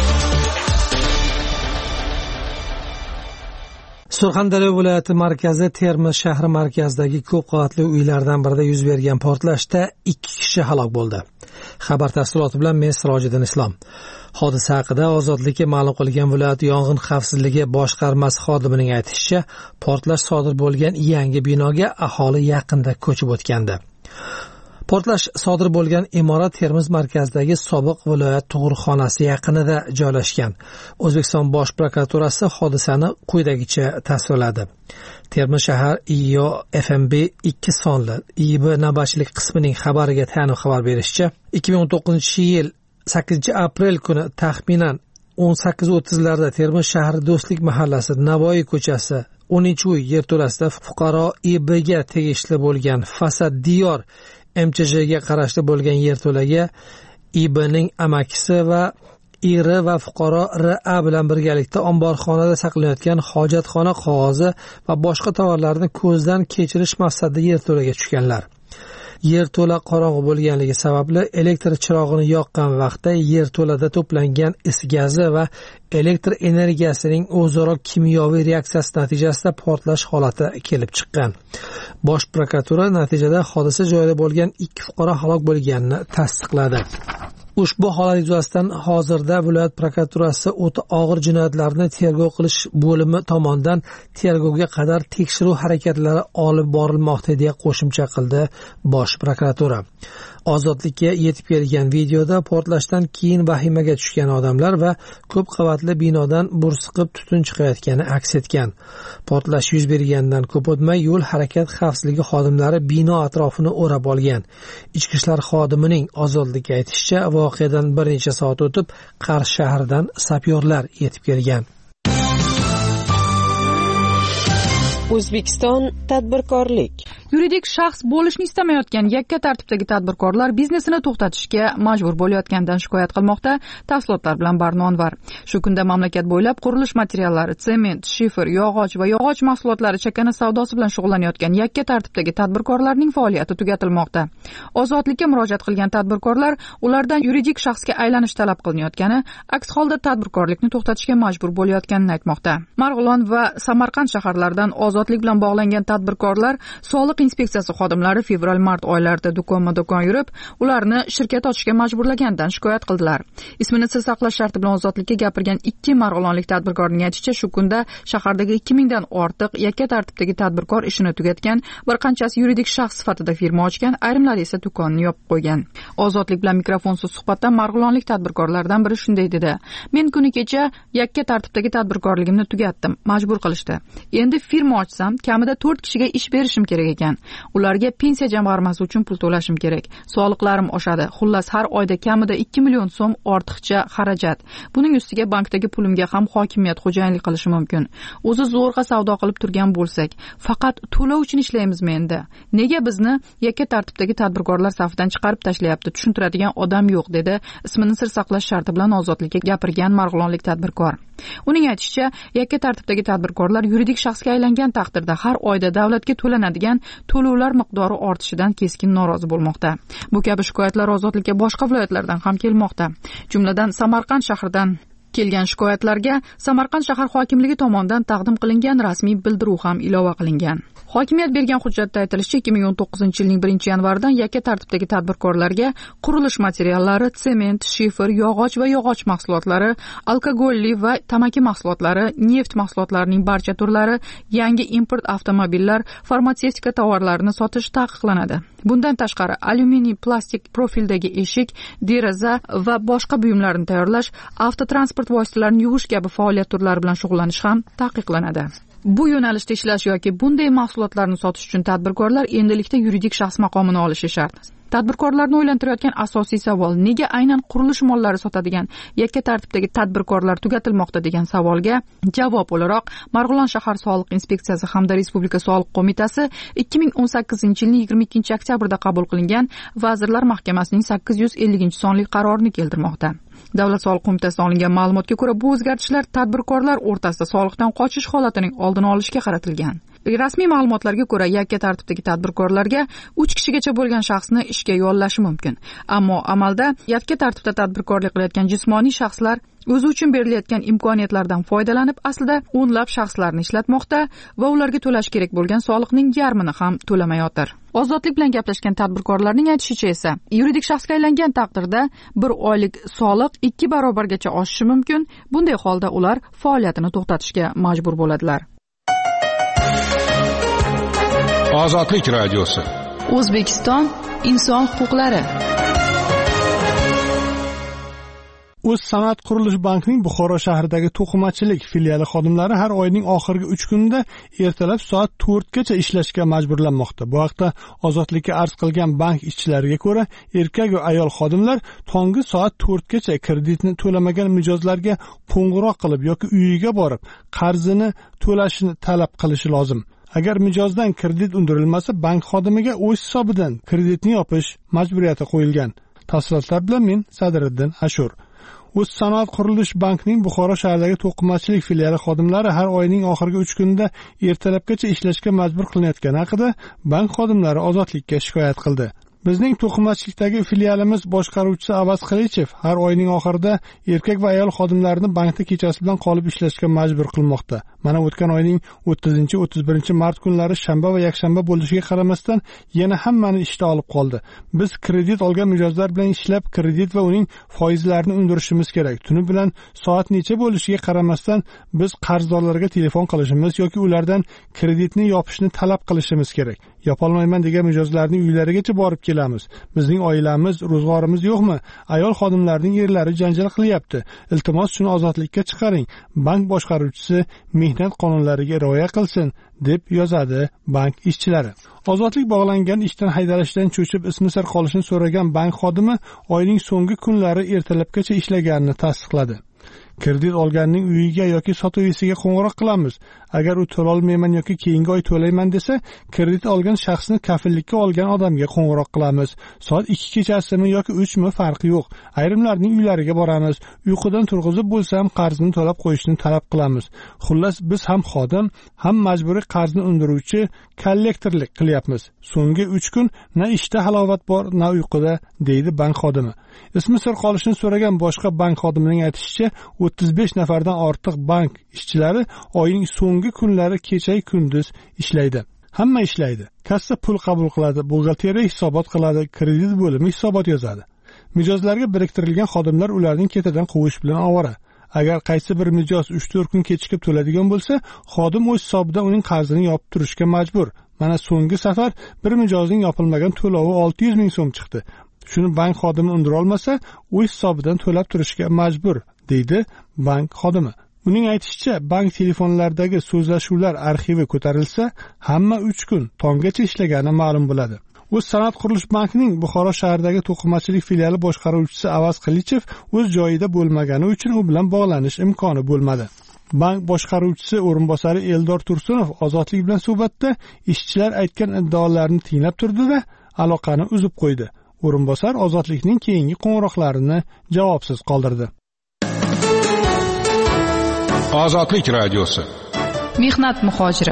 Surxondaryo viloyati markazi Termiz shahri markazidagi ko'p qavatli uylardan birida yuz bergan portlashda 2 kishi halok bo'ldi. Xabar tafsiloti bilan men Sirojiddin Islom. Hodisa haqida Ozodlikka ma'lum qilgan viloyat yong'in xavfsizligi boshqarmasi xodimining aytishicha, portlash sodir bo'lgan yangi binoga aholi yaqinda ko'chib o'tgandi. Portlash sodir bo'lgan imorat Termiz markazidagi sobiq viloyat tug'ruqxonasi yaqinida joylashgan. O'zbekiston Bosh prokuraturasi hodisani quyidagicha tasvirladi. Termiz shahar IO FMB 2 sonli IB navbatchilik qismining xabariga tayanib xabar berishicha, 2019-yil 8-aprel kuni taxminan 18:30larda Termiz shahri Do'stlik mahallasi, Navoiy ko'chasi 10-uy yerto'lasida fuqaro IBga tegishli bo'lgan Fasad Diyor MCJga qarashli bo'lgan yerto'laga IBning amakisi va eri va fuqaro RA bilan birgalikda omborxonada saqlanayotgan hojatxona qog'ozi va boshqa tovarlarni ko'zdan kechirish maqsadida yerto'laga tushganlar. Yerto'la qorong'u bo'lganligi sababli elektr chirog'ini yoqqan vaqtda yerto'lada to'plangan is gazi va elektr energiyasining o'zaro kimyoviy reaksiyasi natijasida portlash holati kelib chiqqan. Bosh prokuratura natijada hodisa joyida bo'lgan 2 fuqaro halok bo'lganini tasdiqladi. Ushbu holat yuzasidan hozirda viloyat prokuraturasi o'ta og'ir jinoyatlarni tergov qilish bo'limi tomonidan tergovga qadar tekshiruv harakatlari olib borilmoqda deya qo'shimcha qildi Bosh prokuratura. Ozodlikka yetib kelgan videoda portlashdan keyin vahimaga tushgan odamlar va ko'p qavatli binodan bursiqib tutun chiqayotgani aks etgan. Portlash yuz bergandan ko'p o'tmay yo'l harakat xavfsizligi xodimlari bino atrofini o'rab olgan. Ichki ishlar xodimining Ozodlikka aytishicha, voqeadan bir necha soat o'tib Qarshi shahridan sapyorlar yetib kelgan. O'zbekiston tadbirkorlik. Yuridik shaxs bo'lishni istamayotgan yakka tartibdagi tadbirkorlar biznesini to'xtatishga majbur bo'layotganidan shikoyat qilmoqda. Tafsilotlar bilan Barno Anvar. Shu kunda mamlakat bo'ylab qurilish materiallari, sement, shifer, yog'och va yog'och mahsulotlari chakana savdosi bilan shug'ullanayotgan yakka tartibdagi tadbirkorlarning faoliyati tugatilmoqda. Ozodlikka murojaat qilgan tadbirkorlar ulardan yuridik shaxsga aylanish talab qilinayotgani, aks holda tadbirkorlikni to'xtatishga majbur bo'layotganini aytmoqda. Marg'ilon va Samarqand shaharlaridan ozodlik bilan bog'langan tadbirkorlar soliq inspeksiyasi xodimlari fevral-mart oylarida do'konma-do'kon yurib, ularni shirkat ochishga majburlagandan shikoyat qildilar. Ismini sir saqlash sharti bilan ozodlikka gapirgan 2 marg'ilonlik tadbirkorning aytishicha, shu kunda shahardagi 2000 dan ortiq yakka tartibdagi tadbirkor ishini tugatgan, bir qanchasi yuridik shaxs sifatida firma ochgan, ayrimlari esa do'konni yopib qo'ygan. Ozodlik bilan mikrofonsiz suhbatda marg'ilonlik tadbirkorlardan biri shunday dedi: "Men kuni kecha yakka tartibdagi tadbirkorligimni tugatdim, majbur qilishdi. Endi firma ochsam, kamida 4 kishiga ish berishim kerak ekan. Ularga pensiya jamg'armasi uchun pul to'lashim kerak. Soliqlarim oshadi. Xullas har oyda kamida 2 million so'm ortiqcha xarajat. Buning ustiga bankdagi pulimga ham hokimiyat xo'jayinlik qilishi mumkin. O'zi zo'rg'a savdo qilib turgan bo'lsak, faqat to'lov uchun ishlaymizmi endi? Nega bizni yakka tartibdagi tadbirkorlar safidan chiqarib tashlayapti? Tushuntiradigan odam yo'q", dedi ismini sir saqlash sharti bilan ozodlikka gapirgan marg'ilonlik tadbirkor. Uning aytishicha, yakka tartibdagi tadbirkorlar yuridik shaxsga aylangan taqdirda har oyda davlatga to'lanadigan to'lovlar miqdori ortishidan keskin norozi bo'lmoqda. Bu kabi shikoyatlar ozodlikka boshqa viloyatlardan ham kelmoqda. Jumladan Samarqand shahridan kelgan shikoyatlarga Samarqand shahar hokimligi tomonidan taqdim qilingan rasmiy bildiruv ham ilova qilingan. Hokimiyat bergan hujjatda aytilishicha, 2019-yilning 1-yanvaridan yakka tartibdagi tadbirkorlarga qurilish materiallari, sement, shifer, yog'och va yog'och mahsulotlari, alkogolli va tamaki mahsulotlari, neft mahsulotlarining barcha turlari, yangi import avtomobillar, farmatsevtika tovarlarini sotish taqiqlanadi. Bundan tashqari, alyuminiy plastik profildagi eshik, deraza va boshqa buyumlarni tayyorlash, avtotransport vositalarini yuvish kabi faoliyat turlari bilan shug'ullanish ham taqiqlanadi. Bu yo'nalishda ishlash yoki bunday mahsulotlarni sotish uchun tadbirkorlar endilikda yuridik shaxs maqomini olishi shart. Tadbirkorlarni o'ylantirayotgan asosiy savol: nega aynan qurilish mollari sotadigan yakka tartibdagi tadbirkorlar tugatilmoqda degan savolga javob o'laroq Marg'ilon shahar soliq inspeksiyasi hamda Respublika soliq qo'mitasi 2018-yilning 22-oktyabrda qabul qilingan Vazirlar Mahkamasining 850-sonli qarorini keltirmoqda. Davlat soliq qo'mitasidan olingan ma'lumotga ko'ra, bu o'zgartishlar tadbirkorlar o'rtasida soliqdan qochish holatining oldini olishga qaratilgan. Rasmiy ma'lumotlarga ko'ra, yakka tartibdagi tadbirkorlarga 3 kishigacha bo'lgan shaxsni ishga yollashi mumkin. Ammo amalda yakka tartibda tadbirkorlik qilayotgan jismoniy shaxslar o'zi uchun berilayotgan imkoniyatlardan foydalanib, aslida o'nlab shaxslarni ishlatmoqda va ularga to'lash kerak bo'lgan soliqning yarmini ham to'lamayotir. Ozodlik bilan gaplashgan tadbirkorlarning aytishicha esa, yuridik shaxsga aylangan taqdirda bir oylik soliq 2 barobargacha oshishi mumkin. Bunday holda ular faoliyatini to'xtatishga majbur bo'ladilar. Ozodlik radiosi. O'zbekiston inson huquqlari. O'z sanoat qurilish bankining Buxoro shahridagi to'qimachilik filiali xodimlari har oyning oxirgi 3 kunida ertalab soat 4 gacha ishlashga majburlanmoqda. Bu haqda Ozodlikka arz qilgan bank ishchilariga ko'ra, erkak va ayol xodimlar tongi soat 4 gacha kreditni to'lamagan mijozlarga qo'ng'iroq qilib yoki uyiga borib qarzini to'lashini talab qilishi lozim. Agar mijozdan kredit undirilmasa, bank xodimiga o'z hisobidan kreditni yopish majburiyati qo'yilgan. Tafsilotlar bilan men Sadriddin Ashur. O'z sanoat qurilish bankining Buxoro shahridagi to'qimachilik filiali xodimlari har oyning oxirgi 3 kunida ertalabgacha ishlashga majbur qilinayotgani haqida bank xodimlari Ozodlikka shikoyat qildi. Bizning to'qimachilikdagi filialimiz boshqaruvchisi Avaz Qilichev har oyning oxirida erkak va ayol xodimlarini bankda kechasi bilan qolib ishlashga majbur qilmoqda. Mana o'tgan oyning 30-31 mart kunlari shanba va yakshanba bo'lishiga qaramasdan yana hammani ishda olib qoldi. Biz kredit olgan mijozlar bilan ishlab, kredit va uning foizlarini undirishimiz kerak. Tuni bilan soat necha bo'lishiga qaramasdan biz qarzdorlarga telefon qilishimiz yoki ulardan kreditni yopishni talab qilishimiz kerak. Yopolmayman degan mijozlarning uylarigacha borib kelamiz. Bizning oilamiz, ro'zg'orimiz yo'qmi? Ayol xodimlarning erlari janjal qilyapti. Iltimos shuni ozodlikka chiqaring. Bank boshqaruvchisi mehnat qonunlariga rioya qilsin, deb yozadi bank ishchilari. Ozodlik bog'langan ishdan haydalishdan cho'chib ismi sir qolishini so'ragan bank xodimi oyning so'nggi kunlari ertalabgacha ishlaganini tasdiqladi. Kredit olganning uyiga yoki sotuvchisiga qo'ng'iroq qilamiz. Agar u to'la olmayman yoki keyingi oy to'layman desa, kredit olgan shaxsni kafillikka olgan odamga qo'ng'iroq qilamiz. Soat 2 kechasimi yoki 3 mi farqi yo'q. Ayrimlarning uylariga boramiz. Uyqudan turg'izib bo'lsa ham qarzni to'lab qo'yishni talab qilamiz. Xullas, biz ham xodim, ham majburiy qarzni undiruvchi kollektorlik qilyapmiz. So'nggi 3 kun na ishda halovat bor, na uyquda, deydi bank xodimi. Ismi sir qolishini so'ragan boshqa bank xodimining aytishicha, 35 nafardan ortiq bank ishchilari oyning so'nggi kunlari kecha-yu kunduz ishlaydi. Hamma ishlaydi. Kassa pul qabul qiladi, buxgalteriya hisobot qiladi, kredit bo'limi hisobot yozadi. Mijozlarga biriktirilgan xodimlar ularning ketidan quvish bilan ovora. Agar qaysi bir mijoz 3-4 kun kechikib to'ladigan bo'lsa, xodim o'z hisobidan uning qarzini yopib turishga majbur. Mana so'nggi safar bir mijozning yopilmagan to'lovi 600 ming so'm chiqdi. Shuni bank xodimi undira olmasa, o'z hisobidan to'lab turishga majbur, deydi bank xodimi. Uning aytishicha, bank telefonlaridagi so'zlashuvlar arxivi ko'tarilsa, hamma 3 kun tonggacha ishlagani ma'lum bo'ladi. O'z Sanoat qurilish bankining Buxoro shahridagi to'qimachilik filiali boshqaruvchisi Avaz Qilichev o'z joyida bo'lmagani uchun u bilan bog'lanish imkoni bo'lmadi. Bank boshqaruvchisi o'rinbosari Eldor Tursunov ozodlik bilan suhbatda ishchilar aytgan iddaolarni tinglab turdi-da, aloqani uzib qo'ydi. O'rinbosar ozodlikning keyingi qo'ng'iroqlarini javobsiz qoldirdi. Ozodlik radiosi. Mehnat muhojiri.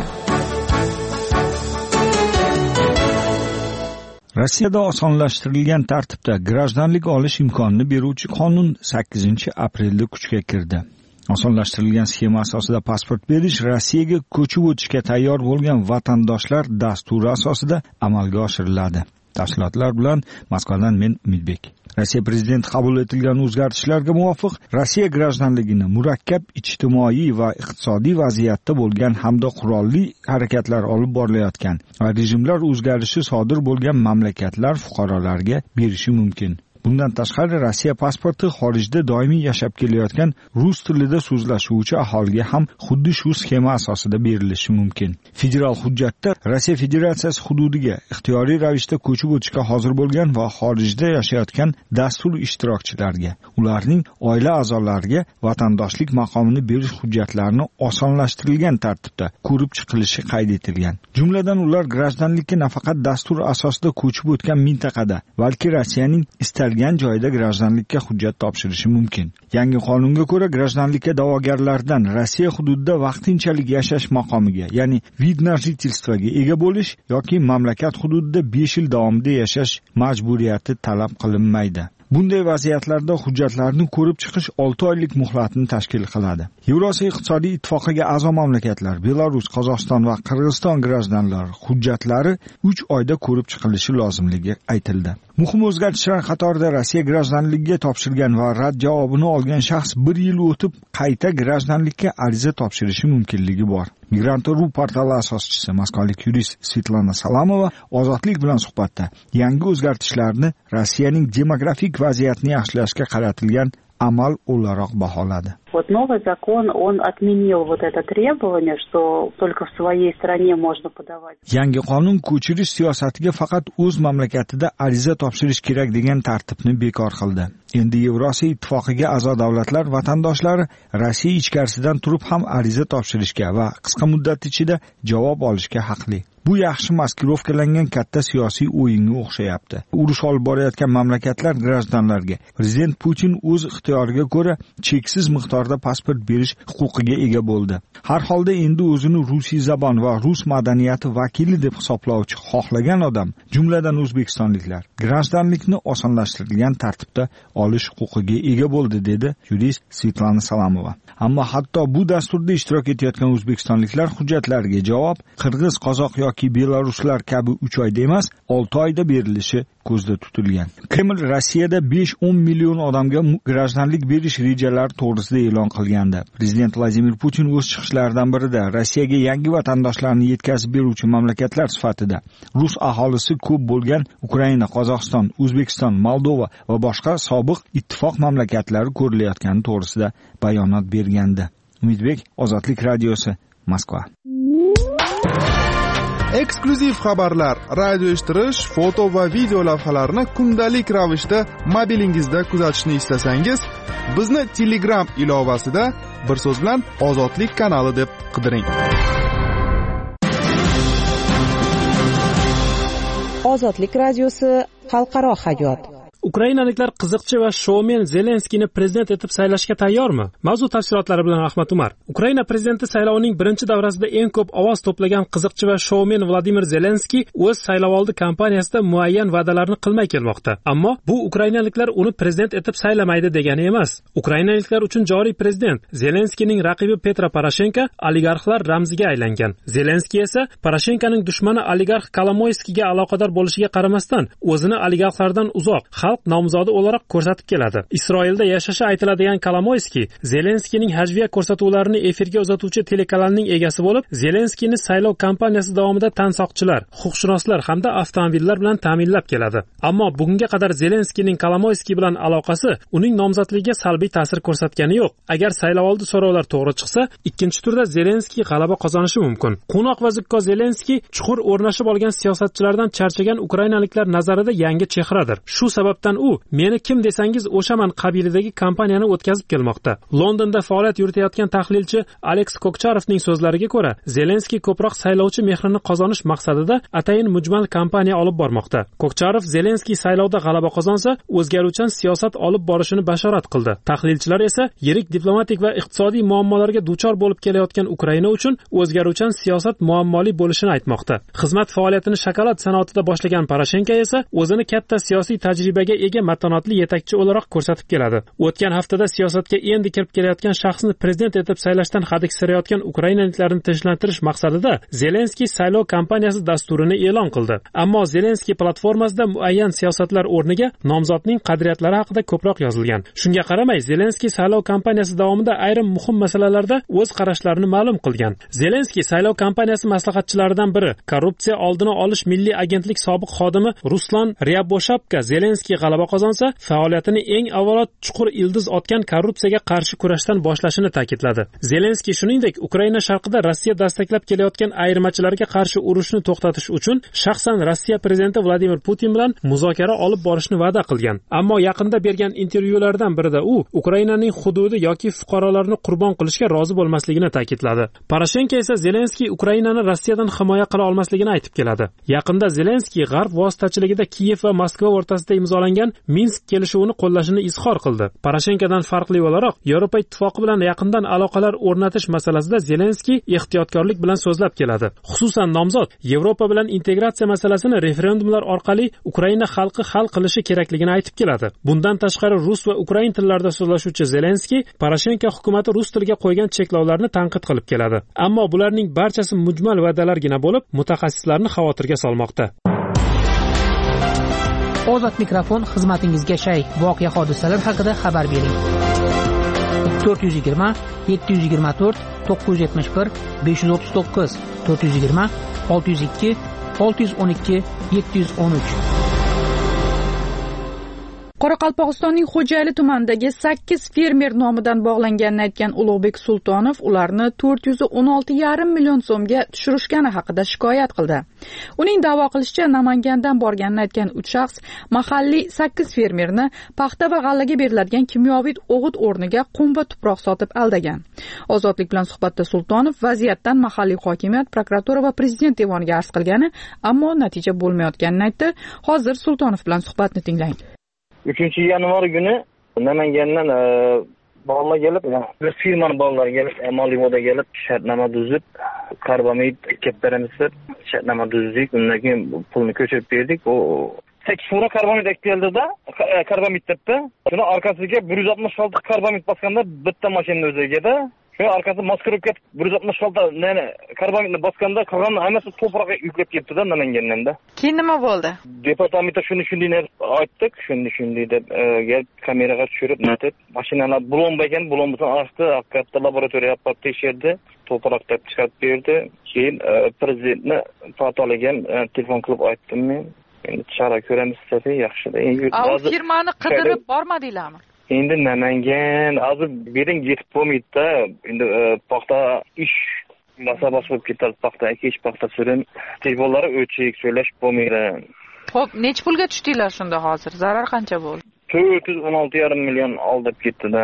Rossiyada osonlashtirilgan tartibda grajdanlik olish imkonini beruvchi qonun 8-aprelda kuchga kirdi. Osonlashtirilgan sxema asosida pasport berish Rossiyaga ko'chib o'tishga tayyor bo'lgan vatandoshlar dasturi asosida amalga oshiriladi. Tafsilotlar bilan Moskvadan men Umidbek. Rossiya prezidenti qabul etilgan o'zgartishlarga muvofiq Rossiya grajdanligini murakkab ijtimoiy va iqtisodiy vaziyatda bo'lgan hamda qurolli harakatlar olib borilayotgan va rejimlar o'zgarishi sodir bo'lgan mamlakatlar fuqarolariga berishi mumkin. Bundan tashqari Rossiya pasporti xorijda doimiy yashab kelayotgan rus tilida so'zlashuvchi aholiga ham xuddi shu sxema asosida berilishi mumkin. Federal hujjatda Rossiya Federatsiyasi hududiga ixtiyoriy ravishda ko'chib o'tishga hozir bo'lgan va xorijda yashayotgan dastur ishtirokchilariga, ularning oila a'zolariga vatandoshlik maqomini berish hujjatlarini osonlashtirilgan tartibda ko'rib chiqilishi qayd etilgan. Jumladan ular grajdanlikka nafaqat dastur asosida ko'chib o'tgan mintaqada, balki Rossiyaning istalgan joyda grajdanlikka hujjat topshirishi mumkin. Yangi qonunga ko'ra grajdanlikka da'vogarlardan Rossiya hududida vaqtinchalik yashash maqomiga, ya'ni vid na jительствоga ega bo'lish yoki mamlakat hududida 5 yil davomida yashash majburiyati talab qilinmaydi. Bunday vaziyatlarda hujjatlarni ko'rib chiqish 6 oylik muhlatni tashkil qiladi. Yevrosiyo iqtisodiy ittifoqiga a'zo mamlakatlar Belarus, Qozog'iston va Qirg'iziston grajdanlari hujjatlari 3 oyda ko'rib chiqilishi lozimligi aytildi. Muhim o'zgartishlar qatorida Rossiya grajdanligiga topshirgan va rad javobini olgan shaxs 1 yil o'tib qayta grajdanlikka ariza topshirishi mumkinligi bor. Migrant.ru portali asoschisi moskvalik yurist Svetlana Salamova ozodlik bilan suhbatda yangi o'zgartishlarni Rossiyaning demografik vaziyatni yaxshilashga qaratilgan amal o'laroq baholadi. Вот новый закон, он отменил вот это требование, что только в своей стране можно подавать. Yangi qonun ko'chirish siyosatiga faqat o'z mamlakatida ariza topshirish kerak degan tartibni bekor qildi. Endi Yevrosiyo ittifoqiga a'zo davlatlar vatandoshlari Rossiya ichkarisidan turib ham ariza topshirishga va qisqa muddat ichida javob olishga haqli. Bu yaxshi maskirovkalangan katta siyosiy o'yinga o'xshayapti. Urush olib borayotgan mamlakatlar grajdanlarga prezident Putin o'z ixtiyoriga ko'ra cheksiz miqdorda pasport berish huquqiga ega bo'ldi. Har holda endi o'zini rusiy zabon va rus madaniyati vakili deb hisoblovchi xohlagan odam, jumladan o'zbekistonliklar, grajdanlikni osonlashtirilgan tartibda olish huquqiga ega bo'ldi, dedi yurist Svetlana Salamova. Ammo hatto bu dasturda ishtirok etayotgan o'zbekistonliklar hujjatlariga javob qirg'iz, qozoq yoki belaruslar kabi 3 oyda emas, 6 oyda berilishi ko'zda tutilgan. Kreml Rossiyada 5-10 million odamga grajdanlik berish rejalari to'g'risida e'lon qilgandi. Prezident Vladimir Putin o'z chiqishlaridan birida Rossiyaga yangi vatandoshlarni yetkazib beruvchi mamlakatlar sifatida rus aholisi ko'p bo'lgan Ukraina, Qozog'iston, O'zbekiston, Moldova va boshqa sobiq ittifoq mamlakatlari ko'rilayotgani to'g'risida bayonot bergandi. Umidbek, Ozodlik radiosi, Moskva. Eksklyuziv xabarlar, radio eshittirish, foto va video lavhalarni kundalik ravishda mobilingizda kuzatishni istasangiz, bizni Telegram ilovasida bir so'z bilan Ozodlik kanali deb qidiring. Ozodlik radiosi xalqaro hayot. Ukrainaliklar qiziqchi va shoumen Zelenskiyni prezident etib saylashga tayyormi? Mavzu tafsilotlari bilan Ahmad Umar. Ukraina prezidenti saylovining birinchi davrasida eng ko'p ovoz to'plagan qiziqchi va shoumen Vladimir Zelenskiy o'z saylovoldi kampaniyasida muayyan va'dalarni qilmay kelmoqda. Ammo bu ukrainaliklar uni prezident etib saylamaydi degani emas. Ukrainaliklar uchun joriy prezident Zelenskiyning raqibi Petro Poroshenko oligarxlar ramziga aylangan. Zelenskiy esa Poroshenkoning dushmani oligarx Kolomoyskiyga aloqador bo'lishiga qaramasdan o'zini oligarxlardan uzoq xalq nomzodi o'laroq ko'rsatib keladi. Isroilda yashashi aytiladigan Kolomoyskiy Zelenskiyning hajviya ko'rsatuvlarini efirga uzatuvchi telekanalning egasi bo'lib, Zelenskiyni saylov kampaniyasi davomida tansoqchilar, huquqshunoslar hamda avtomobillar bilan ta'minlab keladi. Ammo bugunga qadar Zelenskiyning Kolomoyskiy bilan aloqasi uning nomzodligiga salbiy ta'sir ko'rsatgani yo'q. Agar saylovoldi so'rovlar to'g'ri chiqsa, ikkinchi turda Zelenskiy g'alaba qozonishi mumkin. Qo'noq va zukko Zelenskiy chuqur o'rnashib olgan siyosatchilardan charchagan ukrainaliklar nazarida yangi chehradir. Shu sababdan u "Meni kim desangiz o'shaman" qabilidagi kampaniyani o'tkazib kelmoqda. Londonda faoliyat yuritayotgan tahlilchi Alex Kokcharovning so'zlariga ko'ra, Zelenskiy ko'proq saylovchi mehrini qozonish maqsadida atayin mujmal kampaniya olib bormoqda. Kokcharov Zelenskiy saylovda g'alaba qozonsa, o'zgaruvchan siyosat olib borishini bashorat qildi. Tahlilchilar esa yirik diplomatik va iqtisodiy muammolarga duchor bo'lib kelayotgan Ukraina uchun o'zgaruvchan siyosat muammoli bo'lishini aytmoqda. Xizmat faoliyatini shokolad sanoatida boshlagan Poroshenko esa o'zini katta siyosiy tajribaga ega matonatli yetakchi o'laroq ko'rsatib keladi. O'tgan haftada siyosatga endi kirib kelayotgan shaxsni prezident etib saylashdan hadiksirayotgan ukrainaliklarni tinchlantirish maqsadida Zelenskiy saylov kampaniyasi dasturini e'lon qildi. Ammo Zelenskiy platformasida muayyan siyosatlar o'rniga nomzodning qadriyatlari haqida ko'proq yozilgan. Shunga qaramay, Zelenskiy saylov kampaniyasi davomida ayrim muhim masalalarda o'z qarashlarini ma'lum qilgan. Zelenskiy saylov kampaniyasi maslahatchilaridan biri, korrupsiya oldini olish milliy agentlik sobiq xodimi Ruslan Ryaboshabka Zelenskiy g'alaba qozonsa, faoliyatini eng avvalo chuqur ildiz otgan korrupsiyaga qarshi kurashdan boshlashini ta'kidladi. Zelenskiy shuningdek, Ukraina sharqida Rossiya dastaklab kelayotgan ayirmachilarga qarshi urushni to'xtatish uchun shaxsan Rossiya prezidenti Vladimir Putin bilan muzokara olib borishni va'da qilgan. Ammo yaqinda bergan intervyulardan birida u Ukrainaning hududi yoki fuqarolarni qurbon qilishga rozi bo'lmasligini ta'kidladi. Poroshenko esa Zelenskiy Ukrainani Rossiyadan himoya qila olmasligini aytib keladi. Yaqinda Zelenskiy G'arb vositachiligida Kiyev va Moskva o'rtasida imzolangan Minsk kelishuvini qo'llashini izhor qildi. Poroshenkodan farqli o'laroq, Yevropa ittifoqi bilan yaqindan aloqalar o'rnatish masalasida Zelenskiy ehtiyotkorlik bilan so'zlab keladi. Xususan, nomzod Yevropa bilan integratsiya masalasini referendumlar orqali Ukraina xalqi hal qilishi kerakligini aytib keladi. Bundan tashqari, rus va ukrain tillarida so'zlashuvchi Zelenskiy Poroshenko hukumatı rus tiliga qo'ygan cheklovlarni tanqid qilib keladi. Ammo bularning barchasi mujmal va'dalargina bo'lib, mutaxassislarni xavotirga solmoqda. Ozod mikrofon xizmatingizga shay. Voqea hodisalar haqida xabar bering. 420 724 971 539 420 602 612 713 Qoraqalpog'istonning Xo'jayli tumanidagi 8 fermer nomidan bog'langanini aytgan Ulug'bek Sultonov ularni 416,5 million so'mga tushirishgani haqida shikoyat qildi. Uning da'vo qilishicha, Namangandan borganini aytgan 3 shaxs mahalliy 8 fermerni paxta va g'allaga beriladigan kimyoviy o'g'it o'rniga qum va tuproq sotib aldagan. Ozodlik bilan suhbatda Sultonov vaziyatdan mahalliy hokimiyat, prokuratura va prezident devoniga arz qilgani, ammo natija bo'lmayotganini aytdi. Hozir Sultonov bilan suhbatni tinglang. 3-yanvar kuni Namangandan bolalar kelib, bir firmani bolalari kelib, Malivoda kelib, shartnoma tuzib, karbamid kelib beramiz deb shartnoma tuzdik. Undan keyin pulni ko'chirib berdik. O 8 fura karbamid keldi-da, karbamid debdi. Shuni orqasiga 166 karbamid bosganda bitta mashina o'ziga-da. Shuni arkasida maskirovka 166 karbamidni bosganda qolgan hammasi to'proqqa yuklab ketdi-da Namangandan. Keyin nima bo'ldi? Departamentda shuni deb aytdik, shuni deb kelib kameraga tushirib, natib mashinalar bulomba ekan, bulombadan ochdi, katta laboratoriyaga olib tekshirdi, to'proq deb chiqarib berdi. Keyin prezidentni patolagan telefon qilib aytdim men. Endi chora ko'ramiz dedi, yaxshi-da. U firmani qidirib bormadinglarmi? Endi Namangan hozir bering yetib bo'lmaydi-da. Endi paxta ish masabasi bo'lib ketadi, paxta ekish, paxta surim. Telefonlari o'chik, so'ylash bo'lmaydi. Xo'p, nech pulga tushdinglar shunda hozir? Zarar qancha bo'ldi? 416,5 million oldib ketdi-da.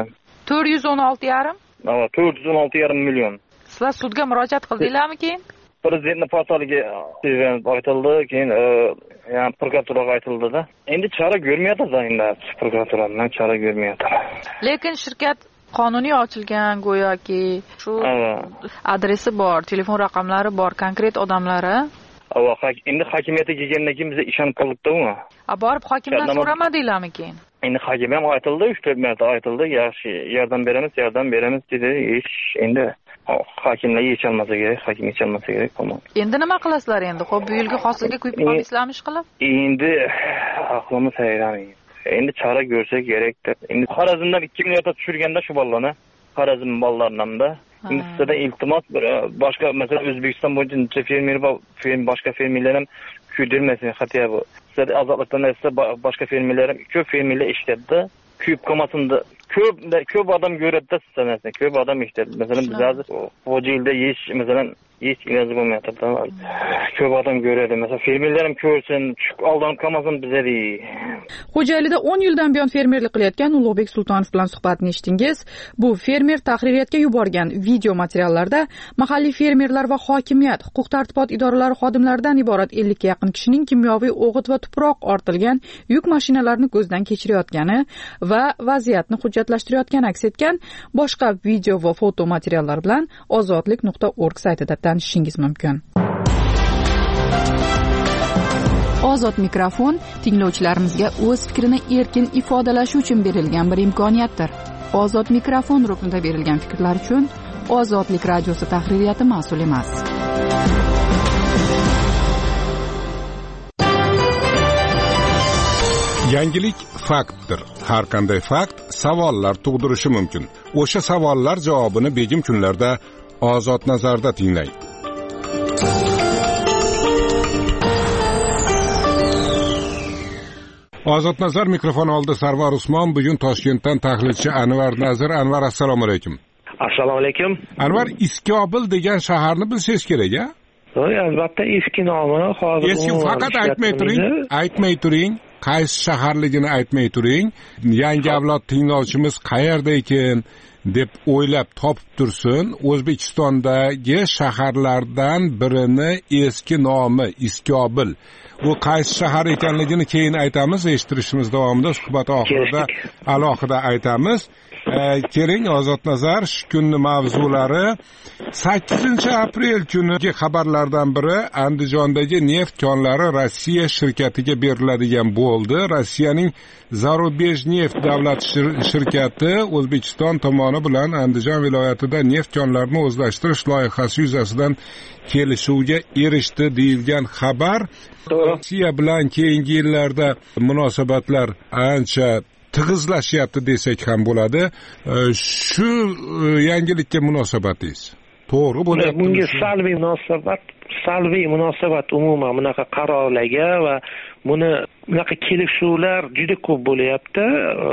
416,5? Ha, 416,5 million. Sizlar sudga murojaat qildinglarmi keyin? Prezidentning portaliga aytildi, keyin prokuraturaga aytildi-da. Endi chora ko'rmayapti-da, endi prokuraturadan chora ko'rmayapti. Lekin shirkat qonuniy ochilgan, go'yoki shu adresi bor, telefon raqamlari bor, konkret odamlari. Endi hokimiyatga kelgandan keyin biz ishonib qoldik-da uni. Borib hokimdan so'ramadinglarmi keyin? Endi hokim ham aytildi, 3-4 marta aytildi, yaxshi, yordam beramiz dedi. Endi hokimlar yecholmasa kerak, hokim yecholmasa kerak, tamam. Endi nima qilasizlar endi? Xo'p, bu yilgi hosilga kuyib qo'ysizlarmi ish qilib? Endi aqlimiz hayron. Endi chora ko'rsak kerak deb. Endi Xorazmdan 2 million tushirganda shu bolalarni, Xorazm bolalaridan da. Endi sizdan iltimos boshqa, masalan, O'zbekiston bo'yicha boshqa fermerlar ham kuydirmasin, hatto bu. Sizlar ozodlikdan esa boshqa fermerlar ham ko'p fermerlar ishlatdi. Kuyib qolmasin-da. Ko'p odam ko'radi-da sizlarni. Ko'p odam ishlatdi. Masalan, biz hozir Xo'jayilda hech iloji bo'lmayapti-da. Ko'p odam ko'radi. Masalan, fermerlar ham ko'rsin, aldanib qolmasin bizga deydi. Xo'jayilida 10 yildan buyon fermerlik qilayotgan Ulug'bek Sultonov bilan suhbatni eshitdingiz. Bu fermer tahririyatga yuborgan video materiallarda mahalliy fermerlar va hokimiyat, huquq-tartibot idoralari xodimlaridan iborat 50 ga yaqin kishining kimyoviy o'g'it va tuproq ortilgan yuk mashinalarini ko'zdan kechirayotgani va vaziyatni hujjatlashtirayotgani aks etgan boshqa video va foto materiallar bilan ozodlik.org saytida tanishishingiz mumkin. Ozod mikrofon tinglovchilarimizga o'z fikrini erkin ifodalashi uchun berilgan bir imkoniyatdir. Ozod mikrofon ruknida berilgan fikrlar uchun Ozodlik radiosi tahririyati mas'ul emas. Yangilik faktdir. Har qanday fakt savollar tug'dirishi mumkin. O'sha savollar javobini begim kunlarda Ozod nazarda tinglang. Ozod nazar mikrofon oldi Sarvar Usmon. Bugun Toshkentdan tahlilchi Anvar Nazir. Anvar, assalomu alaykum. Assalomu alaykum. Anvar, Iskobil degan shaharni bilsangiz kerak-a? Albatta, eski nomi hozir. Eski, faqat aytmay turing. Qaysi shaharligini aytmay turing. Yangi avlod tinglovchimiz qayerda ekan deb o'ylab topib tursin. O'zbekistondagi shaharlardan birini eski nomi Iskobil. Bu qaysi shahar ekanligini keyin aytamiz, eshittirishimiz davomida suhbat oxirida alohida aytamiz. Keling, Ozod nazar, shu kunning mavzulari 8-aprel kungi xabarlardan biri Andijondagi neft konlari Rossiya shirkatiga beriladigan bo'ldi. Rossiyaning Zarubejneft davlat shirkati O'zbekiston tomoni bilan Andijon viloyatida neft konlarini o'zlashtirish loyihasi yuzasidan kelishuvga erishdi deyilgan xabar. Rossiya bilan keyingi yillarda munosabatlar ancha tig'izlashyapti desak ham bo'ladi. Shu yangilikka munosabatingiz to'g'ri bo'lyapti? Bunga salbiy munosabat salbiy munosabat umuman bunaqa qarorlarga va buni bunaqa kelishuvlar juda ko'p bo'lyapti.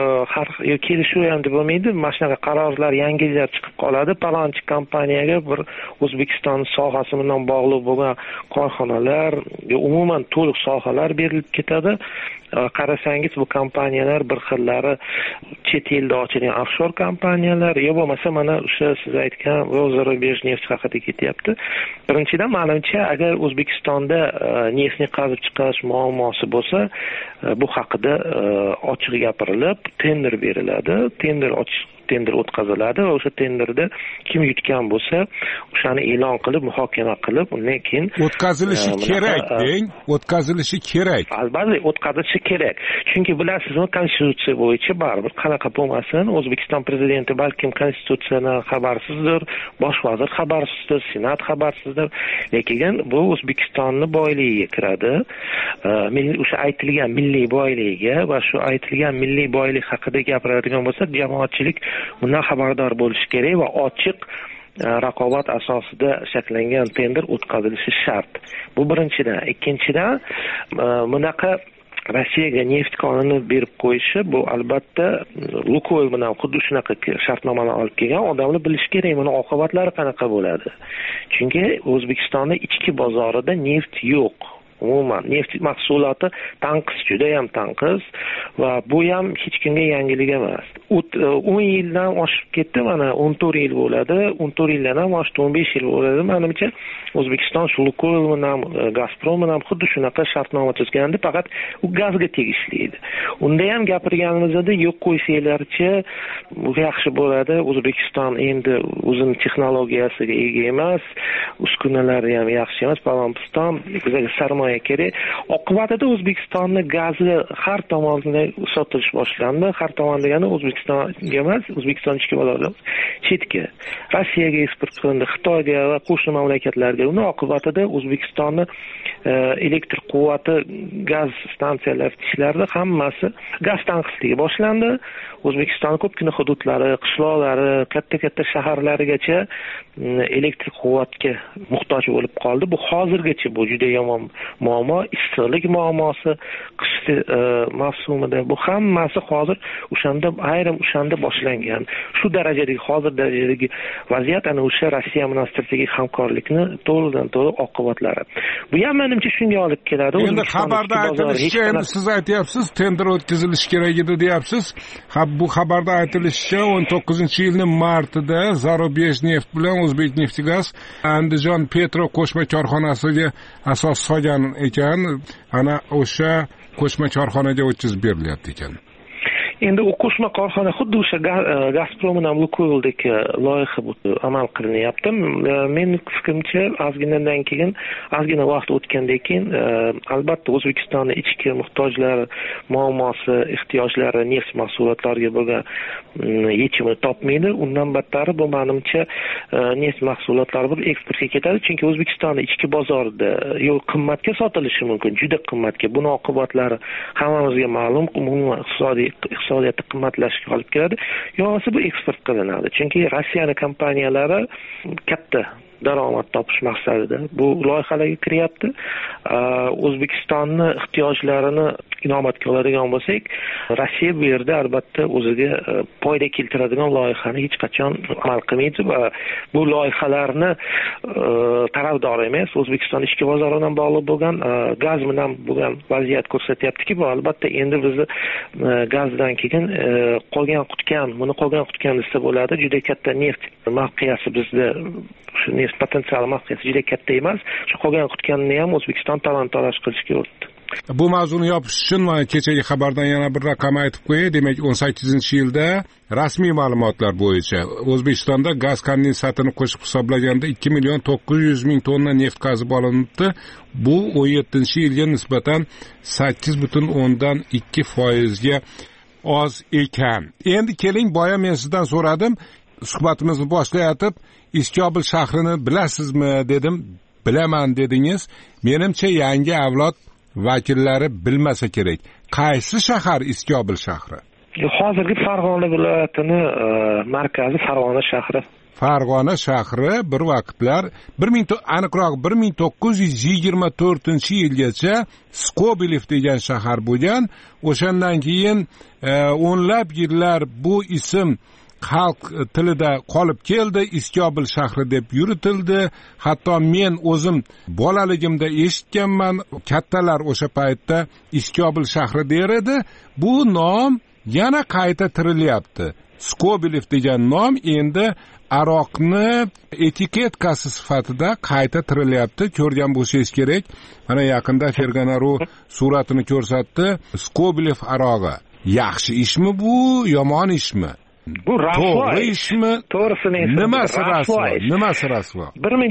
Kelishuv ham deb bo'lmaydi, mana shunaqa qarorlar, yangiliklar chiqib qoladi. Palonchi kompaniyaga bir O'zbekiston sohasi bilan bog'liq bo'lgan korxonalar, umuman to'liq sohalar berilib ketadi. Qarasangiz bu kompaniyalar bir xillari chet elda ochilgan offshore kompaniyalar, yo bo'lmasa mana o'sha siz aytgan Rozarubejneft haqida ketyapti. Birinchidan, menimcha, agar O'zbekistonda neftni qazib chiqarish muammosi bo'lsa, bu haqida ochiq gapirilib, tender beriladi, tender o'tkaziladi va o'sha tenderda kim yutgan bo'lsa, o'shani e'lon qilib, muhokama qilib, undan keyin o'tkazilishi kerak, deng, o'tkazilishi kerak. Albatta, o'tkazilishi kerak. Chunki bilasizmi, konstitutsiya bo'yicha baribir qanaqa bo'lmasin, O'zbekiston prezidenti balkim konstitutsiyadan xabarsizdir, bosh vazir xabarsizdir, senat xabarsizdir, lekin bu O'zbekistonni boyligiga kiradi. O'sha aytilgan milliy boyligiga va shu aytilgan milliy boylik haqida gapiradigan bo'lsak, jamoatchilik bundan xabardor bo'lishi kerak va ochiq raqobat asosida shakllangan tender o'tkazilishi shart. Bu birinchidan. Ikkinchidan, bunaqa Rossiyaga neft konini berib qo'yishi bu albatta Lukoil bilan xuddi shunaqa shartnomalar olib kelgan odamlar bilish kerak, buni oqibatlari qanaqa bo'ladi. Chunki O'zbekistonda ichki bozorida neft yo'q. Umuman neft mahsuloti tanqis, juda ham tanqis va bu ham hech kimga yangilik emas. 10 yildan oshib ketdi, mana 14 yil bo'ladi, 14 yildan ham oshdi, 15 yil bo'ladi. Menimcha O'zbekiston shu Lukoil bilan, Gazprom bilan xuddi shunaqa shartnoma tuzgandi, faqat u gazga tegishli edi. Unda ham gapirganimizda yo'q qo'ysanglarchi, bu yaxshi bo'ladi. O'zbekiston endi o'zining texnologiyasiga ega emas, uskunalari ham yaxshi emas, Palonpiston bizga sarmoya kerak. Oqibatida O'zbekistonning gazi har tomondan sotilish boshlandi. Har tomon degani O'zbekistonga emas, O'zbekiston ichki bozorida chetga, Rossiyaga eksport qilindi, Xitoyga va qo'shni mamlakatlarga. Uni oqibatida O'zbekistonning elektr quvvati, gaz stansiyalari ishlarida hammasi gaz tanqisligi boshlandi. O'zbekistonning ko'pgina hududlari, qishloqlari, katta-katta shaharlarigacha elektr quvvatga muhtoj bo'lib qoldi. Bu hozirgacha bu juda yomon muammo, issiqlik muammosi, qish mavsumida bu hammasi hozir o'shanda boshlangan. Shu darajadagi hozir darajadagi vaziyat ana o'sha Rossiya bilan strategik hamkorlikni to'liq oqibatlari. Bu ham menimcha shunga olib keladi. Endi xabarda aytilishicha, siz aytyapsiz, tender o'tkazilishi kerak edi deyapsiz. Bu xabarda aytilishicha 19-yilning martida Zarubejneft bilan O'zbekneftgaz Andijon Petro qo'shma korxonasiga asos solgan ekan, ana o'sha qo'shma korxonaga o'tkazib berilyapti ekan. Endi u qo'shma korxona xuddi o'sha Gazprom bilan Lukoildek loyiha amal qilinyapti. Mening fikrimcha, ozgina vaqt o'tgandan keyin albatta O'zbekistonning ichki muhtojlari, muammosi, ehtiyojlari neft mahsulotlariga bo'lgan yechimini topmaydi. Undan battari bu menimcha neft mahsulotlari bir eksportga ketadi, chunki O'zbekistonning ichki bozorida qimmatga sotilishi mumkin, juda qimmatga. Buning oqibatlari hammamizga ma'lum, umuman iqtisodiyotda qimmatlashishga olib keladi. Yo'qsa bu eksport qilinadi. Chunki Rossiyaning kompaniyalari katta daromad topish maqsadida bu loyihalarga kiryapti. O'zbekistonning ehtiyojlarini inobatga oladigan bo'lsak, Rossiya bu yerda albatta o'ziga foyda keltiradigan loyihani hech qachon amal qilmaydi va bu loyihalarni tarafdori emas. O'zbekiston ichki bozori bilan bog'liq bo'lgan gaz bilan bo'lgan vaziyat ko'rsatyaptiki, bu albatta endi bizni gazdan keyin qolgan qutgan desa bo'ladi. Juda katta neft mavqeasi bizda, shu neft potensial mavqeasi juda katta emas. Shu qolgan qutganni ham O'zbekiston talon-taroj qilishga urdi. Bu mavzuni yopish uchun kechagi xabardan yana bir raqam aytib qo'yay. Demak, 18-yilda rasmiy ma'lumotlar bo'yicha O'zbekistonda gaz kondensatini qo'shib hisoblaganda 2.900.000 tonna neft qazib olinibdi. Bu 17-yilga nisbatan 8.2% ga oz ekan. Endi keling, boya men sizdan so'radim, suhbatimizni boshlayotib, Iskobil shahrini bilasizmi dedim. Bilaman dedingiz. Menimcha yangi avlod vakillari bilmasa kerak. Qaysi shahar Iskobil shahri? Hozirgi Farg'ona viloyatini markazi Farg'ona shahri. Farg'ona shahri bir vaqtlar aniqroq 1924-yilgacha Skobelev degan shahar bo'lgan. O'shandan keyin o'nlab yillar bu ism xalq tilida qolib keldi, Iskobil shahri deb yuritildi. Hatto men o'zim bolaligimda eshitganman, kattalar o'sha paytda Iskobil shahri der edi. Bu nom yana qayta tirilyapti. Skobelev degan nom endi aroqni etiketkasi sifatida qayta tirilyapti. Ko'rgan bo'lsangiz kerak. Mana yaqinda Ferganaru suratini ko'rsatdi. Skobelev arog'i. Yaxshi ishmi bu, yomon ishmi? Bu to'g'ri ishmi? To'g'risini nimasi rasvo?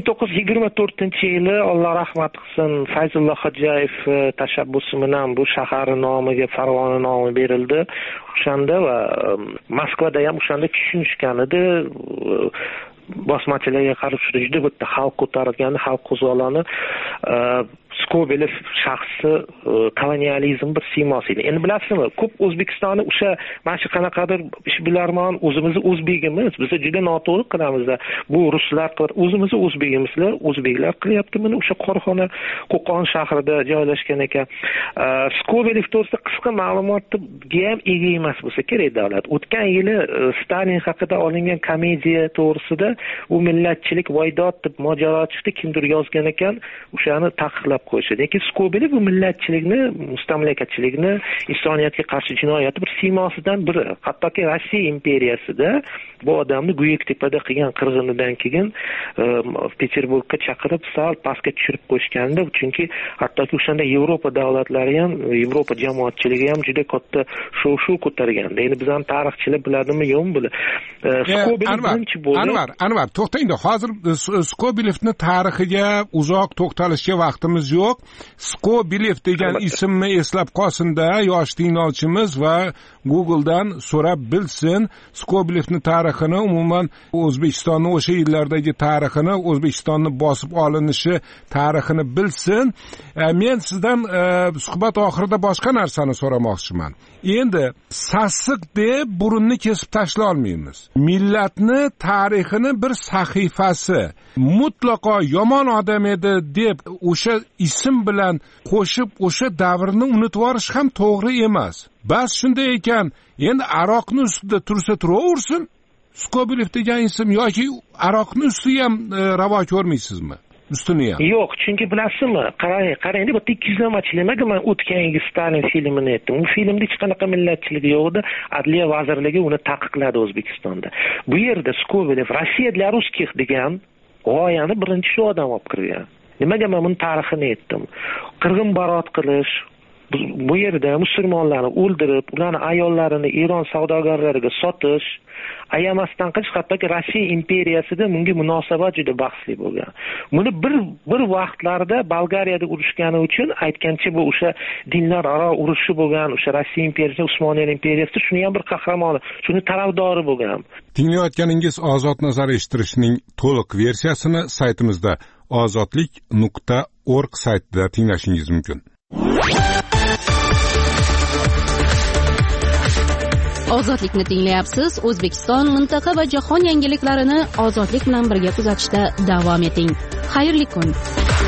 1924-yili Alloh rahmat qilsin, Fayzullo Xo'jayev tashabbusi bilan bu shahar nomiga Farg'ona nomi berildi. O'shanda va Moskvada ham o'shanda tushunishgan edi. Bosmachilarga qarshi juda bitta xalq ko'targan, xalq qo'zg'oloni. Skobelev shaxsi kolonializm bir siymosi edi. Endi bilasizmi, ko'p O'zbekistonni o'sha mana shu qanaqadir ishbilarmon o'zimizni o'zbegimiz, biz juda noto'g'ri qilamiz. Bu ruslar qilib, o'zimizni o'zbegimizlar, o'zbeklar qilyapti buni. O'sha korxona Qo'qon shahrida joylashgan ekan. Skobelev to'g'risida qisqa ma'lumotga ham ega emas bo'lsa kerak davlat. O'tgan yili Stalin haqida olingan komediya to'g'risida u millatchilik voydod deb mojaro chiqdi, kimdir yozgan ekan, o'shani taqiqlab qo'yishdi. Lekin Skobelev bu millatchilikni, mustamlakachilikni, insoniyatga qarshi jinoyati bir siymosidan biri. Hattoki Rossiya imperiyasida bu odamni Buyuktepada qilgan qirg'inidan keyin Peterburgga chaqirib sal pastga tushirib qo'yishgandi. Chunki hattoki o'shanda Yevropa davlatlari ham, Yevropa jamoatchiligi ham juda katta shov-shuv ko'targandi. Endi bizning tarixchilar biladimi, yo'qmi buni? Skobelev birinchi bo'ldi. Anvar, to'xtangda. Hozir Skobelevning tarixiga uzoq to'xtalishga vaqtimiz yo'q. Skobelev degan ismni eslab qolsin-da yosh tinglovchimiz va Google'dan so'rab bilsin. Skobelevning tarixini, umuman O'zbekistonning o'sha yillardagi tarixini, O'zbekistonni bosib olinishi tarixini bilsin. Men sizdan suhbat oxirida boshqa narsani so'ramoqchiman. Endi sassiq deb burunni kesib tashlay olmaymiz. Millatni tarixini bir sahifasi mutlaqo yomon odam edi deb o'sha ism bilan qo'shib o'sha davrni unutib yuborish ham to'g'ri emas. Bas shunday ekan, endi aroqni ustida tursa turaversin. Skobelev degan ism yoki aroqni ustiga ham ravo ko'rmaysizmi? Ustini ham. Yo'q, chunki bilasizmi, qarang, bu 200-lamachilik nimaga men o'tgan yil Stalin filmini aytdim. U filmda hech qanaqa millatchilik yo'q edi. Adliya vazirligi uni taqiqladi O'zbekistonda. Bu yerda Skobelev Rossiya для русских degan g'oyani birinchi shu odam olib kirgan. Nimaga men buni tarixini aytdim? Qirg'in barot qilish, bu yerda musulmonlarni o'ldirib, ularning ayollarini Eron savdogarlariga sotish, ayamasdan qilish, hattoki Rossiya imperiyasida bunga munosabat juda bahsli bo'lgan. Buni bir vaqtlarda Bolgariyada urushgani uchun aytgancha bu o'sha dinlararo urushi bo'lgan, o'sha Rossiya imperiyasi, Usmonli imperiyasi shuni ham bir qahramoni, shuni tarafdori bo'lgan. Tinglayotganingiz Ozod nazar eshittirishning to'liq versiyasini saytimizda ozodlik.org saytida tinglashingiz mumkin. Ozodlikni tinglayapsiz. O'zbekiston, mintaqa va jahon yangiliklarini ozodlik bilan birga kuzatishda davom eting. Xayrli kun.